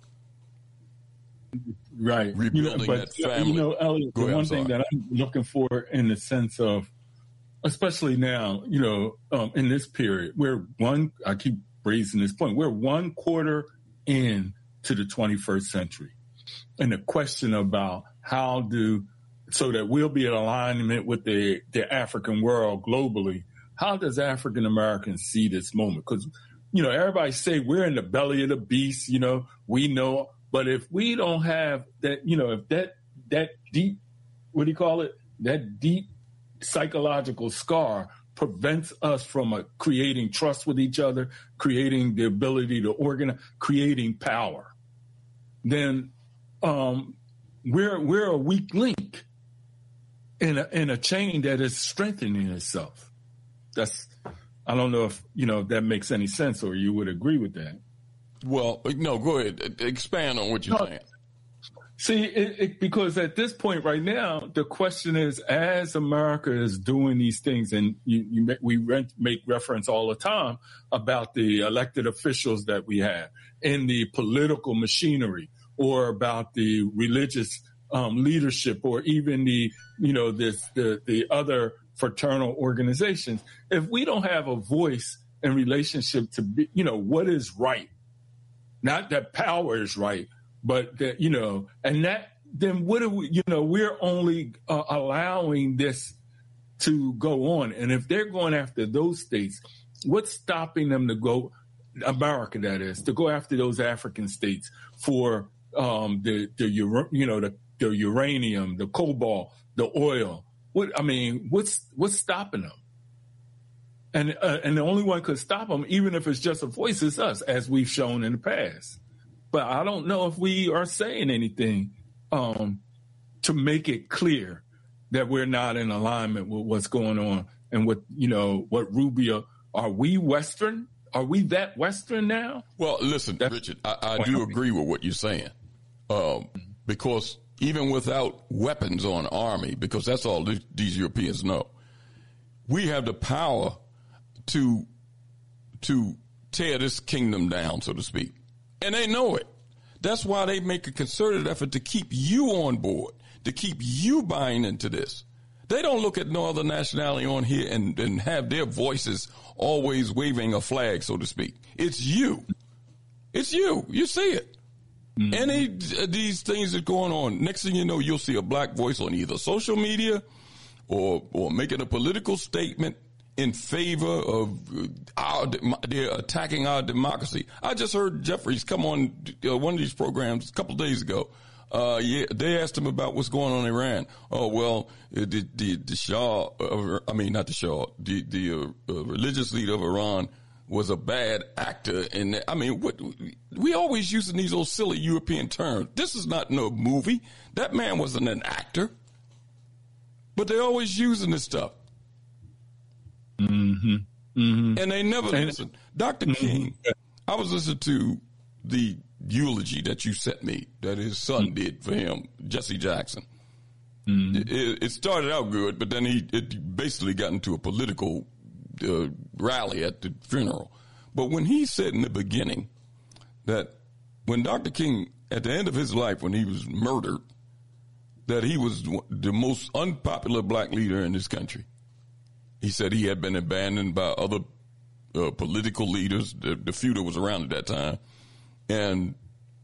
Right. Rebuilding that family. Elliot, the one thing that I'm looking for in the sense of, especially now, in this period, I keep raising this point, we're 1/4 in to the 21st century. And the question about so that we'll be in alignment with the African world globally, how does African Americans see this moment? Because, everybody say we're in the belly of the beast, we know, but if we don't have that, if that deep, that deep psychological scar prevents us from creating trust with each other, creating the ability to organize, creating power, then we're a weak link in a chain that is strengthening itself. I don't know if that makes any sense, or you would agree with that. Well, no, go ahead. Expand on what you're saying. See, because at this point right now, the question is, as America is doing these things, and we make reference all the time about the elected officials that we have in the political machinery, or about the religious leadership or even the other fraternal organizations, if we don't have a voice in relationship to be, what is right, not that power is right, but that, and that, then what do we, we're only allowing this to go on. And if they're going after those states, what's stopping them to go, America that is, to go after those African states for the uranium, the cobalt, the oil? What's stopping them? And the only one could stop them, even if it's just a voice, is us, as we've shown in the past. But I don't know if we are saying anything to make it clear that we're not in alignment with what's going on and what Rubio. Are we Western? Are we that Western now? Well, listen, Richard, I do agree with what you're saying, because even without weapons on army, because that's all these Europeans know, we have the power to tear this kingdom down, so to speak. And they know it. That's why they make a concerted effort to keep you on board, to keep you buying into this. They don't look at no other nationality on here and have their voices always waving a flag, so to speak. It's you. It's you. You see it. Mm-hmm. Any of these things that are going on, next thing you know, you'll see a black voice on either social media or making a political statement in favor of they're attacking our democracy. I just heard Jeffries come on one of these programs a couple of days ago. They asked him about what's going on in Iran. Oh, well, the Shah, not the Shah, the religious leader of Iran was a bad actor. And we always using these old silly European terms. This is not no movie. That man wasn't an actor. But they're always using this stuff. Mm-hmm. Mm-hmm. And they never listen. Dr. King, I was listening to the eulogy that you sent me that his son did for him, Jesse Jackson. Mm-hmm. It started out good, but then it basically got into a political rally at the funeral. But when he said in the beginning that when Dr. King, at the end of his life, when he was murdered, that he was the most unpopular black leader in this country. He said he had been abandoned by other political leaders, the few that was around at that time, and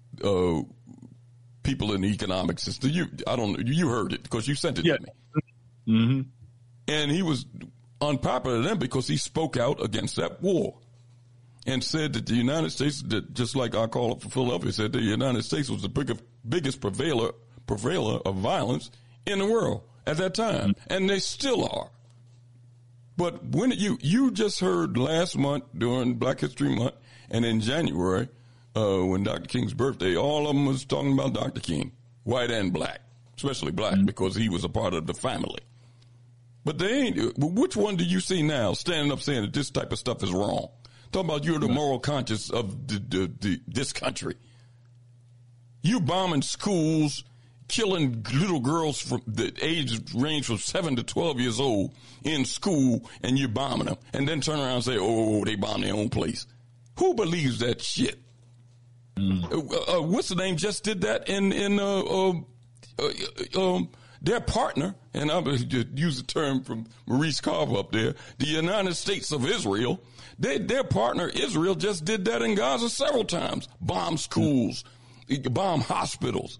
people in the economic system. You heard it because you sent it to me. Mm-hmm. And he was unpopular then because he spoke out against that war and said that the United States, that just like our caller for Philadelphia said, the United States was the biggest purveyor of violence in the world at that time, and they still are. But when you just heard last month during Black History Month and in January, when Dr. King's birthday, all of them was talking about Dr. King, white and black, especially black, because he was a part of the family. But they ain't. Which one do you see now standing up saying that this type of stuff is wrong? Talking about you're the moral conscience of this country. You bombing schools, killing little girls from the age range from 7 to 12 years old in school, and you're bombing them, and then turn around and say, oh, they bombed their own place. Who believes that shit? What's the name just did that in their partner, and I'm going to use the term from Maurice Carver up there, the United States of Israel. Their partner Israel just did that in Gaza several times. Bomb schools, bomb hospitals.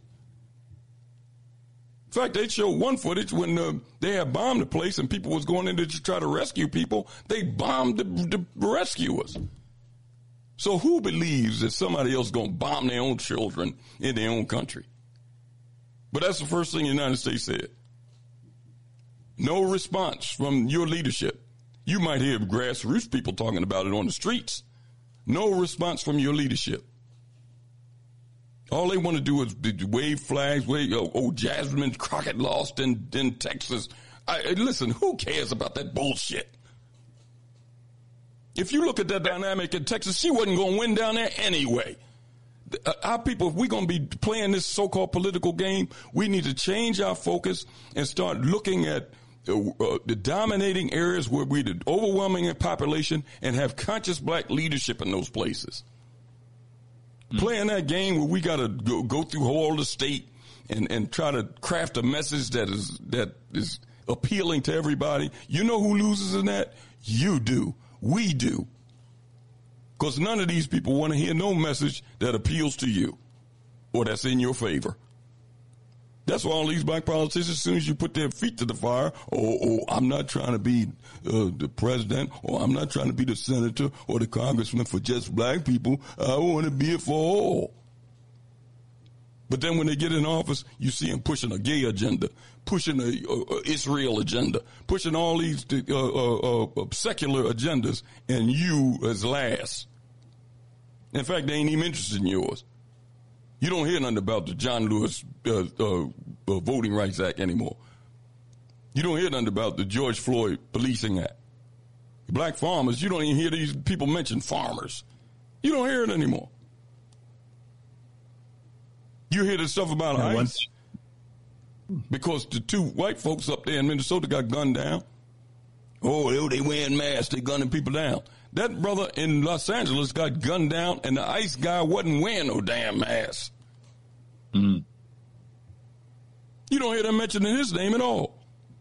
In fact, they showed one footage when they had bombed the place and people was going in to try to rescue people. They bombed the rescuers. So who believes that somebody else is going to bomb their own children in their own country? But that's the first thing the United States said. No response from your leadership. You might hear grassroots people talking about it on the streets. No response from your leadership. All they want to do is wave flags, Jasmine Crockett lost in Texas. Listen, who cares about that bullshit? If you look at that dynamic in Texas, she wasn't going to win down there anyway. Our people, if we're going to be playing this so-called political game, we need to change our focus and start looking at the dominating areas where we're the overwhelming population and have conscious black leadership in those places. Playing that game where we got to go through all the state and try to craft a message that is appealing to everybody, you know who loses in that? You do. We do. Because none of these people want to hear no message that appeals to you or that's in your favor. That's why all these black politicians, as soon as you put their feet to the fire, I'm not trying to be the president, or I'm not trying to be the senator or the congressman for just black people. I want to be it for all. But then when they get in office, you see them pushing a gay agenda, pushing a Israel agenda, pushing all these secular agendas, and you as last. In fact, they ain't even interested in yours. You don't hear nothing about the John Lewis Voting Rights Act anymore. You don't hear nothing about the George Floyd Policing Act. Black farmers, you don't even hear these people mention farmers. You don't hear it anymore. You hear the stuff about ICE because the 2 white folks up there in Minnesota got gunned down. Oh, they wearing masks, they gunning people down. That brother in Los Angeles got gunned down, and the ICE guy wasn't wearing no damn mask. Mm-hmm. You don't hear them mentioning his name at all.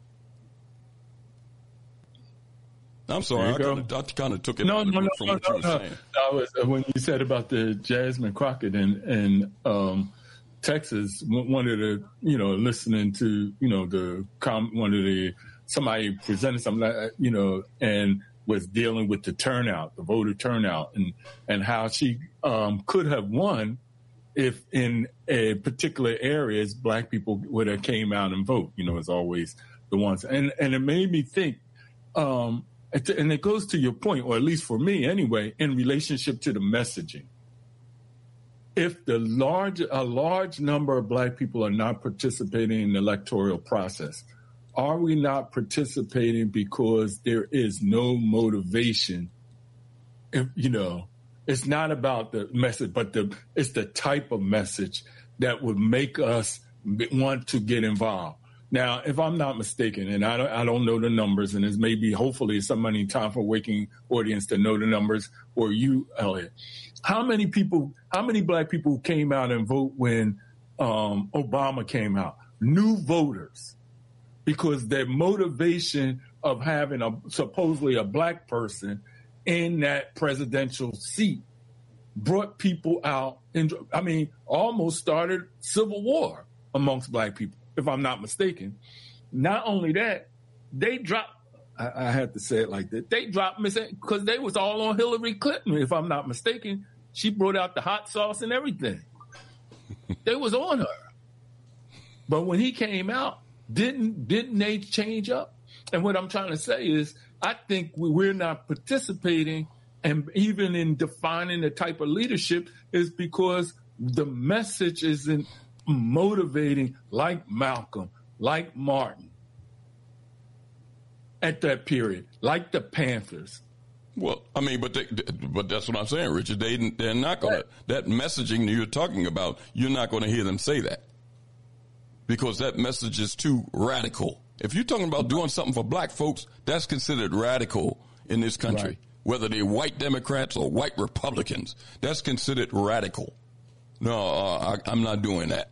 I'm sorry, I kind of took it from what you were saying. That was when you said about the Jasmine Crockett in Texas. One of the, listening to, somebody presented something, and was dealing with the turnout, the voter turnout, and how she could have won if in a particular areas black people would have came out and vote. As always the ones, and it made me think, and it goes to your point, or at least for me anyway, in relationship to the messaging. If a large number of black people are not participating in the electoral process, are we not participating because there is no motivation? It's not about the message, but it's the type of message that would make us want to get involved. Now, if I'm not mistaken, and I don't know the numbers, and there's maybe hopefully somebody in Time for Waking audience to know the numbers, or you, Elliot. How many black people came out and vote when Obama came out? New voters. Because their motivation of having supposedly a black person in that presidential seat brought people out and, almost started civil war amongst black people, if I'm not mistaken. Not only that, they dropped, I had to say it like that, they dropped because they was all on Hillary Clinton, if I'm not mistaken. She brought out the hot sauce and everything. They was on her. But when he came out, didn't they change up? And what I'm trying to say is, I think we're not participating, and even in defining the type of leadership, is because the message isn't motivating like Malcolm, like Martin at that period, like the Panthers. Well, but that's what I'm saying, Richard. They're not going to, that messaging that you're talking about, you're not going to hear them say that. Because that message is too radical. If you're talking about doing something for black folks, that's considered radical in this country. Right. Whether they're white Democrats or white Republicans, that's considered radical. No, I'm not doing that.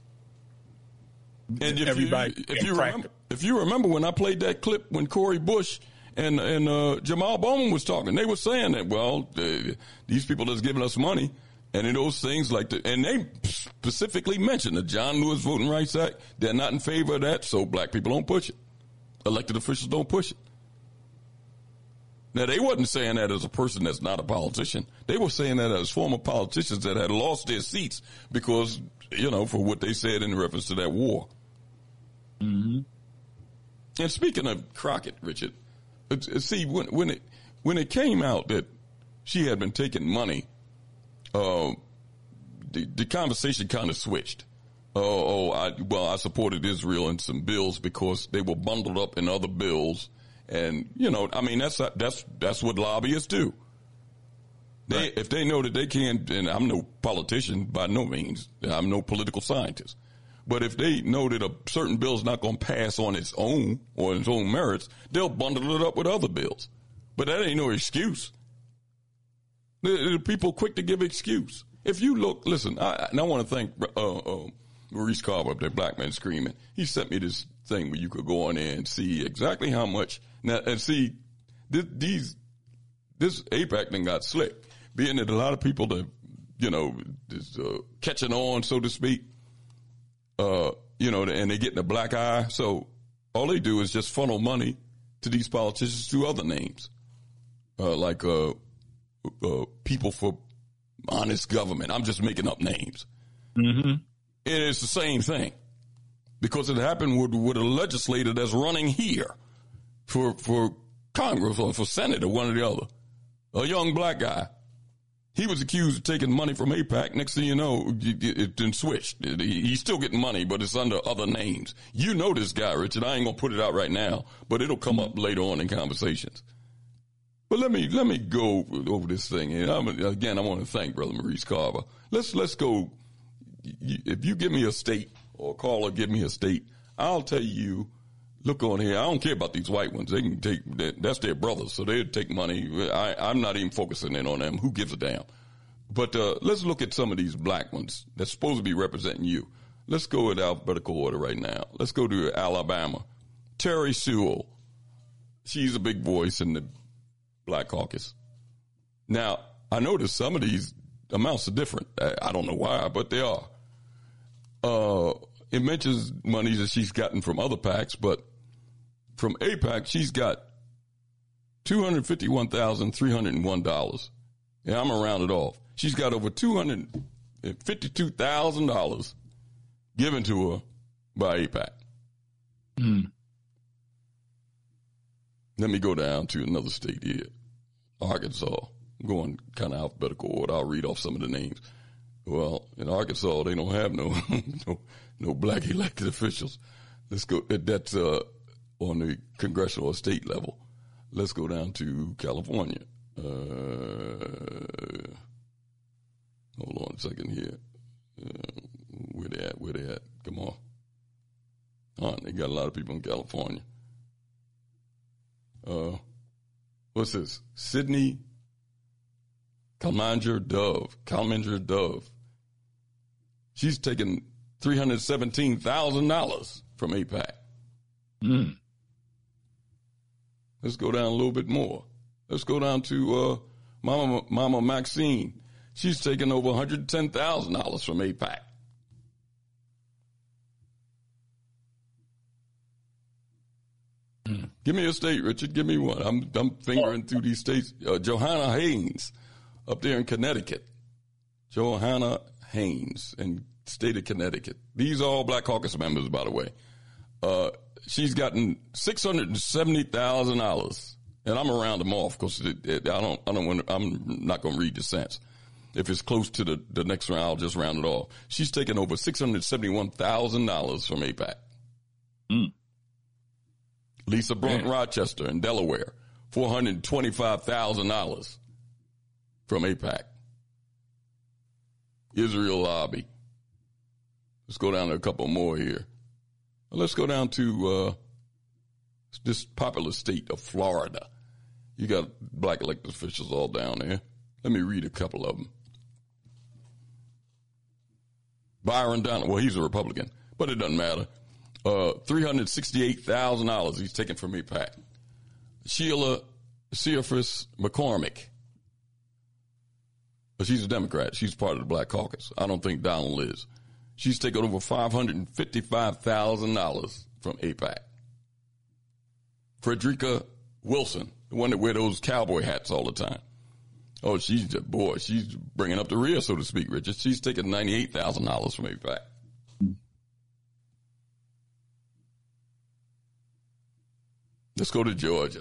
And if you remember when I played that clip when Cori Bush and Jamal Bowman was talking, they were saying that, these people that's giving us money. And in those things and they specifically mentioned the John Lewis Voting Rights Act. They're not in favor of that, so black people don't push it. Elected officials don't push it. Now, they wasn't saying that as a person that's not a politician. They were saying that as former politicians that had lost their seats because, for what they said in reference to that war. Mm-hmm. And speaking of Crockett, Richard, see, when it came out that she had been taking money, the conversation kind of switched. I supported Israel in some bills because they were bundled up in other bills, and that's what lobbyists do. If they know that they can't, and I'm no politician by no means, I'm no political scientist, but if they know that a certain bill is not going to pass on its own or its own merits, they'll bundle it up with other bills. But that ain't no excuse. The people quick to give excuse. If you look, listen, I want to thank Maurice Carver up there, Black Man Screaming. He sent me this thing where you could go on there and see exactly how much. Now, and see, this AIPAC thing got slick, being that a lot of people that, is catching on, so to speak, and they're getting a black eye. So all they do is just funnel money to these politicians through other names, like People for Honest Government. I'm just making up names. Mm-hmm. And it's the same thing because it happened with a legislator that's running here for Congress or for Senate or one or the other. A young black guy. He was accused of taking money from AIPAC. Next thing you know, it then switched. He's still getting money, but it's under other names. You know this guy, Richard. I ain't going to put it out right now, but it'll come up later on in conversations. But let me go over this thing. And I want to thank Brother Maurice Carver. Let's go. If you give me a state or caller give me a state, I'll tell you, look on here. I don't care about these white ones. They can take, that's their brothers, so they'll take money. I'm not even focusing in on them. Who gives a damn? But let's look at some of these black ones that's supposed to be representing you. Let's go in alphabetical order right now. Let's go to Alabama. Terry Sewell. She's a big voice in the Black Caucus. Now, I noticed some of these amounts are different. I don't know why, but they are. It mentions money that she's gotten from other PACs, but from AIPAC, she's got $251,301. Yeah, I'm going to round it off. She's got over $252,000 given to her by AIPAC. Mm. Let me go down to another state here, Arkansas. I'm going kind of alphabetical order. I'll read off some of the names. Well, in Arkansas, they don't have no black elected officials. Let's go. That's on the congressional or state level. Let's go down to California. Hold on a second here. Where they at? Come on. They got a lot of people in California. What's this? Sydney Calmanger Dove. She's taken $317,000 from AIPAC. Mm. Let's go down a little bit more. Let's go down to Mama Maxine. She's taken over $110,000 from AIPAC. Mm. Give me a state, Richard. Give me one. I'm fingering through these states. Johanna Haynes up there in Connecticut. Johanna Haynes in state of Connecticut. These are all Black Caucus members, by the way. She's gotten $670,000, and I'm gonna round them off because I'm not gonna read the cents. If it's close to the next round, I'll just round it off. She's taken over $671,000 from AIPAC. Mm. Lisa Brunt Rochester in Delaware, $425,000 from AIPAC. Israel Lobby. Let's go down to a couple more here. Let's go down to this popular state of Florida. You got black elected officials all down there. Let me read a couple of them. Byron Donald, well, he's a Republican, but it doesn't matter. $368,000 he's taken from AIPAC. Sheila Cephas McCormick. But she's a Democrat. She's part of the Black Caucus. I don't think Donald is. She's taken over $555,000 from AIPAC. Frederica Wilson, the one that wear those cowboy hats all the time. Oh, she's bringing up the rear, so to speak, Richard. She's taken $98,000 from AIPAC. Let's go to Georgia.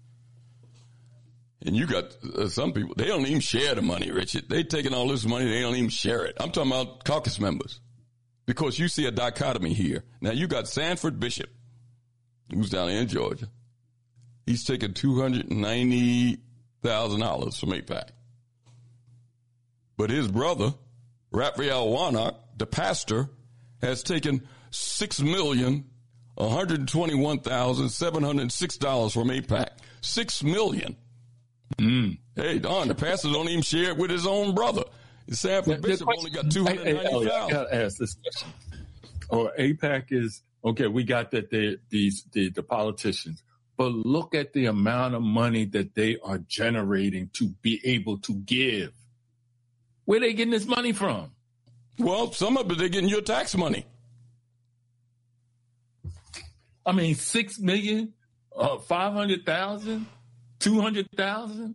And you got some people, they don't even share the money, Richard. They taking all this money, they don't even share it. I'm talking about caucus members. Because you see a dichotomy here. Now, you got Sanford Bishop, who's down in Georgia. He's taken $290,000 from AIPAC. But his brother, Raphael Warnock, the pastor, has taken $6,121,706 from AIPAC. $6 million. Mm. Hey, Don, the pastor don't even share it with his own brother. Sanford Bishop only got $290,000. I got to ask this question. or AIPAC is, okay, we got that the politicians, but look at the amount of money that they are generating to be able to give. Where are they getting this money from? Well, some of it, they're getting your tax money. I mean, 6 million, 500,000, 200,000.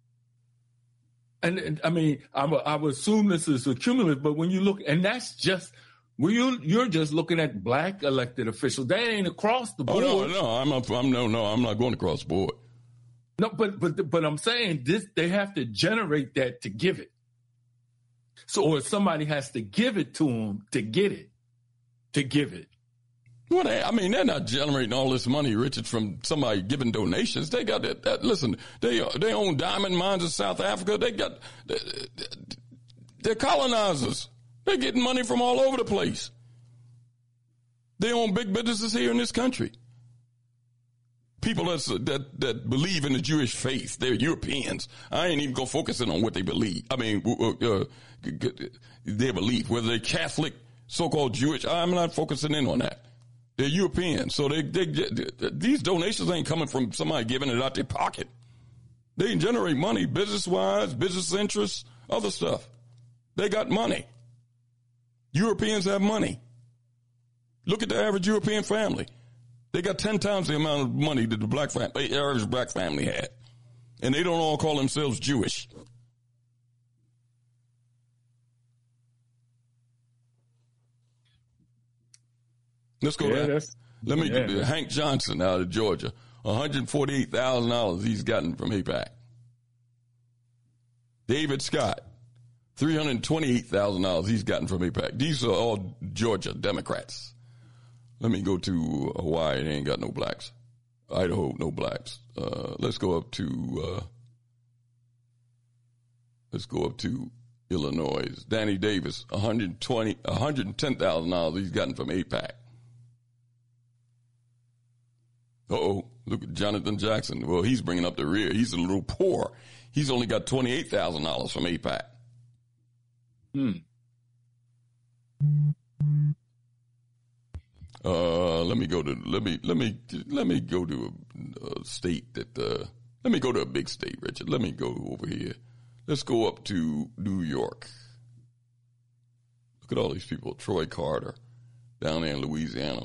And I mean, I would assume this is cumulative, but when you look, and that's just, you're just looking at black elected officials. That ain't across the board. Oh, no, I'm not going across the board. No, but I'm saying this, they have to generate that to give it. So, or somebody has to give it to them to get it, to give it. Well, they're not generating all this money, Richard, from somebody giving donations. They got that. Listen, they own diamond mines in South Africa. They're colonizers. They're getting money from all over the place. They own big businesses here in this country. People that believe in the Jewish faith, they're Europeans. I ain't even gonna focus in on what they believe. I mean, their belief, whether they're Catholic, so-called Jewish. I'm not focusing in on that. They're European, so these donations ain't coming from somebody giving it out their pocket. They can generate money business-wise, business interests, other stuff. They got money. Europeans have money. Look at the average European family. They got 10 times the amount of money that the average black family had. And they don't all call themselves Jewish. Let's go back. Let me get Hank Johnson out of Georgia. $148,000 he's gotten from AIPAC. David Scott, $328,000 he's gotten from AIPAC. These are all Georgia Democrats. Let me go to Hawaii. They ain't got no blacks. Idaho, no blacks. Let's go up to Illinois. Danny Davis, $110,000 he's gotten from AIPAC. Look at Jonathan Jackson. Well, he's bringing up the rear. He's a little poor. He's only got $28,000 from AIPAC. Let me go to a state that let me go to a big state, Richard. Let me go over here. Let's go up to New York. Look at all these people. Troy Carter down there in Louisiana,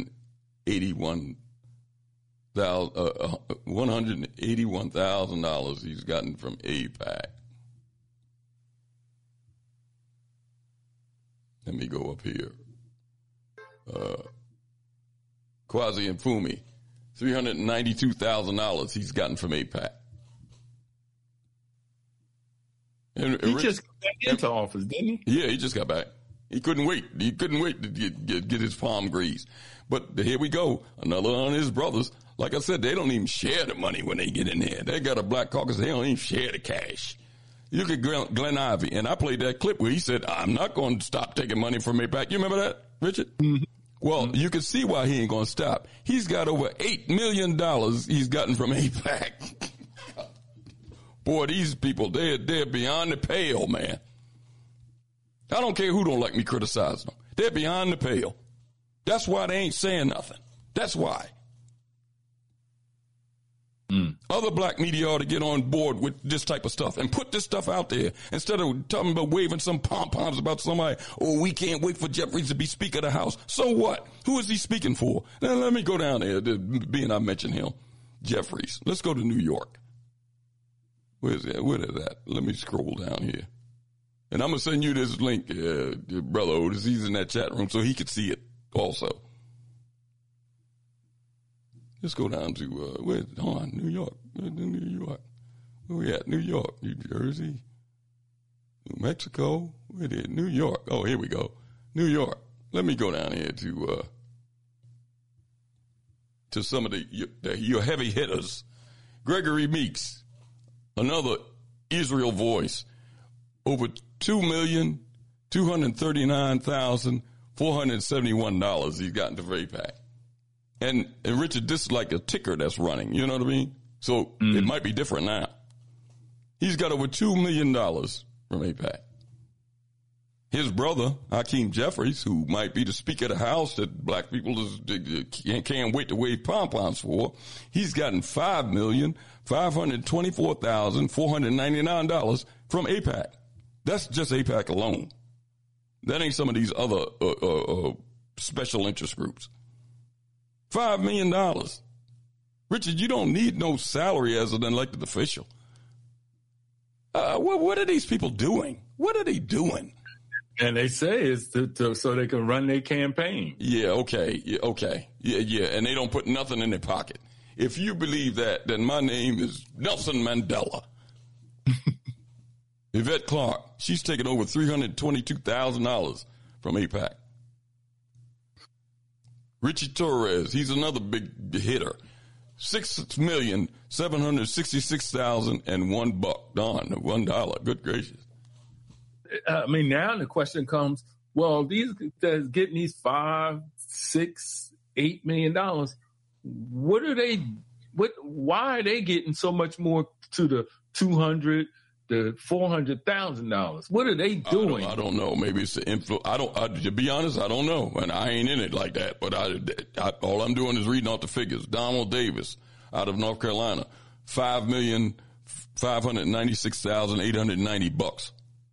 $181,000 he's gotten from AIPAC. Let me go up here. Kwasi Mfume, $392,000 he's gotten from AIPAC. And he just got back into office, didn't he? Yeah, he just got back. He couldn't wait. He couldn't wait to get his palm greased. But here we go. Another one of his brothers. Like I said, they don't even share the money when they get in there. They got a black caucus. They don't even share the cash. Look at Glenn Ivey. And I played that clip where he said, I'm not going to stop taking money from AIPAC. You remember that, Richard? Mm-hmm. Well, you can see why he ain't going to stop. He's got over $8 million he's gotten from AIPAC. Boy, these people, they're beyond the pale, man. I don't care who don't like me criticizing them. They're beyond the pale. That's why they ain't saying nothing. That's why. Other black media ought to get on board with this type of stuff and put this stuff out there instead of talking about waving some pom-poms about somebody, we can't wait for Jeffries to be Speaker of the House. So what? Who is he speaking for? Now, let me go down there, being I mentioned him. Jeffries. Let's go to New York. Where is that? Let me scroll down here. And I'm going to send you this link, Brother Otis. He's in that chat room so he could see it also. Let's go down to, New York. New York. Where we at? New York, New Jersey, New Mexico. Where did New York? Oh, here we go. New York. Let me go down here to some of your heavy hitters. Gregory Meeks, another Israel voice, over $2,239,471 he's gotten to AIPAC. And Richard, this is like a ticker that's running. You know what I mean? So it might be different now. He's got over $2 million from AIPAC. his brother, Hakeem Jeffries, who might be the Speaker of the House that black people can't wait to wave pom-poms for, he's gotten $5,524,499 from AIPAC. That's just AIPAC alone. That ain't some of these other special interest groups. $5 million. Richard, you don't need no salary as an elected official. What are these people doing? What are they doing? And they say it's so they can run their campaign. Yeah, okay. Yeah. And they don't put nothing in their pocket. If you believe that, then my name is Nelson Mandela. Yvette Clarke, she's taken over $322,000 from AIPAC. Richie Torres, he's another big hitter. $6,766,001. Don, $1. Good gracious. I mean, now the question comes, well, these that's getting these $5, $6, $8 million. Why are they getting so much more to the $200,000 to $400,000? What are they doing? I don't know. Maybe it's the influence. To be honest, I don't know. And I ain't in it like that. But all I'm doing is reading off the figures. Donald Davis out of North Carolina, $5,596,890.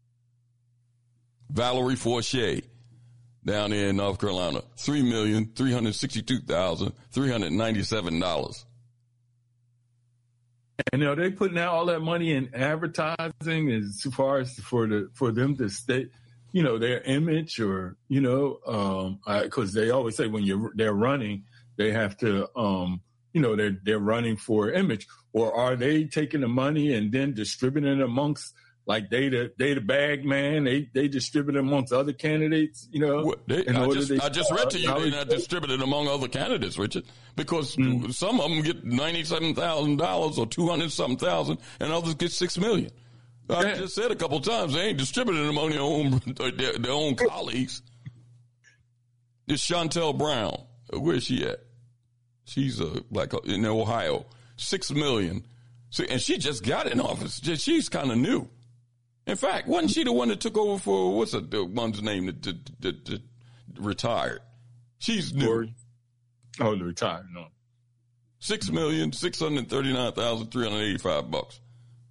Valerie Forche down there in North Carolina, $3,362,397. And are they putting out all that money in advertising as far as for them to stay, their image or, because they always say when they're running, they have to, they're running for image, or are they taking the money and then distributing it amongst, like they the bag man, they distribute it amongst other candidates, I just read to you they're not distributed among other candidates, Richard, because some of them get $97,000 or $200,000, and others get $6 million. I just said a couple of times they ain't distributing among their own colleagues. This Chantel Brown, where is she at? She's in Ohio, $6 million, and she just got in office. She's kind of new. In fact, wasn't she the one that took over for, what's the one's name that retired? She's new. Oh, retired, no. $6,639,385.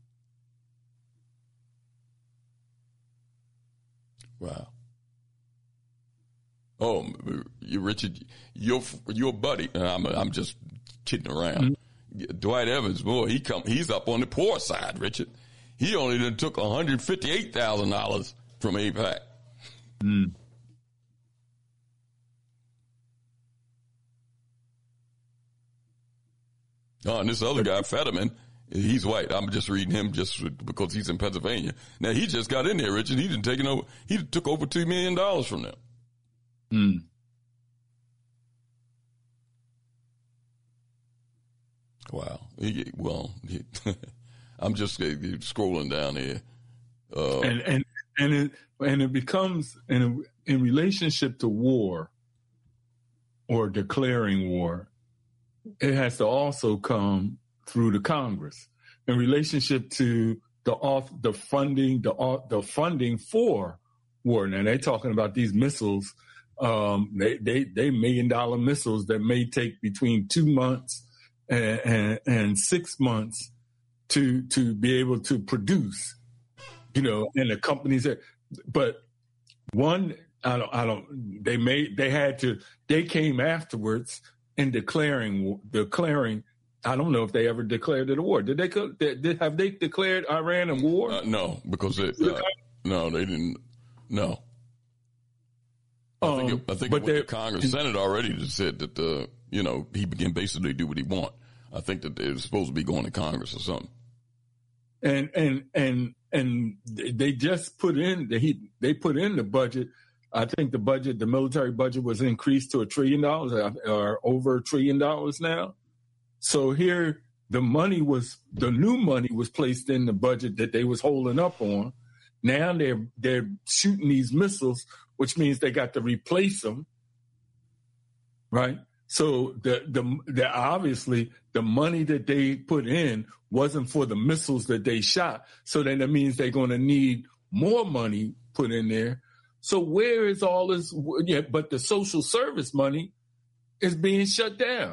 Wow. Oh, Richard, your buddy, I'm just kidding around. Mm-hmm. Dwight Evans, boy, he's up on the poor side, Richard. He only done took $158,000 from AIPAC. Mm. Oh, and this other guy, Fetterman, he's white. I'm just reading him just because he's in Pennsylvania. Now, he just got in there, Richard. He took over $2 million from them. Hmm. Wow. I'm just scrolling down here. And it becomes in relationship to war or declaring war, it has to also come through the Congress in relationship to the funding for war. Now they're talking about these missiles. They $1 million missiles that may take between 2 months and 6 months to be able to produce, and the companies that, but one, they came afterwards in declaring, I don't know if they ever declared it a war. Have they declared Iran a war? No, because no, they didn't. No. I think the Congress, Senate already just said that, he can basically do what he want. I think that they're supposed to be going to Congress or something. And they just put in the budget. I think the military budget was increased to $1 trillion or over $1 trillion now. So here the new money was placed in the budget that they was holding up on. Now they're shooting these missiles, which means they got to replace them. Right. So the obviously the money that they put in wasn't for the missiles that they shot. So then that means they're going to need more money put in there So where is all this? Yeah, but the social service money is being shut down.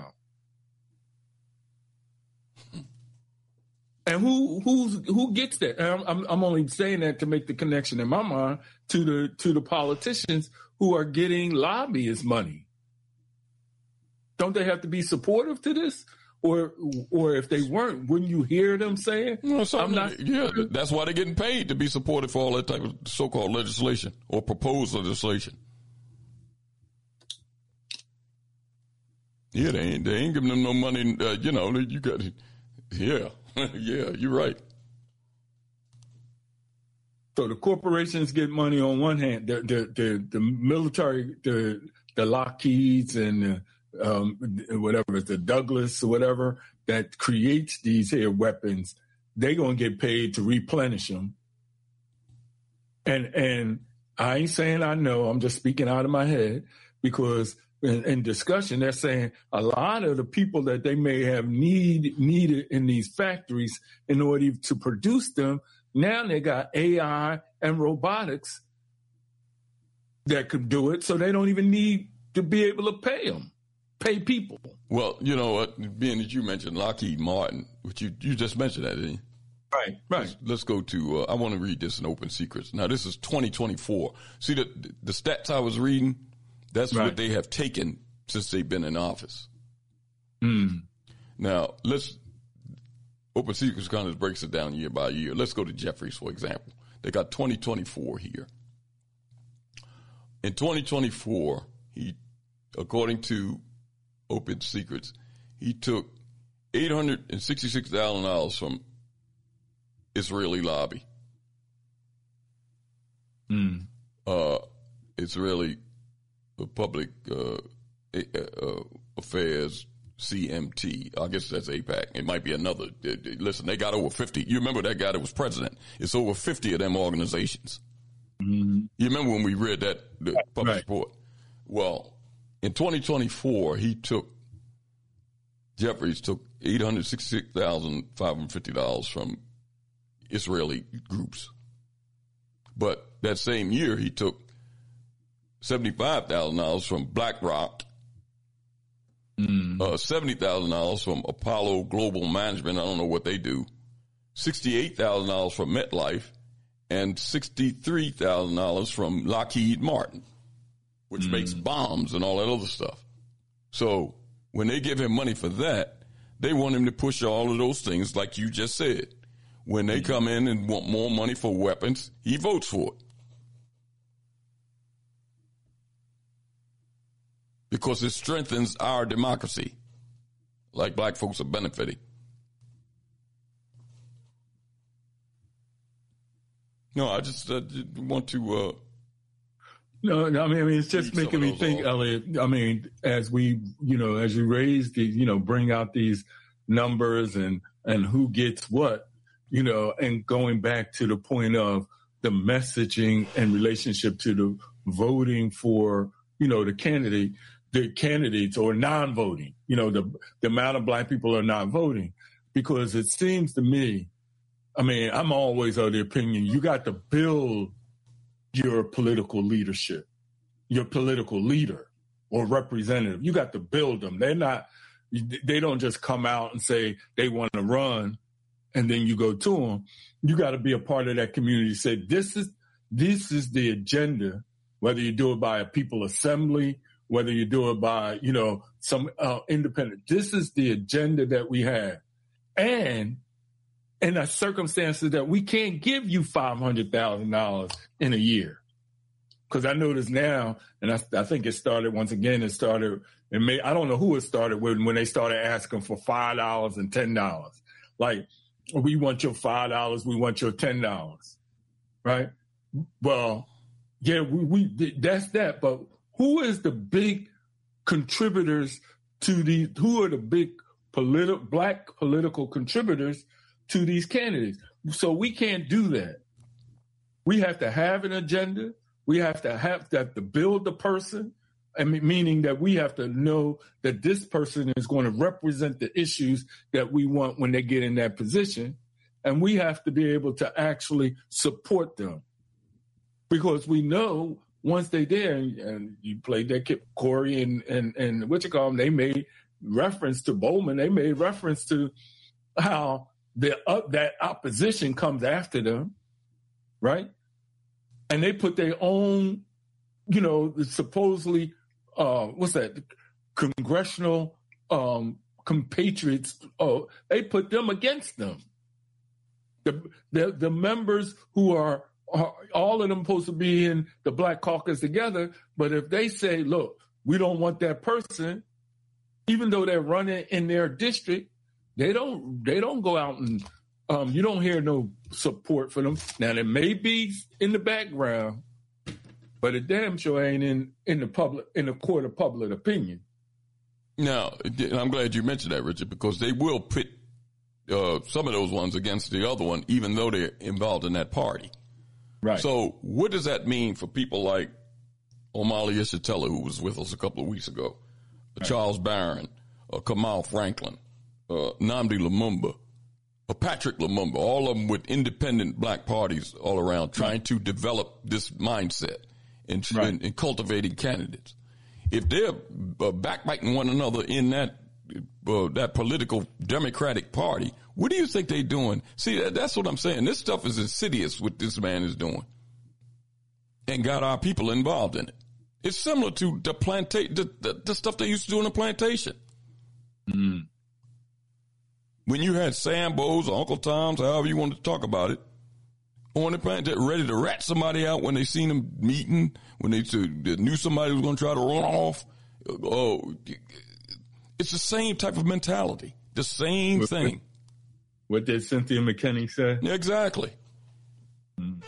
And who gets that? And I'm only saying that to make the connection in my mind to the politicians who are getting lobbyist money. Don't they have to be supportive to this? Or if they weren't, wouldn't you hear them saying, I'm not? Yeah, that's why they're getting paid, to be supported for all that type of so-called legislation or proposed legislation. Yeah, they ain't giving them no money. You got, yeah, yeah, you're right. So the corporations get money on one hand, the military, the Lockheeds and whatever, the Douglas or whatever that creates these here weapons, they're going to get paid to replenish them. And I ain't saying I know, I'm just speaking out of my head, because in discussion, they're saying a lot of the people that they may have needed in these factories in order to produce them, now they got AI and robotics that could do it, so they don't even need to be able to pay people. Well, you know what, being that you mentioned Lockheed Martin, which you just mentioned that, didn't you? Right. Let's go to, I want to read this in Open Secrets. Now, this is 2024. See, the stats I was reading, that's what they have taken since they've been in office. Now, Open Secrets kind of breaks it down year by year. Let's go to Jeffries, for example. They got 2024 here. In 2024, according to Open Secrets, he took $866,000 from Israeli lobby. Israeli Public Affairs, CMT. I guess that's AIPAC. It might be another. Listen, they got over 50. You remember that guy that was president? It's over 50 of them organizations. You remember when we read the public report? Well, in 2024, Jeffries took $866,550 from Israeli groups. But that same year, he took $75,000 from BlackRock, $70,000 from Apollo Global Management. I don't know what they do. $68,000 from MetLife, and $63,000 from Lockheed Martin, which makes bombs and all that other stuff. So when they give him money for that, they want him to push all of those things like you just said. When they come in and want more money for weapons, he votes for it. Because it strengthens our democracy, like black folks are benefiting. No, I just want to... No, I mean, it's just making me think, Elliot, I mean, as you raise bring out these numbers and who gets what, and going back to the point of the messaging and relationship to the voting for, the candidates or non-voting, the amount of black people are not voting, because it seems to me, I mean, I'm always of the opinion you got to build your political leadership, your political leader or representative. You got to build them. They don't just come out and say they want to run and then you go to them. You got to be a part of that community. Say, this is the agenda, whether you do it by a people assembly, whether you do it by, some independent. This is the agenda that we have. And in the circumstances that we can't give you $500,000 in a year. Because I notice now, and I think it started in May. I don't know who it started with when they started asking for $5 and $10. Like, we want your $5, we want your $10, right? Well, yeah, that's that. But who is the big contributors who are the big black political contributors to these candidates? So we can't do that. We have to have an agenda. We have to build the person, meaning that we have to know that this person is going to represent the issues that we want when they get in that position. And we have to be able to actually support them, because we know once they there, and you played that kid, Corey and what you call them, they made reference to Bowman. They made reference to how that opposition comes after them, right? And they put their own, supposedly, congressional compatriots. They put them against them. The members who are all of them supposed to be in the Black Caucus together, but if they say, look, we don't want that person, even though they're running in their district, they don't go out and you don't hear no support for them. Now, they may be in the background, but it damn sure ain't in the court of public opinion. Now, I'm glad you mentioned that, Richard, because they will pit some of those ones against the other one, even though they're involved in that party. Right. So what does that mean for people like Omali Yeshitela, who was with us a couple of weeks ago, Charles Barron, Kamal Franklin, Nnamdi Lumumba, Patrick Lumumba, all of them with independent black parties all around trying to develop this mindset and cultivating candidates. If they're backbiting one another in that political Democratic Party, what do you think they're doing? See, that's what I'm saying. This stuff is insidious, what this man is doing, and got our people involved in it. It's similar to the stuff they used to do in the plantation. Mm. When you had Sambos or Uncle Toms, however you wanted to talk about it, on the plantation, ready to rat somebody out when they seen them meeting, when they knew somebody was going to try to run off. Oh, it's the same type of mentality, the same thing. What did Cynthia McKinney say? Exactly. Mm.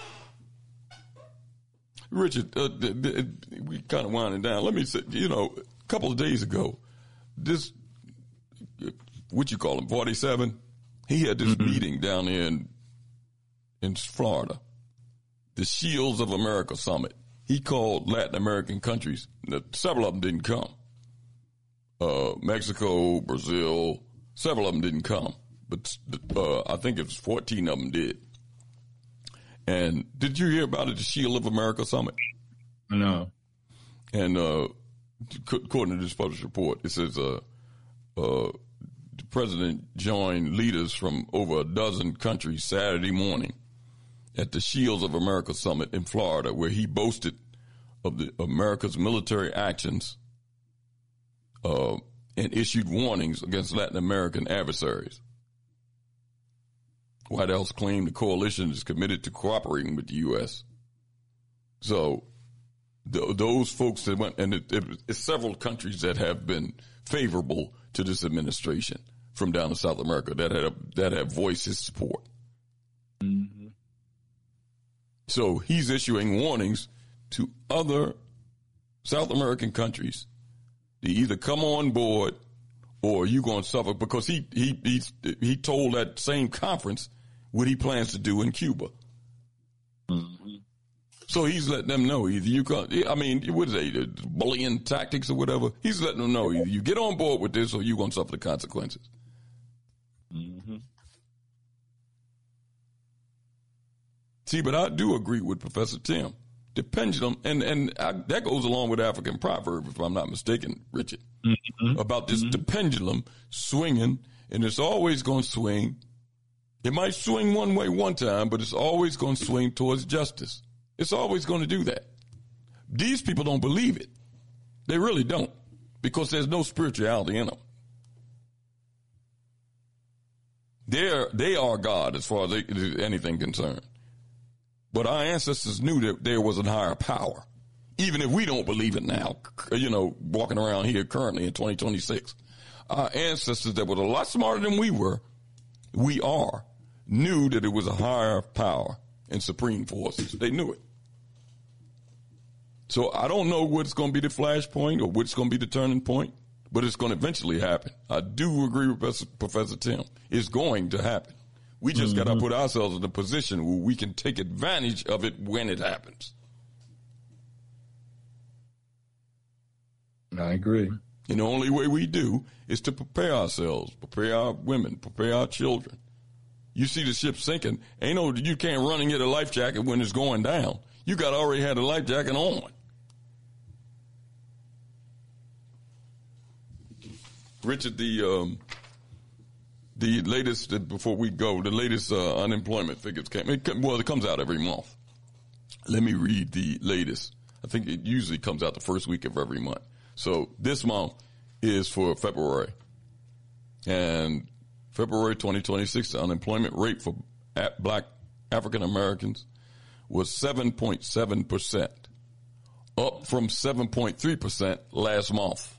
Richard, we kind of winding down. Let me say, a couple of days ago, this, what you call him, 47, he had this meeting down there in Florida, the Shields of America Summit. He called Latin American countries. Several of them didn't come. Mexico, Brazil, several of them didn't come. But I think it was 14 of them did. And did you hear about it, the Shield of America Summit? No. And according to this published report, it says the president joined leaders from over a dozen countries Saturday morning at the Shields of America Summit in Florida, where he boasted of America's military actions and issued warnings against Latin American adversaries. White House claimed the coalition is committed to cooperating with the U.S. So those folks that went, and it's several countries that have been favorable to this administration from down in South America that have voiced his support. Mm-hmm. So he's issuing warnings to other South American countries to either come on board or you're going to suffer, because he told that same conference what he plans to do in Cuba. Mm-hmm. So he's letting them know either you can, what is it, bullying tactics or whatever? He's letting them know either you get on board with this or you're going to suffer the consequences. Mm-hmm. See, but I do agree with Professor Tim. The pendulum, and that goes along with African proverb, if I'm not mistaken, Richard, about this, the pendulum swinging, and it's always going to swing. It might swing one way one time, but it's always going to swing towards justice. It's always going to do that. These people don't believe it. They really don't, because there's no spirituality in them. They are God as far as anything concerned. But our ancestors knew that there was a higher power, even if we don't believe it now, walking around here currently in 2026. Our ancestors that were a lot smarter than we are, knew that it was a higher power and supreme forces. They knew it. So I don't know what's going to be the flashpoint or what's going to be the turning point, but it's going to eventually happen. I do agree with Professor Tim. It's going to happen. We just got to put ourselves in a position where we can take advantage of it when it happens. I agree. And the only way we do is to prepare ourselves, prepare our women, prepare our children. You see the ship sinking, you can't run and get a life jacket when it's going down. You got to already have a life jacket on. Richard, the latest, before we go, the latest unemployment figures it comes out every month. Let me read the latest. I think it usually comes out the first week of every month. So this month is for February. And February 2026, the unemployment rate for black African Americans was 7.7%, up from 7.3% last month.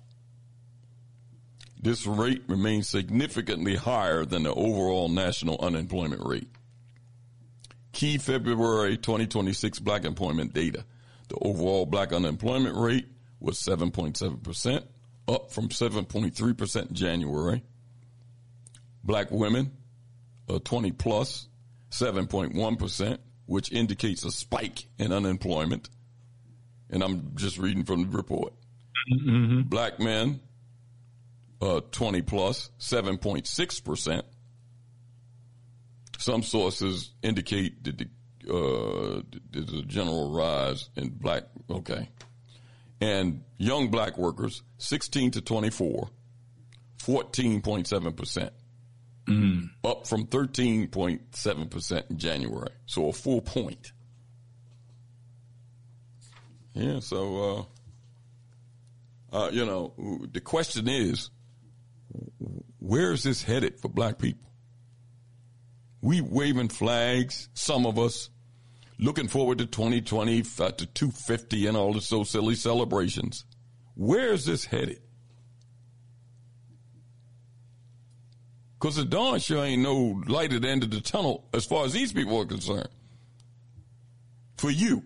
This rate remains significantly higher than the overall national unemployment rate. Key February 2026 black employment data. The overall black unemployment rate was 7.7%, up from 7.3% in January. Black women, 20 plus, 7.1%, which indicates a spike in unemployment. And I'm just reading from the report. Mm-hmm. Black men, 20 plus, 7.6%. Some sources indicate that there's a general rise in black, and young black workers, 16 to 24, 14.7%, up from 13.7% in January. So a full point. Yeah, so, the question is, where is this headed for black people? We waving flags, some of us, looking forward to 2020, to 250 and all the so silly celebrations. Where is this headed? Because the darn sure ain't no light at the end of the tunnel as far as these people are concerned. For you.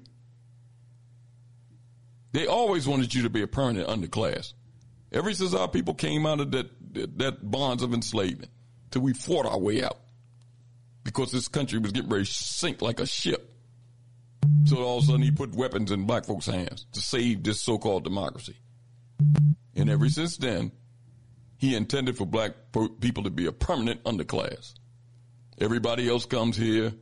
They always wanted you to be a permanent underclass. Ever since our people came out of that bonds of enslavement, till we fought our way out. Because this country was getting ready to sink like a ship. So all of a sudden he put weapons in black folks' hands to save this so-called democracy. And ever since then, he intended for black people to be a permanent underclass. Everybody else comes here,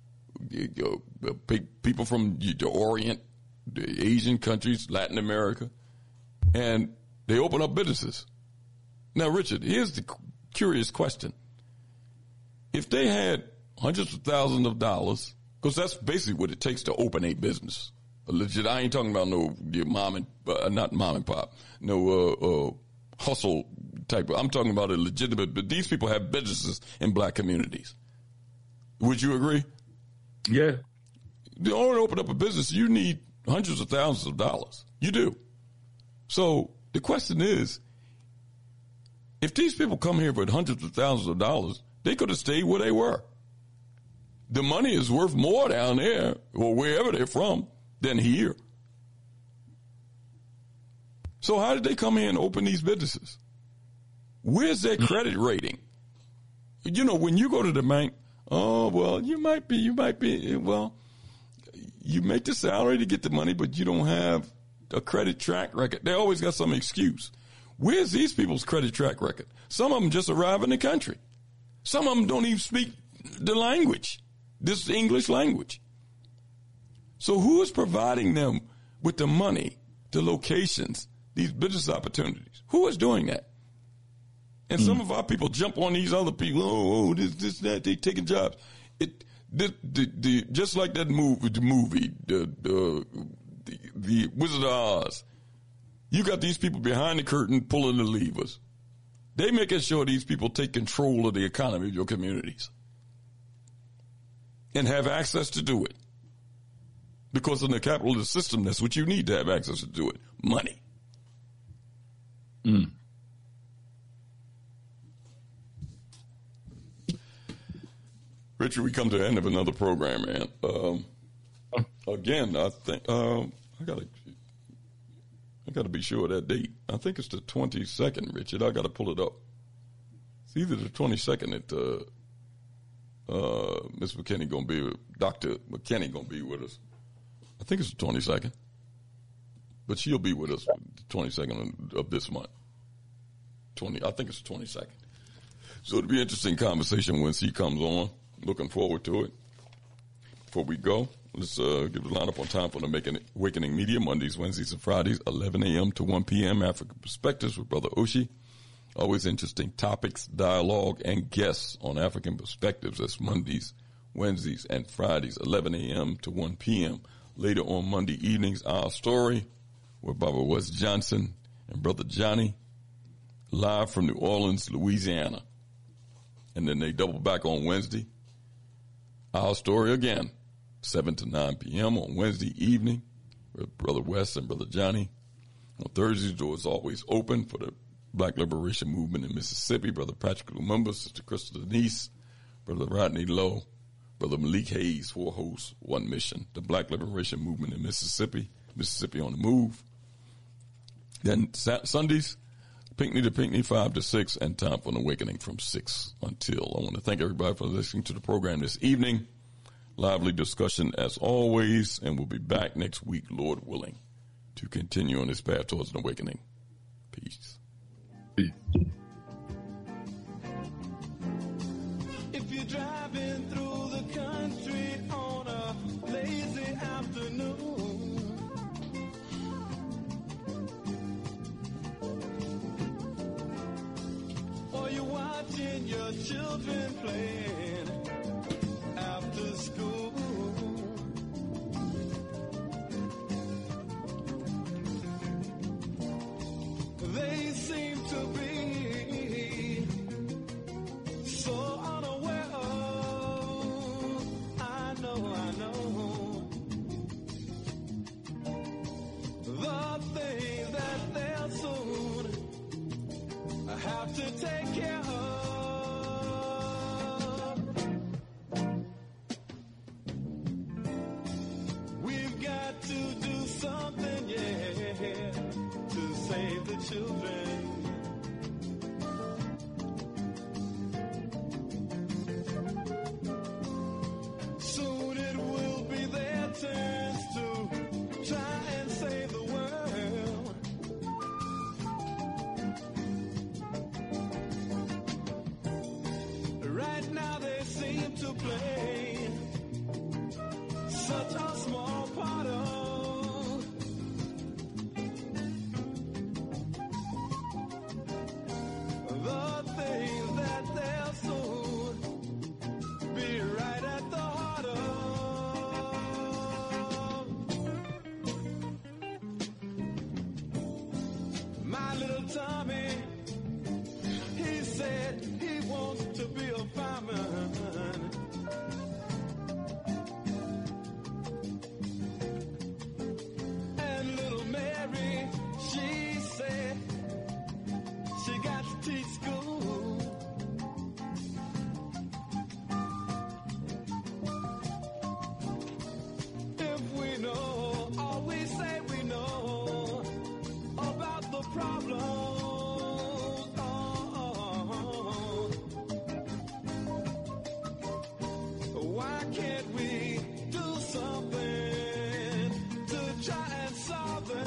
people from the Orient, the Asian countries, Latin America, and they open up businesses. Now, Richard, here's the curious question. If they had hundreds of thousands of dollars, because that's basically what it takes to open a business. Legit, I ain't talking about no not mom and pop, no hustle type. I'm talking about a legitimate, but these people have businesses in black communities. Would you agree? Yeah. In order to open up a business, you need hundreds of thousands of dollars. You do. So the question is, if these people come here with hundreds of thousands of dollars, they could have stayed where they were. The money is worth more down there or wherever they're from than here. So how did they come here and open these businesses? Where's their credit rating? You know, when you go to the bank, you might be, you make the salary to get the money, but you don't have a credit track record. They always got some excuse. Where's these people's credit track record? Some of them just arrive in the country. Some of them don't even speak the language, this English language. So who is providing them with the money, the locations, these business opportunities? Who is doing that? And some of our people jump on these other people. This, that, they taking jobs. Just like that movie, the Wizard of Oz. You got these people behind the curtain pulling the levers. They making sure these people take control of the economy of your communities and have access to do it. Because in the capitalist system, that's what you need to have access to do it. Money. Richard, we come to the end of another program, man. Again, I think I gotta be sure of that date. I think it's the 22nd, Richard. I gotta pull it up. It's either the 22nd that Ms. McKinney gonna be, Dr. McKinney gonna be with us. I think it's the 22nd, but she'll be with us the 22nd of this month. I think it's the 22nd. So it'll be an interesting conversation when she comes on. Looking forward to it. Before we go, let's give the lineup on time for the Awakening Media, Mondays, Wednesdays, and Fridays, 11 a.m. to 1 p.m. African Perspectives with Brother Oshi. Always interesting topics, dialogue, and guests on African Perspectives. That's Mondays, Wednesdays, and Fridays, 11 a.m. to 1 p.m. Later on Monday evenings, Our Story with Barbara West Johnson and Brother Johnny, live from New Orleans, Louisiana. And then they double back on Wednesday, Our Story again, 7 to 9 p.m. on Wednesday evening with Brother West and Brother Johnny. On Thursdays, the door is always open for the Black Liberation Movement in Mississippi. Brother Patrick Lumumba, Sister Crystal Denise, Brother Rodney Lowe, Brother Malik Hayes, four hosts, one mission. The Black Liberation Movement in Mississippi, Mississippi on the Move. Then Sundays, Pinckney to Pinckney, 5 to 6, and Time for an Awakening from 6 until. I want to thank everybody for listening to the program this evening. Lively discussion as always, and we'll be back next week, Lord willing, to continue on this path towards an awakening. Peace. If you're driving through the country on a lazy afternoon, or you're watching your children playing after school, they seem to be so unaware of, I know, the things that they'll soon have to take care of. We've got to do something, yeah, to save the children. Soon it will be their turns to try and save the world. Right now they seem to play such a small part of the things that they'll soon be right at the heart of. My little Tommy, he said he wants to be a fireman. And little Mary, she said she got to teach school. If we know, or we say we know about the problems, why can't we do something to try and solve them?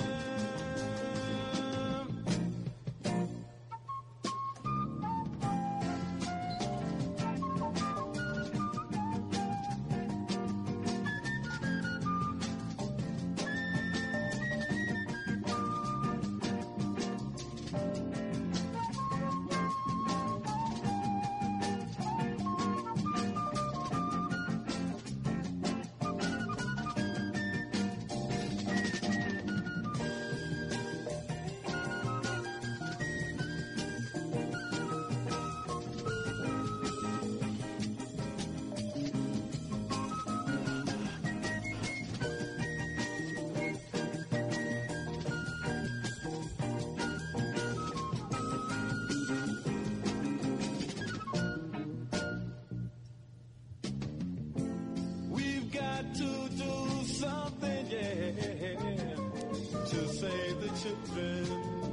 We've got to do something, yeah, to save the children.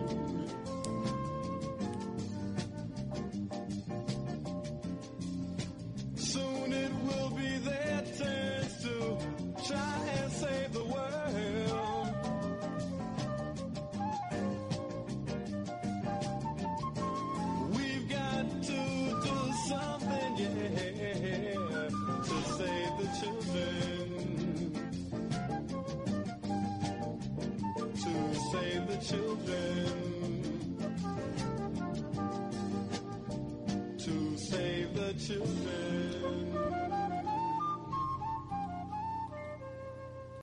Soon it will be their turns to try and save the world. We've got to do something, yeah, to save the children. To save the children. to save the children.